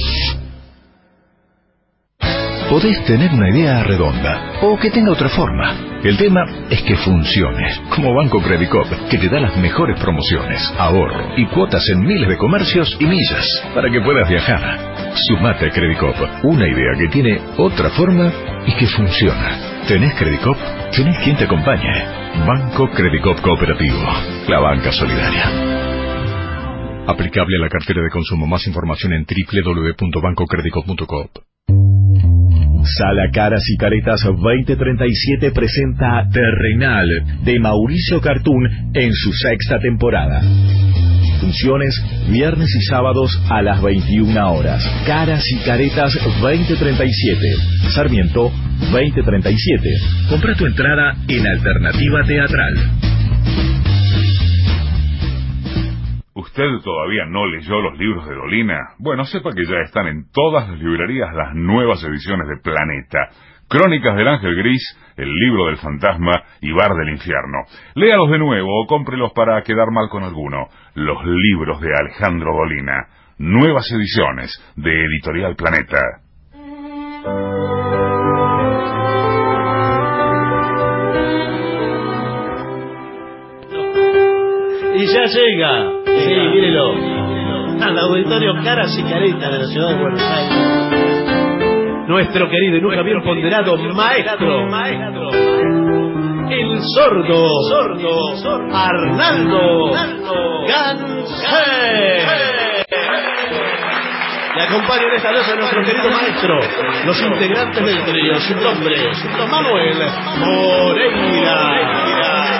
Podés tener una idea redonda o que tenga otra forma. El tema es que funcione, como Banco Credicop, que te da las mejores promociones, ahorro y cuotas en miles de comercios y millas para que puedas viajar. Sumate a Credicop, una idea que tiene otra forma y que funciona. ¿Tenés Credicop? ¿Tenés quien te acompañe? Banco Credicop Cooperativo, la banca solidaria. Aplicable a la cartera de consumo. Más información en doble u doble u doble u punto banco credicop punto com. Sala Caras y Caretas veinte treinta y siete presenta Terrenal de Mauricio Cartún en su sexta temporada. Funciones viernes y sábados a las veintiuna horas. Caras y Caretas veinte treinta y siete. Sarmiento veinte treinta y siete. Compra tu entrada en Alternativa Teatral. ¿Usted todavía no leyó los libros de Dolina? Bueno, sepa que ya están en todas las librerías las nuevas ediciones de Planeta. Crónicas del Ángel Gris, El Libro del Fantasma y Bar del Infierno. Léalos de nuevo o cómprelos para quedar mal con alguno. Los libros de Alejandro Dolina. Nuevas ediciones de Editorial Planeta. Y ya llega, sí, mírelo, al auditorio Caras y Caretas de la ciudad de Buenos Aires. Nuestro querido y nunca bien ponderado maestro, el sordo, sordo, Arnaldo Gansé. Le acompañan esta noche a nuestro querido maestro, los integrantes del trío, su nombre, Manuel Moreira.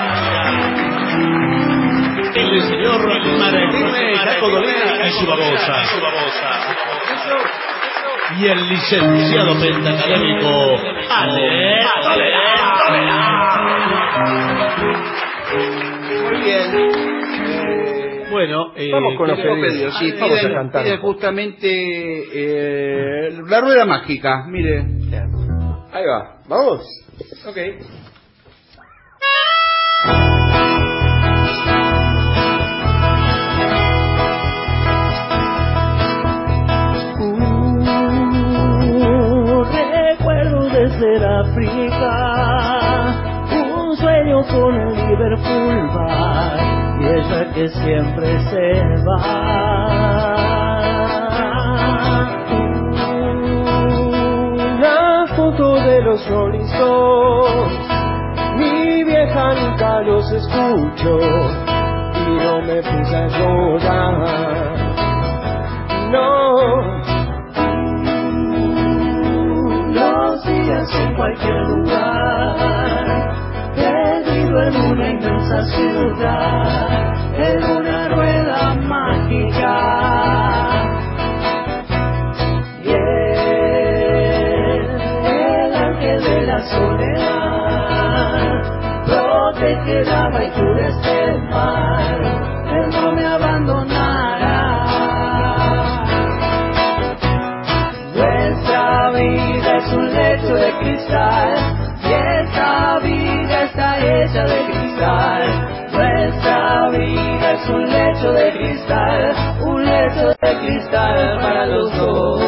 El señor Martínez Caco Dolina y su babosa. Y el licenciado pentacadémico Ale Muy bien. Eh, bueno, eh, vamos con los tenemos pedidos. pedidos. Sí, Vamos piden, a cantar. piden justamente eh, la rueda mágica. Mire. Ahí va. Vamos. Ok. Desde África, un sueño con el Liverpool Bar y ella que siempre se va. Una foto de los Rolling Stones, mi vieja nunca los escucho y no me puse a llorar. No. Días en cualquier lugar, perdido en una inmensa ciudad, en una rueda mágica. Y él, el ángel de la soledad, protegerá y endurece el mar, él no me abandonará. Nuestra vida es un lecho de cristal, y esta vida está hecha de cristal. Nuestra vida es un lecho de cristal, un lecho de cristal para los dos.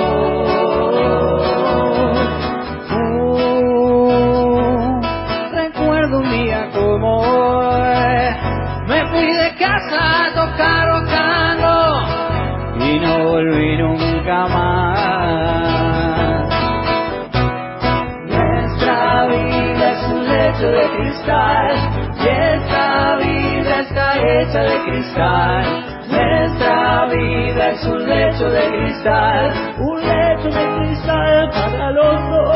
Uh, recuerdo un día como hoy, me fui de casa a tocar rocando y no volví nunca más. Nuestra vida es un lecho de cristal, y esta vida está hecha de cristal. Nuestra vida es un lecho de cristal, un lecho de cristal para los dos.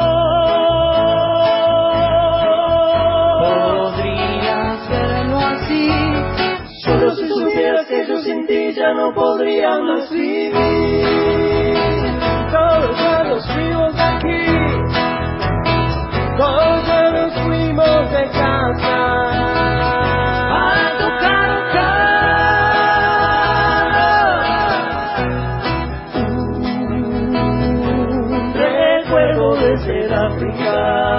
Podrías verlo así, solo si supieras que yo sin ti ya no podría más vivir. Todos ya nos fuimos de aquí, todos ya nos fuimos de casa. Desde África,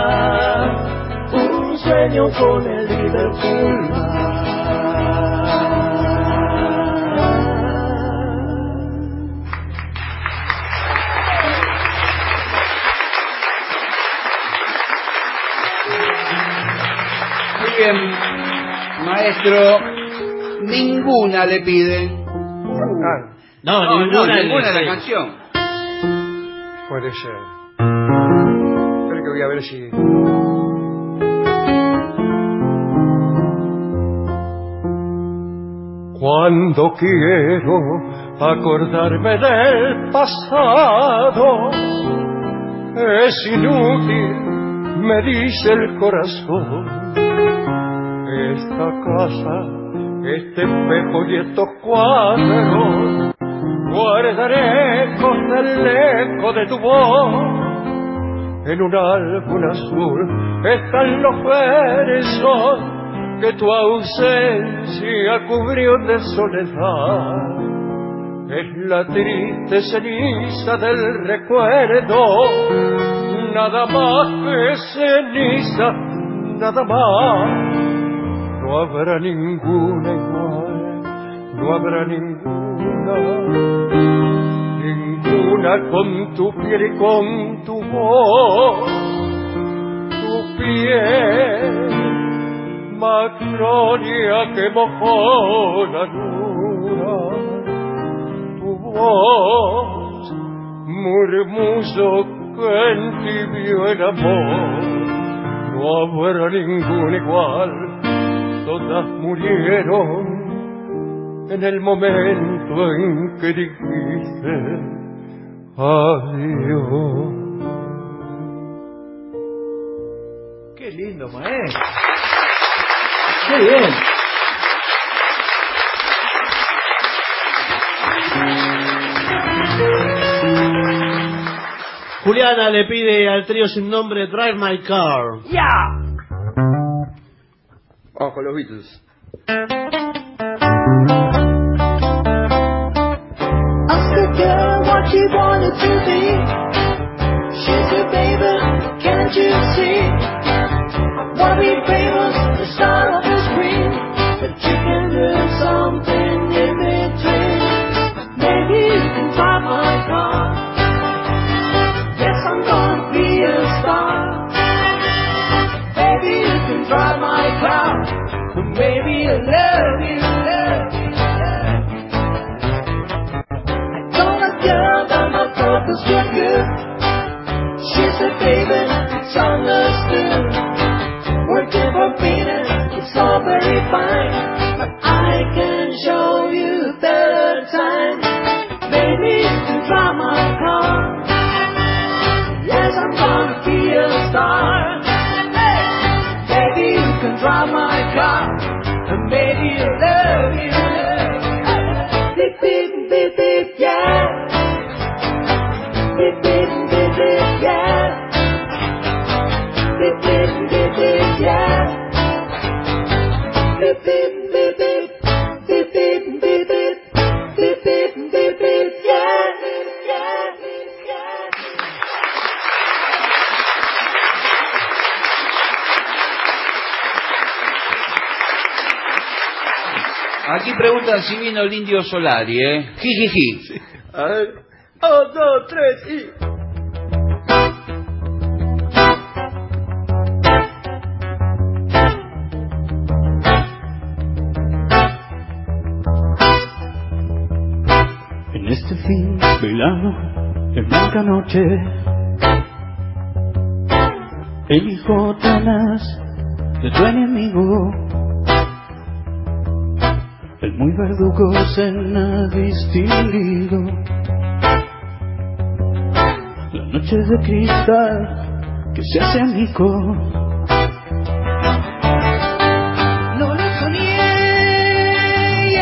un sueño con el Liverpool. Muy bien, maestro, ninguna le piden. No, no, ninguna, no, ninguna de sí. la canción. Puede ser. Creo que voy a ver si... Cuando quiero acordarme del pasado, es inútil, me dice el corazón. Esta casa, este espejo y estos cuadros, guardaré con el eco de tu voz. En un álbum azul están los versos que tu ausencia cubrió de soledad. Es la triste ceniza del recuerdo, nada más que ceniza, nada más. No habrá ninguna igual, no habrá ninguna, ninguna con tu piel y con tu voz, tu piel, magnolia que mojó la luna, tu voz, murmullo que entibió el amor. No habrá ninguna igual, todas murieron en el momento en que dijiste adiós. Qué lindo, maestro. Qué bien. Juliana le pide al trío sin nombre Drive My Car. ¡Ya! Vamos con los Beatles. Ask a girl what she wanted to be. She said, baby, can't you see? Wanna be famous, the star of the screen, but you can do something in between. Maybe you can drive my car. Yes, I'm gonna be a star. Maybe you can drive my car. Maybe I love you, love you, love you. I told a girl that my purpose was good. She said, baby, it's understood. Working for Venus, it's all very fine, but I can show you a better time. Maybe you can drive my car. Yes, I'm gonna be a star. Hey, buy my car and maybe you'll love you. Beep, beep, beep, beep, yeah. Beep, beep, beep, beep, yeah. Beep, beep, beep, beep, yeah. Beep, beep, beep, beep. Beep, beep, beep, beep. Beep, beep, beep, beep, yeah. Yeah, yeah. Aquí preguntan si vino el Indio Solari, ¿eh? Jijiji. Sí. A ver. Un, dos, tres y... En este fin velado, en blanca noche, elijo tenaz de tu enemigo. El muy verdugo cena distinguido. La noche de cristal que se hace amigo. No lo soñé,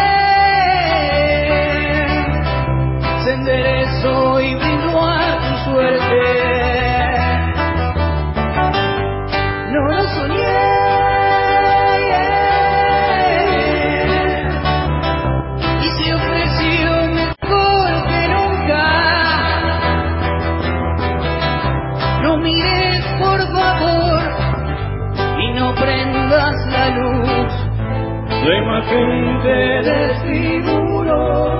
yeah. Se enderezó y brindo a tu suerte. No lo soñé. Prendas la luz, la imagen te desfiguró.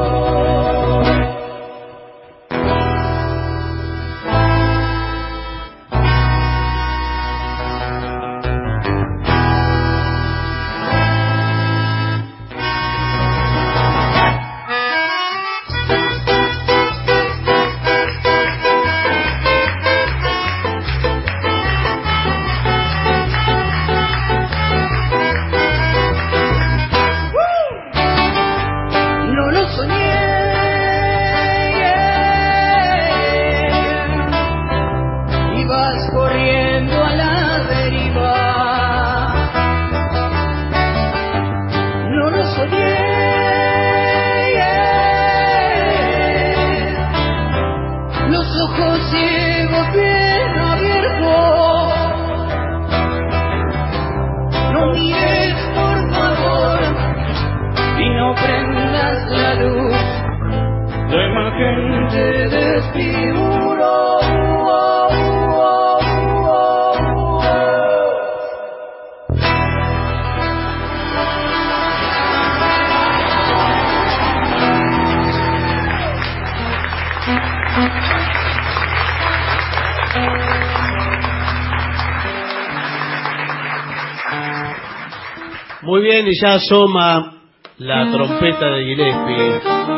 Muy bien, y ya asoma la trompeta de Gillespie.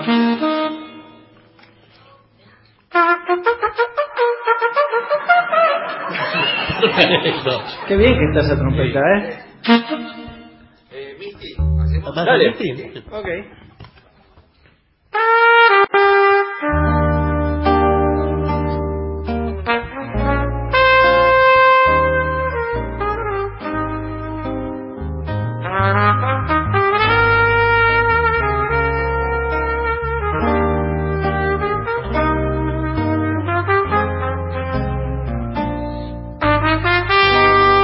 Qué bien que está esa trompeta, ¿eh? Eh, Misty, Dale. Misty. Ok.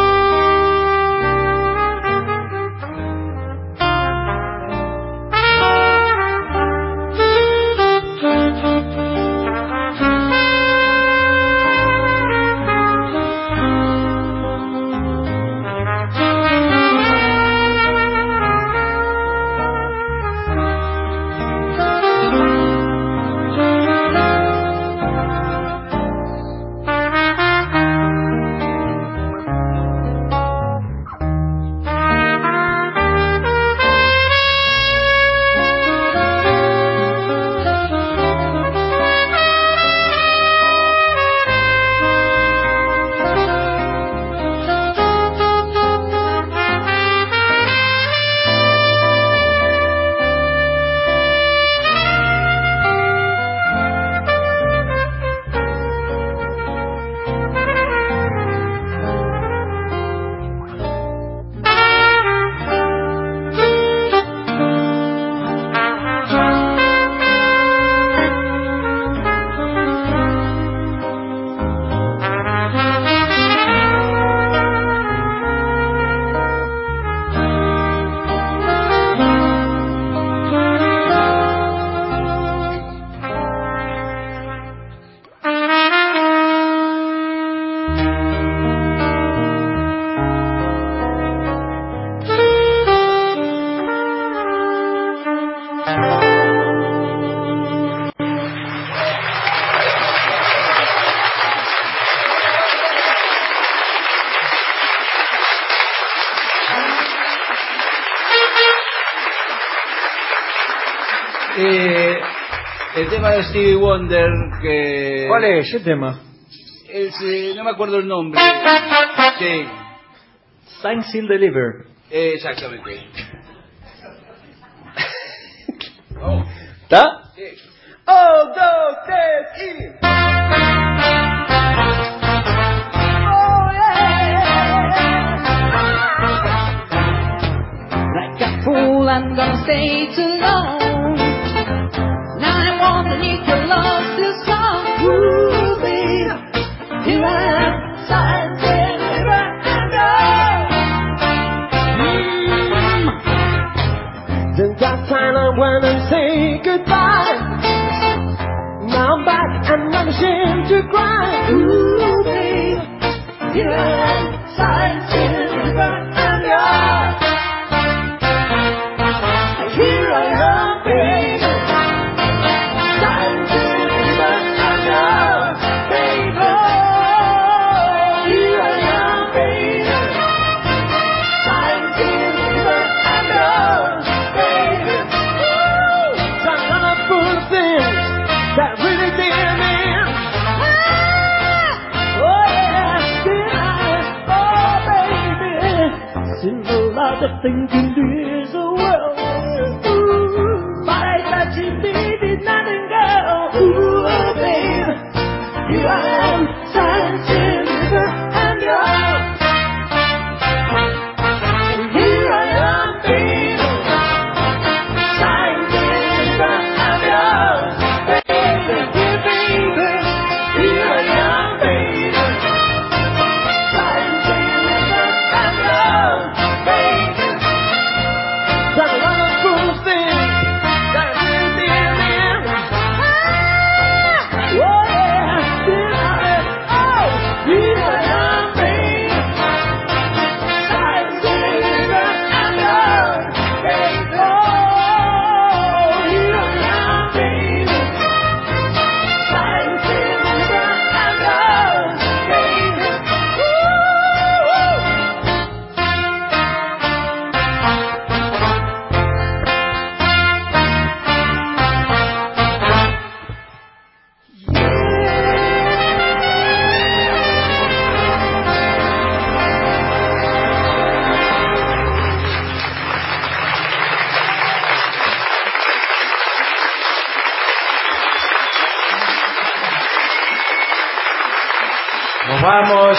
yeah. Eh, el tema de Stevie Wonder que... ¿Cuál es ese tema? Es, eh, no me acuerdo el nombre. Sí. Sign, Seal, Deliver. Eh, exactamente. Oh. ¿Está? Sí. Un, dos, tres y... Oh, yeah. Like a fool, I'm gonna stay too long. Now I want to need your love so strong. Ooh, babe, here I am, signed, sealed, delivered, and gone. Then that time I went and say goodbye. Now I'm back and I'm ashamed to cry. Ooh, babe, here I am, signed, sealed, delivered, and gone. Here I am, baby. Signed, sealed, delivered, and gone. Baby, here I am, baby. Signed, sealed, delivered, and gone. Baby, Ooh, that kind of full of things that really did me. oh yeah, Did I? Oh, baby. Simple lot of thinking there's a world. Ooh, my touching baby, nothing girl. Ooh, baby, here I am, signed, sealed, delivered, and gone. Here I am, baby, signed, sealed, delivered, and gone. Baby, dear baby, here I am, baby, signed, sealed, delivered, and gone. Baby, that a lot of full of things that really did me. oh yeah, did I? Oh, here I am, baby, signed, sealed, delivered, and gone. Baby, oh, here I am, baby, signed, sealed, delivered, and gone. Baby, Nos vamos.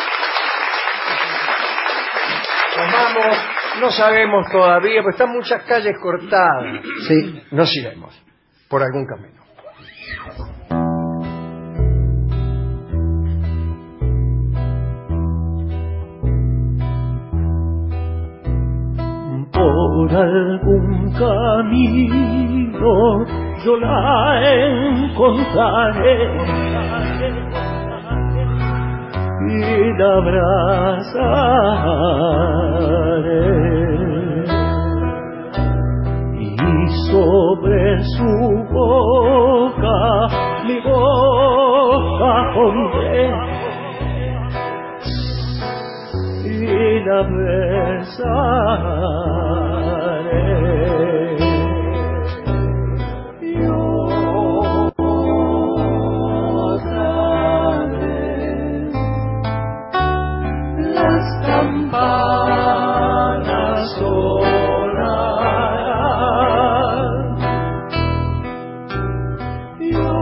Nos vamos. No sabemos todavía, porque están muchas calles cortadas. Sí. Nos iremos por algún camino. Por algún camino yo la encontraré y la abrazaré, y sobre su boca mi boca pondré y la besaré. Yo otra vez las campanas sonarán. Yo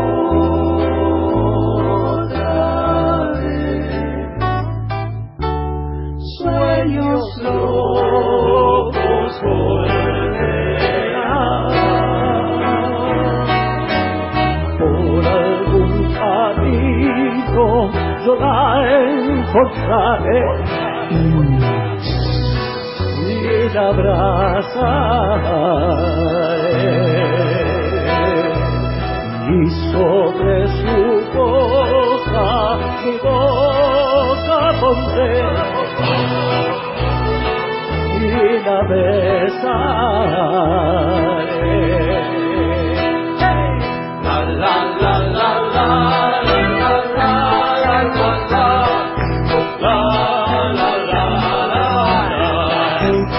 otra vez sueños locos volverán. Por algún camino yo la encontraré y la abrazaré, y sobre su boca mi boca pondré y la besaré. La la la la la la la la la la la la la la.